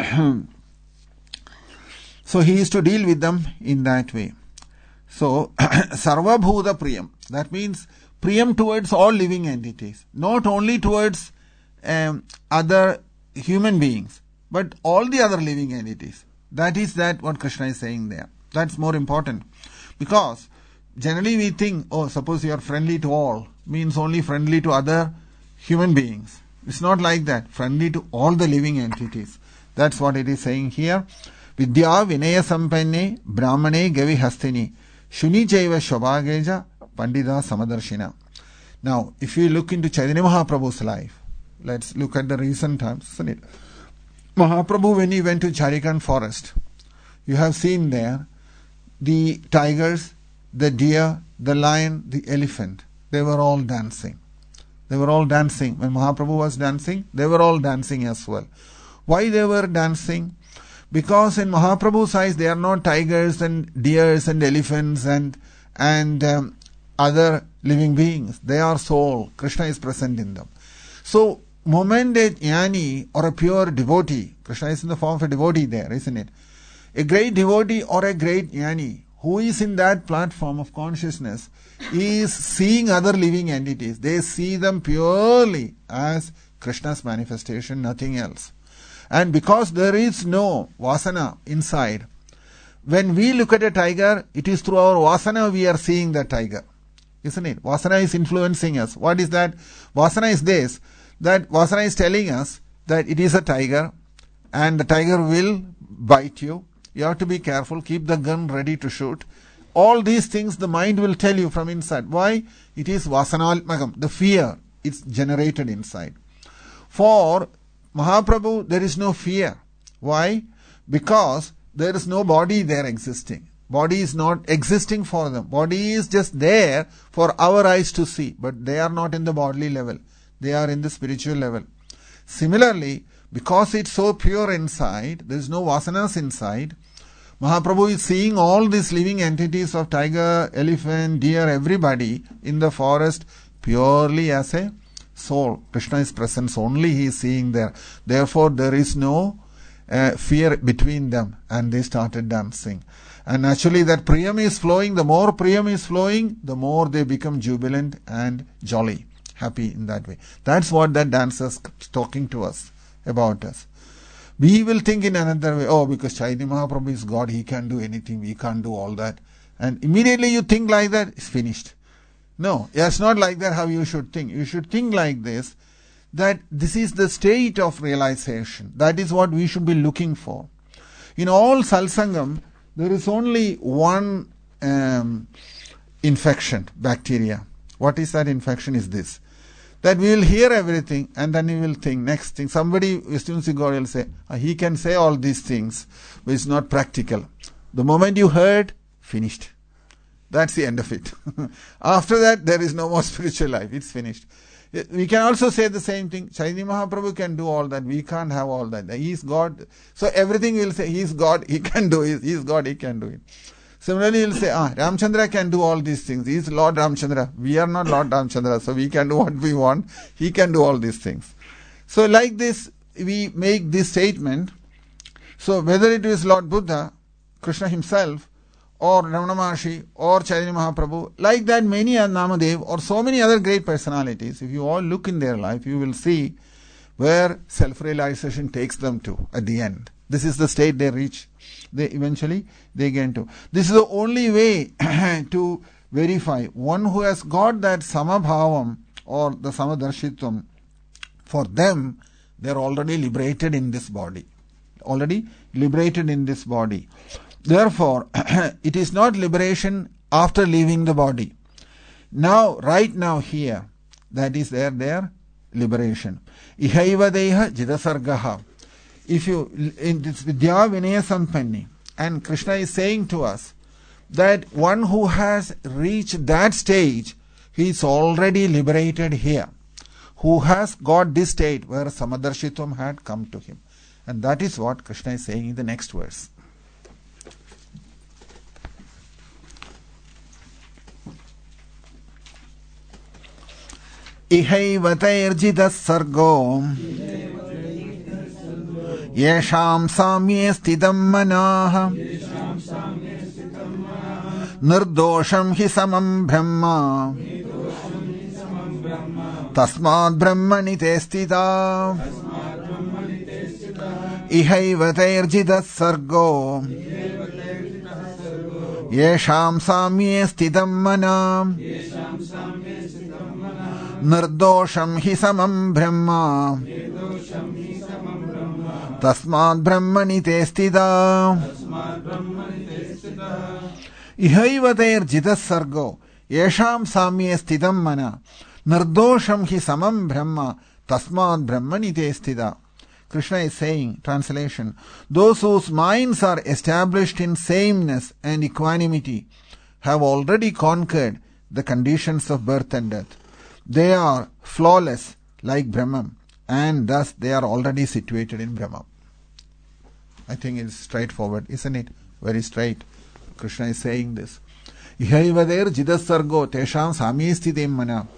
so he used to deal with them in that way. So, Sarva Bhuta Priyam. That means Priyam towards all living entities. Not only towards um, other human beings, but all the other living entities. That is that what Krishna is saying there. That's more important. Because generally we think, oh, suppose you are friendly to all, means only friendly to other human beings. It's not like that. Friendly to all the living entities. That's what it is saying here. Vidya Vinaya Sampenne Brahmane Gavi Hastini Shuni Jaiva Shobhageja Pandita Samadarshina. Now, if you look into Chaitanya Mahaprabhu's life, let's look at the recent times, isn't it? Mahaprabhu, when he went to Charikan forest, you have seen there the tigers, the deer, the lion, the elephant. They were all dancing. They were all dancing. When Mahaprabhu was dancing, they were all dancing as well. Why they were dancing? Because in Mahaprabhu's eyes, they are not tigers and deers and elephants and and um, other living beings. They are soul. Krishna is present in them. So, moment a jnani or a pure devotee, Krishna is in the form of a devotee there, isn't it? A great devotee or a great jnani who is in that platform of consciousness is seeing other living entities. They see them purely as Krishna's manifestation, nothing else. And because there is no vasana inside, when we look at a tiger, it is through our vasana we are seeing the tiger. Isn't it? Vasana is influencing us. What is that? Vasana is this, that vasana is telling us that it is a tiger and the tiger will bite you. You have to be careful, keep the gun ready to shoot. All these things the mind will tell you from inside. Why? It is vasanalmakam, the fear, it's generated inside. For Mahaprabhu, there is no fear. Why? Because there is no body there existing. Body is not existing for them. Body is just there for our eyes to see. But they are not in the bodily level. They are in the spiritual level. Similarly, because it's so pure inside, there is no vasanas inside, Mahaprabhu is seeing all these living entities of tiger, elephant, deer, everybody in the forest purely as a soul. Krishna is presence only he is seeing there. Therefore, there is no uh, fear between them, and they started dancing. And naturally, that priyam is flowing. The more priyam is flowing, the more they become jubilant and jolly, happy in that way. That's what that dance is talking to us about us. We will think in another way, oh, because Chaitanya Mahaprabhu is God, he can do anything, we can't do all that. And immediately you think like that, it's finished. No, it's not like that how you should think. You should think like this, that this is the state of realization. That is what we should be looking for. In all Salsangam, there is only one um, infection, bacteria. What is that infection? Is this. That we will hear everything and then we will think, next thing, somebody, Vishnu God will say, he can say all these things, but it's not practical. The moment you heard, finished. That's the end of it. After that, there is no more spiritual life. It's finished. We can also say the same thing. Chaitanya Mahaprabhu can do all that. We can't have all that. He is God. So everything will say, he is God, he can do it. He is God, he can do it. Similarly, he will say, ah, Ramchandra can do all these things. He is Lord Ramchandra. We are not Lord Ramchandra, so we can do what we want. He can do all these things. So like this, we make this statement. So whether it is Lord Buddha, Krishna himself, or Ramana Maharshi, or Chaitanya Mahaprabhu, like that many Namadev, or so many other great personalities, if you all look in their life, you will see where self-realization takes them to at the end. This is the state they reach. They eventually they get into. This is the only way to verify. One who has got that samabhavam or the samadarshitvam, for them, they are already liberated in this body. Already liberated in this body. Therefore, it is not liberation after leaving the body. Now, right now here, that is their, their liberation. Ihaiva deha jidasargaha. If you, in this Vidya Vinaya Sampanni, and Krishna is saying to us that one who has reached that stage, he is already liberated here. Who has got this state where Samadarshitvam had come to him. And that is what Krishna is saying in the next verse. Ihaivatayarjita sargo yesham samye sthitam manaha nirdosham hi samam brahma tasmad brahmani te sthita ihaivatayarjita sargo yesham samye sthitam manaha nirdosham hi samam brahma Tasmad Brahmani te sthita. Tasmad Brahmani te sthita. Ihaiva ter jitas sargo. Yesham samye sthidam mana. Nirdosham hi samam brahma. Tasmad Brahmani te sthita. Krishna is saying, translation, those whose minds are established in sameness and equanimity have already conquered the conditions of birth and death. They are flawless like Brahman, and thus they are already situated in Brahman. I think it's straightforward, isn't it? Very straight. Krishna is saying this. Ihaivader jidasargo tesham samyestidem mana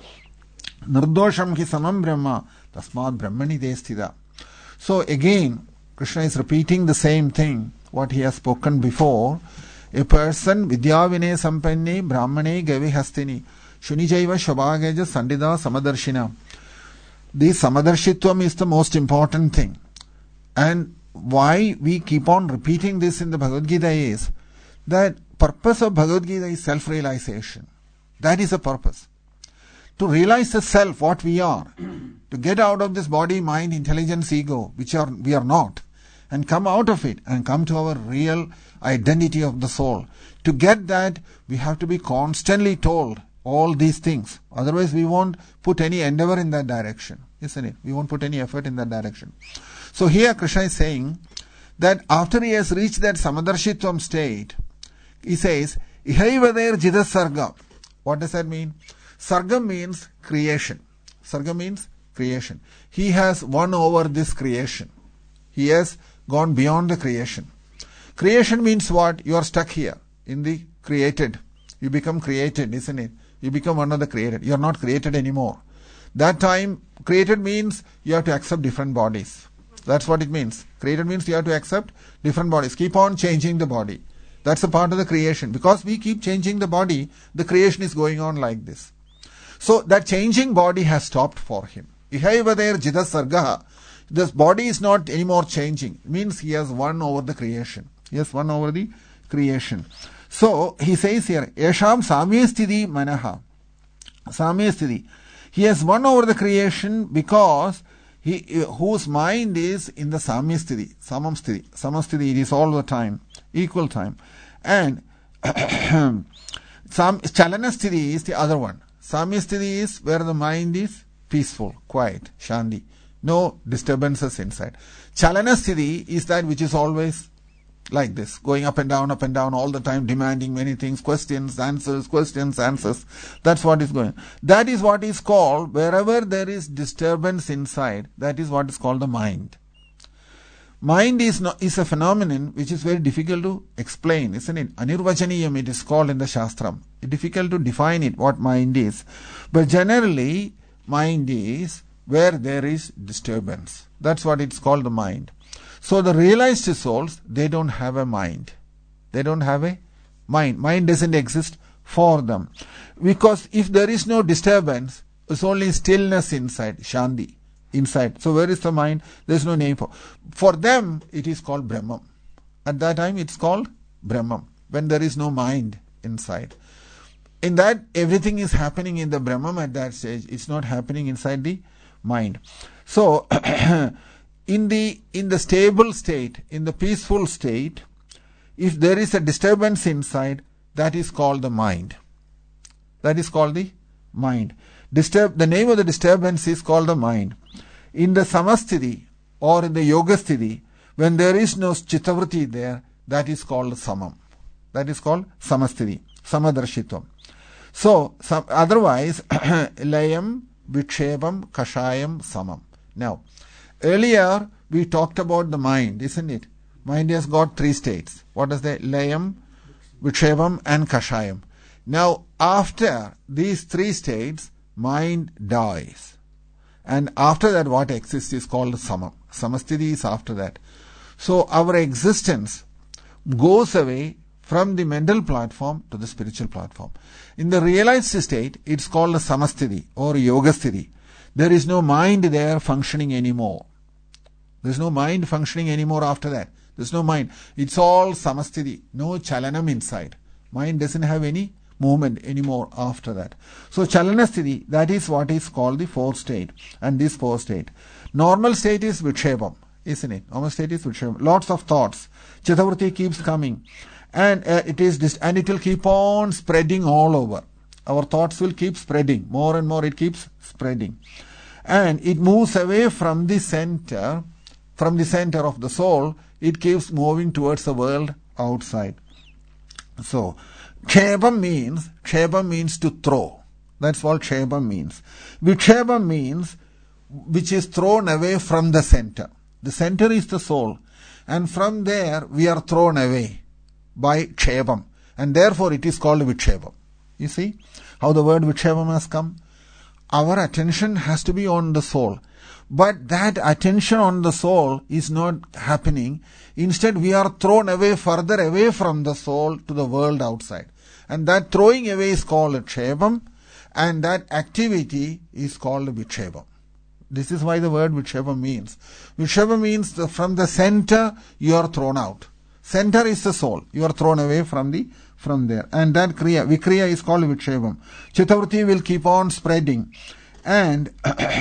nirdosham hi samam brahma tasmad brahmani te sthita. So again, Krishna is repeating the same thing, what he has spoken before. A person, vidya vinay sampanne brahmane gavi hastini shunijaiva shobhageja sandida samadarshina. The samadarshitvam is the most important thing. And why we keep on repeating this in the Bhagavad Gita is that purpose of Bhagavad Gita is self-realization. That is the purpose. To realize the self, what we are. To get out of this body, mind, intelligence, ego, which are we are not. And come out of it and come to our real identity of the soul. To get that, we have to be constantly told all these things. Otherwise, we won't put any endeavor in that direction. Isn't it? We won't put any effort in that direction. So here Krishna is saying that after he has reached that samadarshitvam state, he says, Ihaivader jidas sarga. What does that mean? Sarga means creation. Sarga means creation. He has won over this creation. He has gone beyond the creation. Creation means what? You are stuck here in the created. You become created, isn't it? You become one of the created. You are not created anymore. That time, created means you have to accept different bodies. That's what it means. Created means you have to accept different bodies. Keep on changing the body. That's a part of the creation. Because we keep changing the body, the creation is going on like this. So that changing body has stopped for him. Ihaivader jidas sargaha. This body is not anymore changing. It means he has won over the creation. He has won over the creation. So he says here, Yesham samyestidi manaha. Samyestidi. He has won over the creation because he whose mind is in the samyestidi, samam sthiti. Samam sthiti, it is all the time, equal time. And sam chalana sthiti is the other one. Samyasthiti is where the mind is peaceful, quiet, shanti. No disturbances inside. Chalanasthiti is that which is always like this, going up and down, up and down all the time, demanding many things, questions, answers, questions, answers. That's what is going. That is what is called, wherever there is disturbance inside, that is what is called the mind. Mind is not, is a phenomenon which is very difficult to explain, isn't it? Anirvachaniyam it is called in the Shastram. It's difficult to define it, what mind is. But generally, mind is where there is disturbance. That's what it's called, the mind. So the realized souls, they don't have a mind. They don't have a mind. Mind doesn't exist for them. Because if there is no disturbance, it's only stillness inside, shanti. Inside. So where is the mind? There is no name for. For them, it is called Brahman. At that time, it's called Brahman. When there is no mind inside. In that, everything is happening in the Brahman at that stage. It's not happening inside the mind. So, in the in the stable state, in the peaceful state, if there is a disturbance inside, that is called the mind. That is called the mind. Disturb, the name of the disturbance is called the mind. In the samasthiti or in the yogasthiti, when there is no chittavritti there, that is called samam. That is called samasthiti, samadarshitvam. So, some, otherwise, layam, vikshepam, kashayam, samam. Now, earlier we talked about the mind, isn't it? Mind has got three states. What is that? Layam, vikshepam and kashayam. Now, after these three states, mind dies. And after that, what exists is called samam. Samasthiti is after that. So, our existence goes away from the mental platform to the spiritual platform. In the realized state, it's called a samasthiti or yogasthiti. There is no mind there functioning anymore. There's no mind functioning anymore after that. There's no mind. It's all samasthiti. No chalanam inside. Mind doesn't have any movement anymore after that. So chalanasthiti, that is what is called the fourth state. And this fourth state. Normal state is vikshepam. isn't it? Normal state is Vikshepam. Lots of thoughts. Chittavritti keeps coming. And uh, it is this, and it will keep on spreading all over. Our thoughts will keep spreading. More and more it keeps spreading. And it moves away from the center, from the center of the soul. It keeps moving towards the world outside. So, Kshepam means, Kshepam means to throw. That's what Kshepam means. Vikshepam means which is thrown away from the center. The center is the soul. And from there we are thrown away by Kshepam. And therefore it is called Vikshepam. You see how the word Vikshepam has come? Our attention has to be on the soul. But that attention on the soul is not happening. Instead, we are thrown away, further away from the soul to the world outside. And that throwing away is called Kshepam, and that activity is called Vikshepam. This is why the word Vikshepam means. Vikshepam means the, from the center you are thrown out. Center is the soul. You are thrown away from the from there. And that Kriya, Vikriya is called Vikshepam. Chittavritti will keep on spreading. And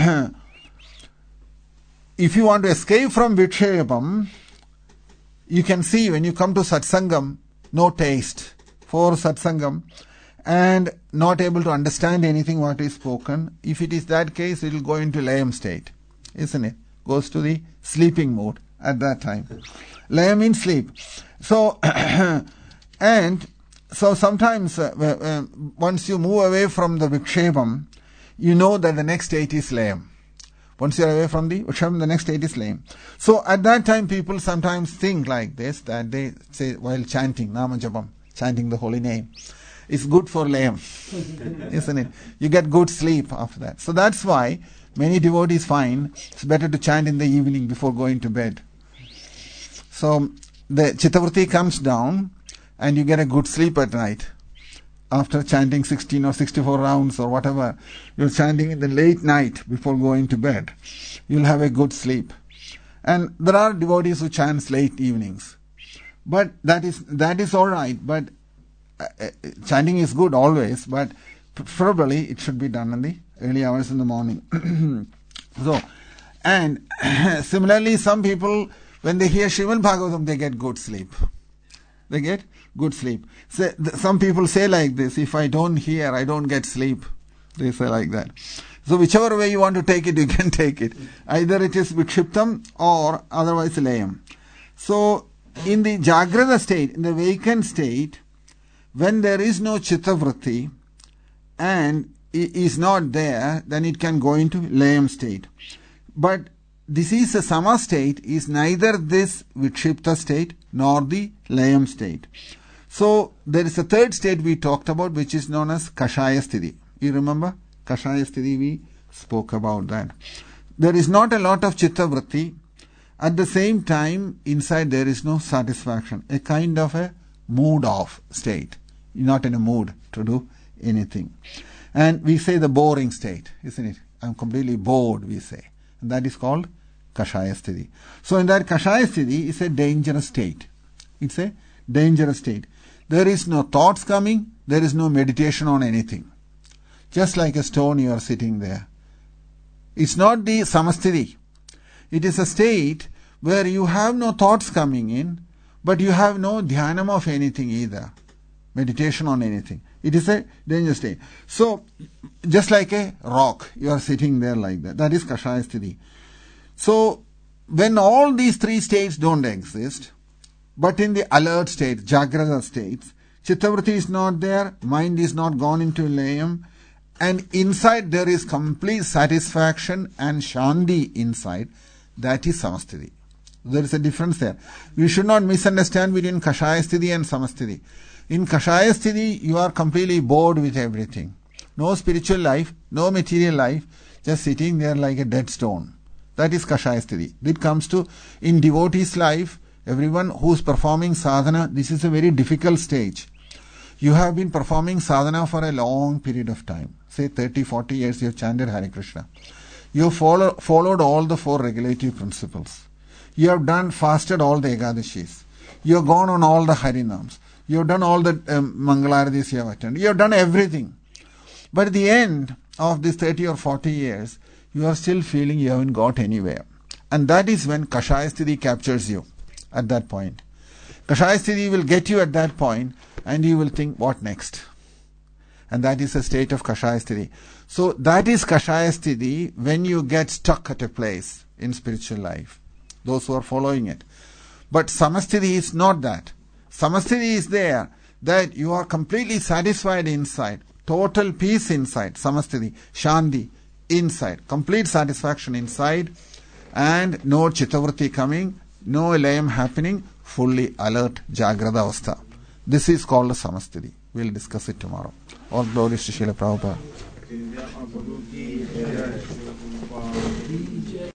if you want to escape from Vikshepam, you can see when you come to Satsangam, no taste for Satsangam and not able to understand anything what is spoken. If it is that case, it will go into Layam state, isn't it? Goes to the sleeping mode at that time. Layam means sleep. So, and so sometimes uh, uh, once you move away from the Vikshepam, you know that the next state is Layam. Once you are away from the Vikshepam, the next state is Layam. So at that time people sometimes think like this, that they say while chanting Nama Japam, chanting the holy name, it's good for Layam, isn't it? You get good sleep after that. So that's why many devotees find it's better to chant in the evening before going to bed. So the Chittavritti comes down and you get a good sleep at night. After chanting sixteen or sixty-four rounds or whatever, you're chanting in the late night before going to bed. You'll have a good sleep. And there are devotees who chant late evenings. But that is that is all right. But uh, uh, chanting is good always, but preferably it should be done in the early hours in the morning. So, and similarly, some people, when they hear Srimad Bhagavatam, they get good sleep. They get good sleep. So, some people say like this, if I don't hear, I don't get sleep. They say like that. So whichever way you want to take it, you can take it. Either it is Vikshiptam or otherwise Layam. So in the Jagrata state, in the vacant state, when there is no Chittavritti and is not there, then it can go into Layam state. But this is a Sama state, is neither this Vikshipta state nor the Layam state. So there is a third state we talked about, which is known as Kashaya Sthiti. You remember? Kashaya Sthiti, we spoke about that. There is not a lot of Chittavritti. At the same time, inside there is no satisfaction. A kind of a mood off state. You're not in a mood to do anything. And we say the boring state, isn't it? I'm completely bored, we say. And that is called Kashaya Sthiti. So in that Kashaya Sthiti is a dangerous state. It's a dangerous state. There is no thoughts coming. There is no meditation on anything. Just like a stone, you are sitting there. It's not the Samasthiti. It is a state where you have no thoughts coming in, but you have no dhyanam of anything either. Meditation on anything. It is a dangerous state. So, just like a rock, you are sitting there like that. That is Kashaya Sthiti. So, when all these three states don't exist, but in the alert state, Jagrata states, Chittavritti is not there, mind is not gone into Layam, and inside there is complete satisfaction and Shanti inside, that is Samasthiti. There is a difference there. We should not misunderstand between Kashaya Sthiti and Samasthiti. In Kashaya Sthiti, you are completely bored with everything. No spiritual life, no material life, just sitting there like a dead stone. That is Kashaya Sthiti. It comes to, in devotee's life, everyone who is performing sadhana, this is a very difficult stage. You have been performing sadhana for a long period of time. Say thirty, forty years you have chanted Hare Krishna. You have follow, followed all the four regulative principles. You have done, fasted all the Ekadashis. You have gone on all the Harinams. You have done all the um, Mangalaradis you have attended. You have done everything. But at the end of these thirty or forty years, you are still feeling you haven't got anywhere. And that is when Kashaya Sthiti captures you at that point. Kashaya Sthiti will get you at that point and you will think, what next? And that is a state of Kashaya Sthiti. So that is Kashaya Sthiti when you get stuck at a place in spiritual life. Those who are following it. But Samasthiti is not that. Samasthiti is there that you are completely satisfied inside. Total peace inside. Samasthiti. Shanti. Inside. Complete satisfaction inside. And no chittavritti coming. No layam happening. Fully alert. Jagrada avastha. This is called a Samasthiti. We'll discuss it tomorrow. All glories to Srila Prabhupada.